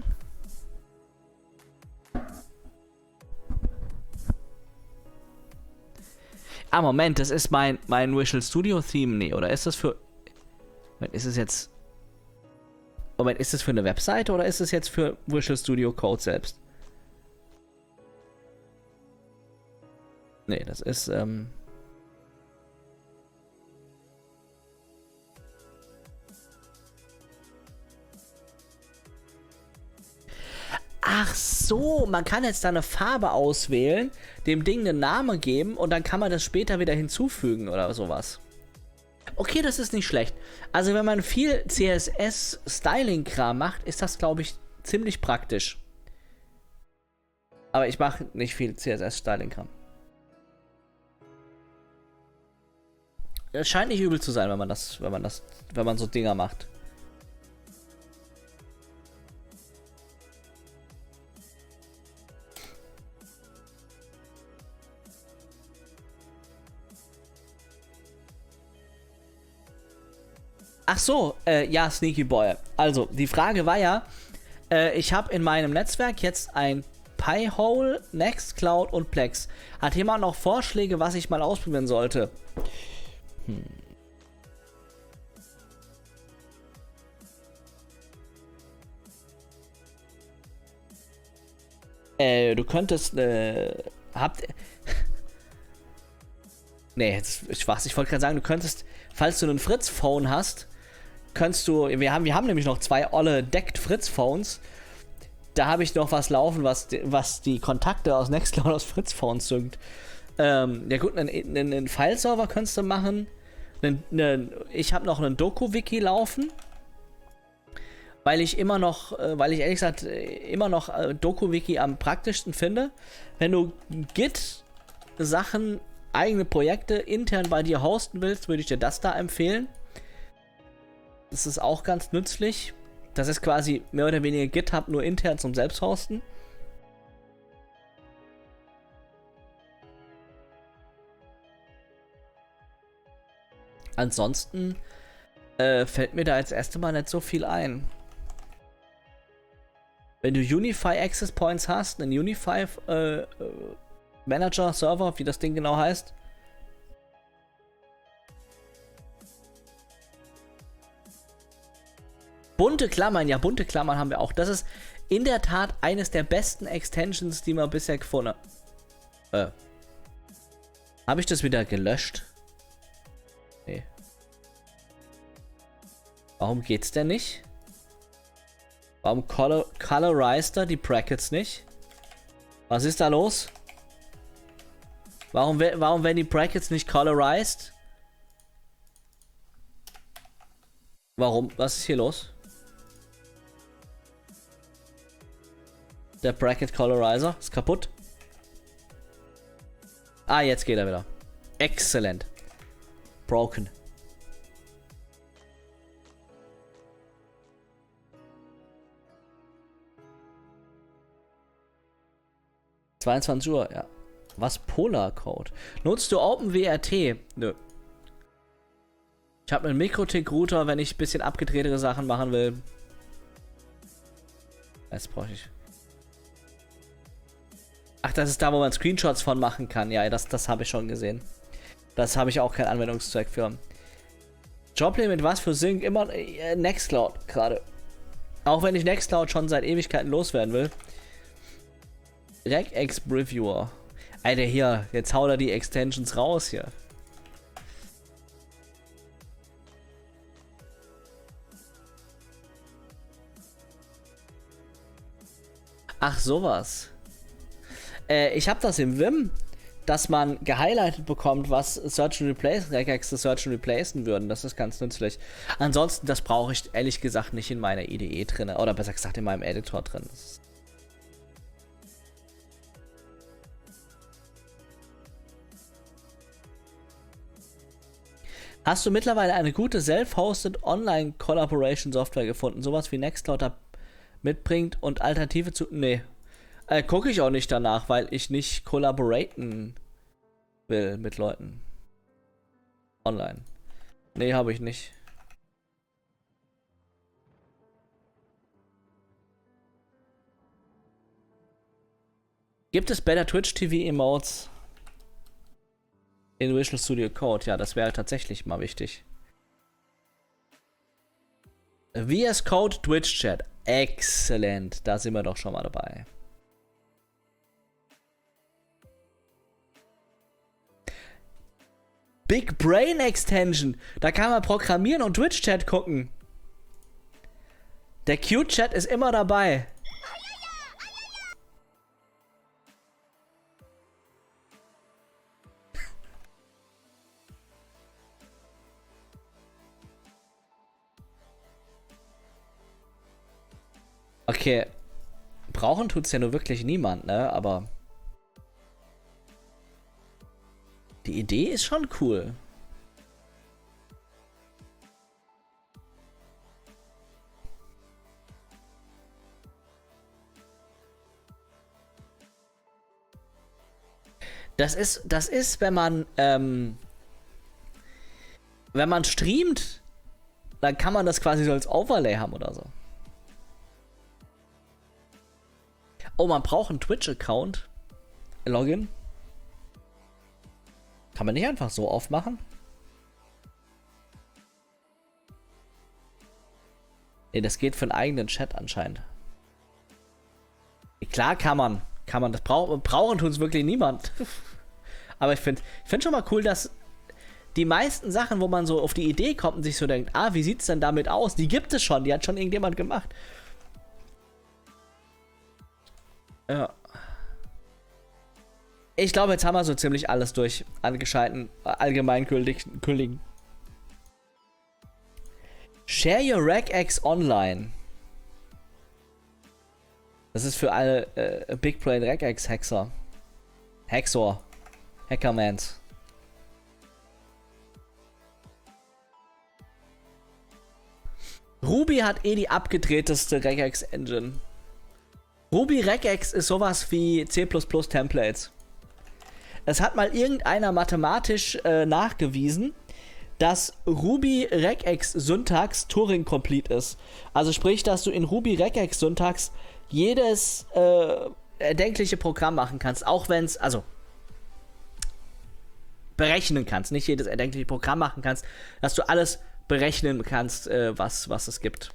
Ah, Moment, das ist mein, mein Visual Studio Theme. Nee, oder ist das für... Moment, ist es jetzt... Moment, ist das für eine Webseite oder ist es jetzt für Visual Studio Code selbst? Nee, das ist, ähm... Ach so, man kann jetzt da eine Farbe auswählen, dem Ding einen Namen geben und dann kann man das später wieder hinzufügen oder sowas. Okay, das ist nicht schlecht. Also wenn man viel C S S-Styling-Kram macht, ist das, glaube ich, ziemlich praktisch. Aber ich mache nicht viel C S S-Styling-Kram. Es scheint nicht übel zu sein, wenn man das, wenn man das, wenn man so Dinger macht. Ach so, äh, ja, Sneaky Boy. Also, die Frage war ja, äh, ich habe in meinem Netzwerk jetzt ein Pi-hole, Nextcloud und Plex. Hat jemand noch Vorschläge, was ich mal ausprobieren sollte? Hm. Äh, du könntest, äh, habt... nee, jetzt Spaß. Ich wollte gerade sagen, du könntest, falls du einen Fritz-Phone hast, kannst du, wir haben, wir haben nämlich noch zwei olle Decked Fritz-Phones. Da habe ich noch was laufen, was, was die Kontakte aus Nextcloud aus Fritz-Phones synkt. Ähm, ja gut, einen, einen, einen File-Server könntest du machen. Einen, einen, ich habe noch einen Doku-Wiki laufen. Weil ich immer noch, äh, weil ich ehrlich gesagt äh, immer noch äh, Doku-Wiki am praktischsten finde. Wenn du Git-Sachen, eigene Projekte intern bei dir hosten willst, würde ich dir das da empfehlen. Das ist auch ganz nützlich. Das ist quasi mehr oder weniger GitHub nur intern zum Selbsthosten. Ansonsten äh, fällt mir da als erstes Mal nicht so viel ein. Wenn du Unify Access Points hast, einen Unify äh, äh, Manager, Server, wie das Ding genau heißt. Bunte Klammern, ja, bunte Klammern haben wir auch. Das ist in der Tat eines der besten Extensions, die man bisher gefunden hat. Äh. Habe ich das wieder gelöscht? Nee. Warum geht's denn nicht? Warum color colorized er die Brackets nicht? Was ist da los? Warum, warum werden die Brackets nicht colorized? Warum? Was ist hier los? Der Bracket Colorizer ist kaputt. Ah, jetzt geht er wieder. Excellent. Broken. zweiundzwanzig Uhr, ja. Was? Polar Code? Nutzt du OpenWRT? Nö. Ich habe einen Mikrotik-Router, wenn ich ein bisschen abgedrehtere Sachen machen will. Das brauche ich. Ach, das ist da, wo man Screenshots von machen kann. Ja, das, das habe ich schon gesehen. Das habe ich auch keinen Anwendungszweck für. Joblimit, was für Sync? Immer äh, Nextcloud gerade. Auch wenn ich Nextcloud schon seit Ewigkeiten loswerden will. Regex Reviewer. Alter, hier, jetzt haut er die Extensions raus hier. Ach, sowas. Äh, ich habe das im Vim, dass man gehighlightet bekommt, was Search and Replace, Regex Search and Replacen würden. Das ist ganz nützlich. Ansonsten, das brauche ich ehrlich gesagt nicht in meiner I D E drin. Oder besser gesagt in meinem Editor drin. Das ist Hast du mittlerweile eine gute Self-Hosted Online-Collaboration-Software gefunden? Sowas wie Nextcloud da mitbringt und Alternative zu... Nee. Äh, gucke ich auch nicht danach, weil ich nicht collaboraten will mit Leuten. Online. Nee, habe ich nicht. Gibt es Better Twitch T V Emotes in Visual Studio Code? Ja, das wäre tatsächlich mal wichtig. V S Code Twitch Chat. Exzellent. Da sind wir doch schon mal dabei. Big Brain Extension. Da kann man programmieren und Twitch Chat gucken. Der Cute Chat ist immer dabei. Okay, brauchen tut's ja nur wirklich niemand, ne? Aber die Idee ist schon cool. Das ist, das ist, wenn man, ähm, wenn man streamt, dann kann man das quasi so als Overlay haben oder so. Oh, man braucht einen Twitch-Account. Login. Kann man nicht einfach so aufmachen? Ne, das geht für einen eigenen Chat anscheinend. Klar kann man. Kann man. Das brauchen, brauchen tun es wirklich niemand. Aber ich finde ich find schon mal cool, dass die meisten Sachen, wo man so auf die Idee kommt und sich so denkt, ah, wie sieht's denn damit aus? Die gibt es schon. Die hat schon irgendjemand gemacht. Ja. Ich glaube, jetzt haben wir so ziemlich alles durch angeschalten, allgemeingültigen. Share your regex online. Das ist für alle äh, Big Brain Regex Hexer. Hexor. Hackermans. Ruby hat eh die abgedrehteste Regex Engine. Ruby Regex ist sowas wie C plus plus Templates. Es hat mal irgendeiner mathematisch äh, nachgewiesen, dass Ruby Regex Syntax Turing Complete ist. Also sprich, dass du in Ruby Regex Syntax jedes äh, erdenkliche Programm machen kannst, auch wenn es, also berechnen kannst, nicht jedes erdenkliche Programm machen kannst, dass du alles berechnen kannst, äh, was, was es gibt.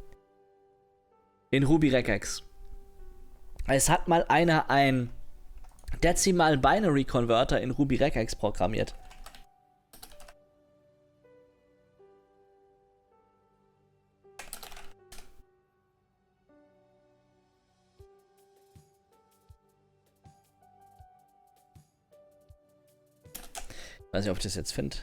In Ruby Regex. Es hat mal einer ein Dezimal Binary Converter in Ruby Regex programmiert. Weiß nicht, ob ich das jetzt finde.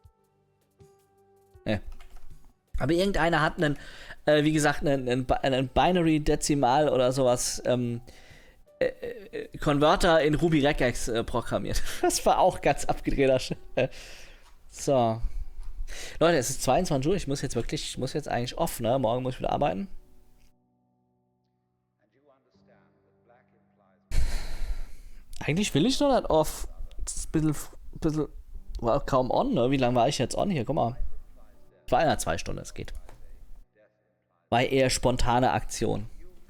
Ne. Aber irgendeiner hat einen, äh, wie gesagt, einen, einen, einen Binary Dezimal oder sowas, ähm, Converter in Ruby Regex äh, programmiert. Das war auch ganz abgedrehter Sch So. Leute, es ist zweiundzwanzig Uhr. Ich muss jetzt wirklich, ich muss jetzt eigentlich off, ne? Morgen muss ich wieder arbeiten. Eigentlich will ich noch nicht off. Das ist ein bisschen, bisschen war kaum on, ne? Wie lange war ich jetzt on hier? Guck mal. Es war einer zwei Stunden, es geht. War eher spontane Aktion.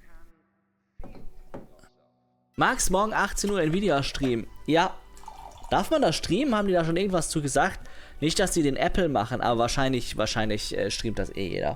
Max, morgen achtzehn Uhr Nvidia-Stream. Ja. Darf man da streamen? Haben die da schon irgendwas zu gesagt? Nicht, dass die den Apple machen, aber wahrscheinlich, wahrscheinlich äh, streamt das eh jeder.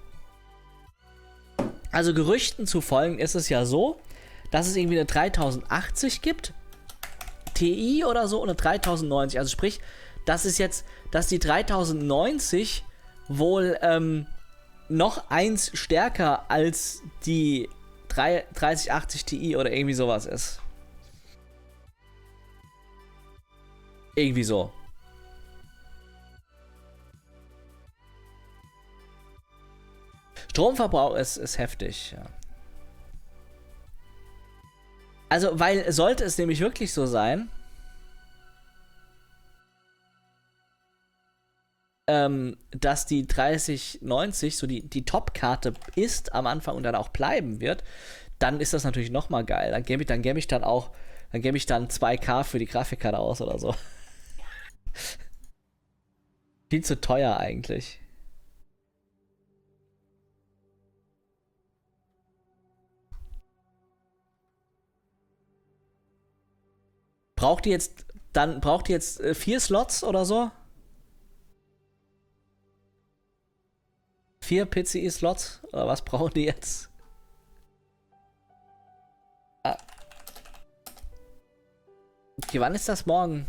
Also Gerüchten zu folgen ist es ja so, dass es irgendwie eine dreitausendachtzig gibt. Ti oder so und eine dreitausendneunzig. Also sprich, das ist jetzt, dass die dreitausendneunzig wohl ähm, noch eins stärker als die dreißig achtzig Ti oder irgendwie sowas ist. Irgendwie so. Stromverbrauch ist, ist heftig, ja. Also, weil sollte es nämlich wirklich so sein, ähm, dass die dreißig neunzig so die, die Top-Karte ist am Anfang und dann auch bleiben wird, dann ist das natürlich nochmal geil. Dann gebe ich, dann gebe ich dann auch, dann gebe ich dann zwei K für die Grafikkarte aus oder so. Viel zu teuer eigentlich. Braucht ihr jetzt, dann braucht ihr jetzt äh, vier Slots oder so? Vier P C I-Slots? Oder was brauchen die jetzt? Ah. Okay, wann ist das morgen?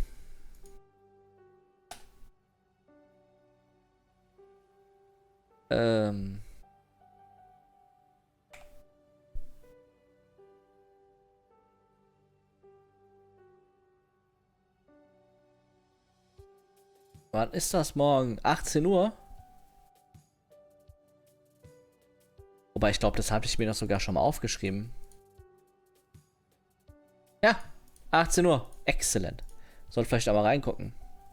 Ähm. Wann ist das morgen? achtzehn Uhr? Wobei, ich glaube, das habe ich mir doch sogar schon mal aufgeschrieben. Ja, achtzehn Uhr. Exzellent. Sollte vielleicht aber reingucken.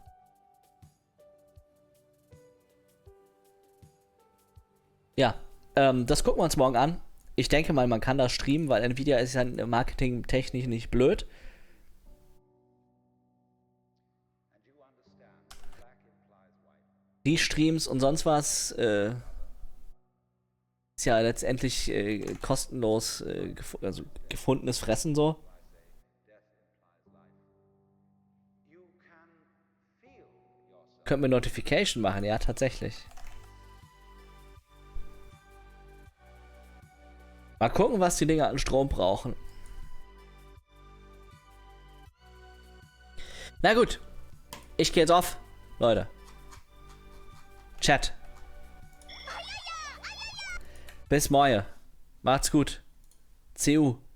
Ja, ähm, das gucken wir uns morgen an. Ich denke mal, man kann das streamen, weil Nvidia ist ja marketingtechnisch nicht blöd. die Streams und sonst was äh, ist ja letztendlich äh, kostenlos äh, gef also gefundenes Fressen so. Können wir Notification machen, ja, tatsächlich. Mal gucken, was die Dinger an Strom brauchen. Na gut. Ich gehe jetzt auf. Leute. Chat. Bis morgen. Macht's gut. C U.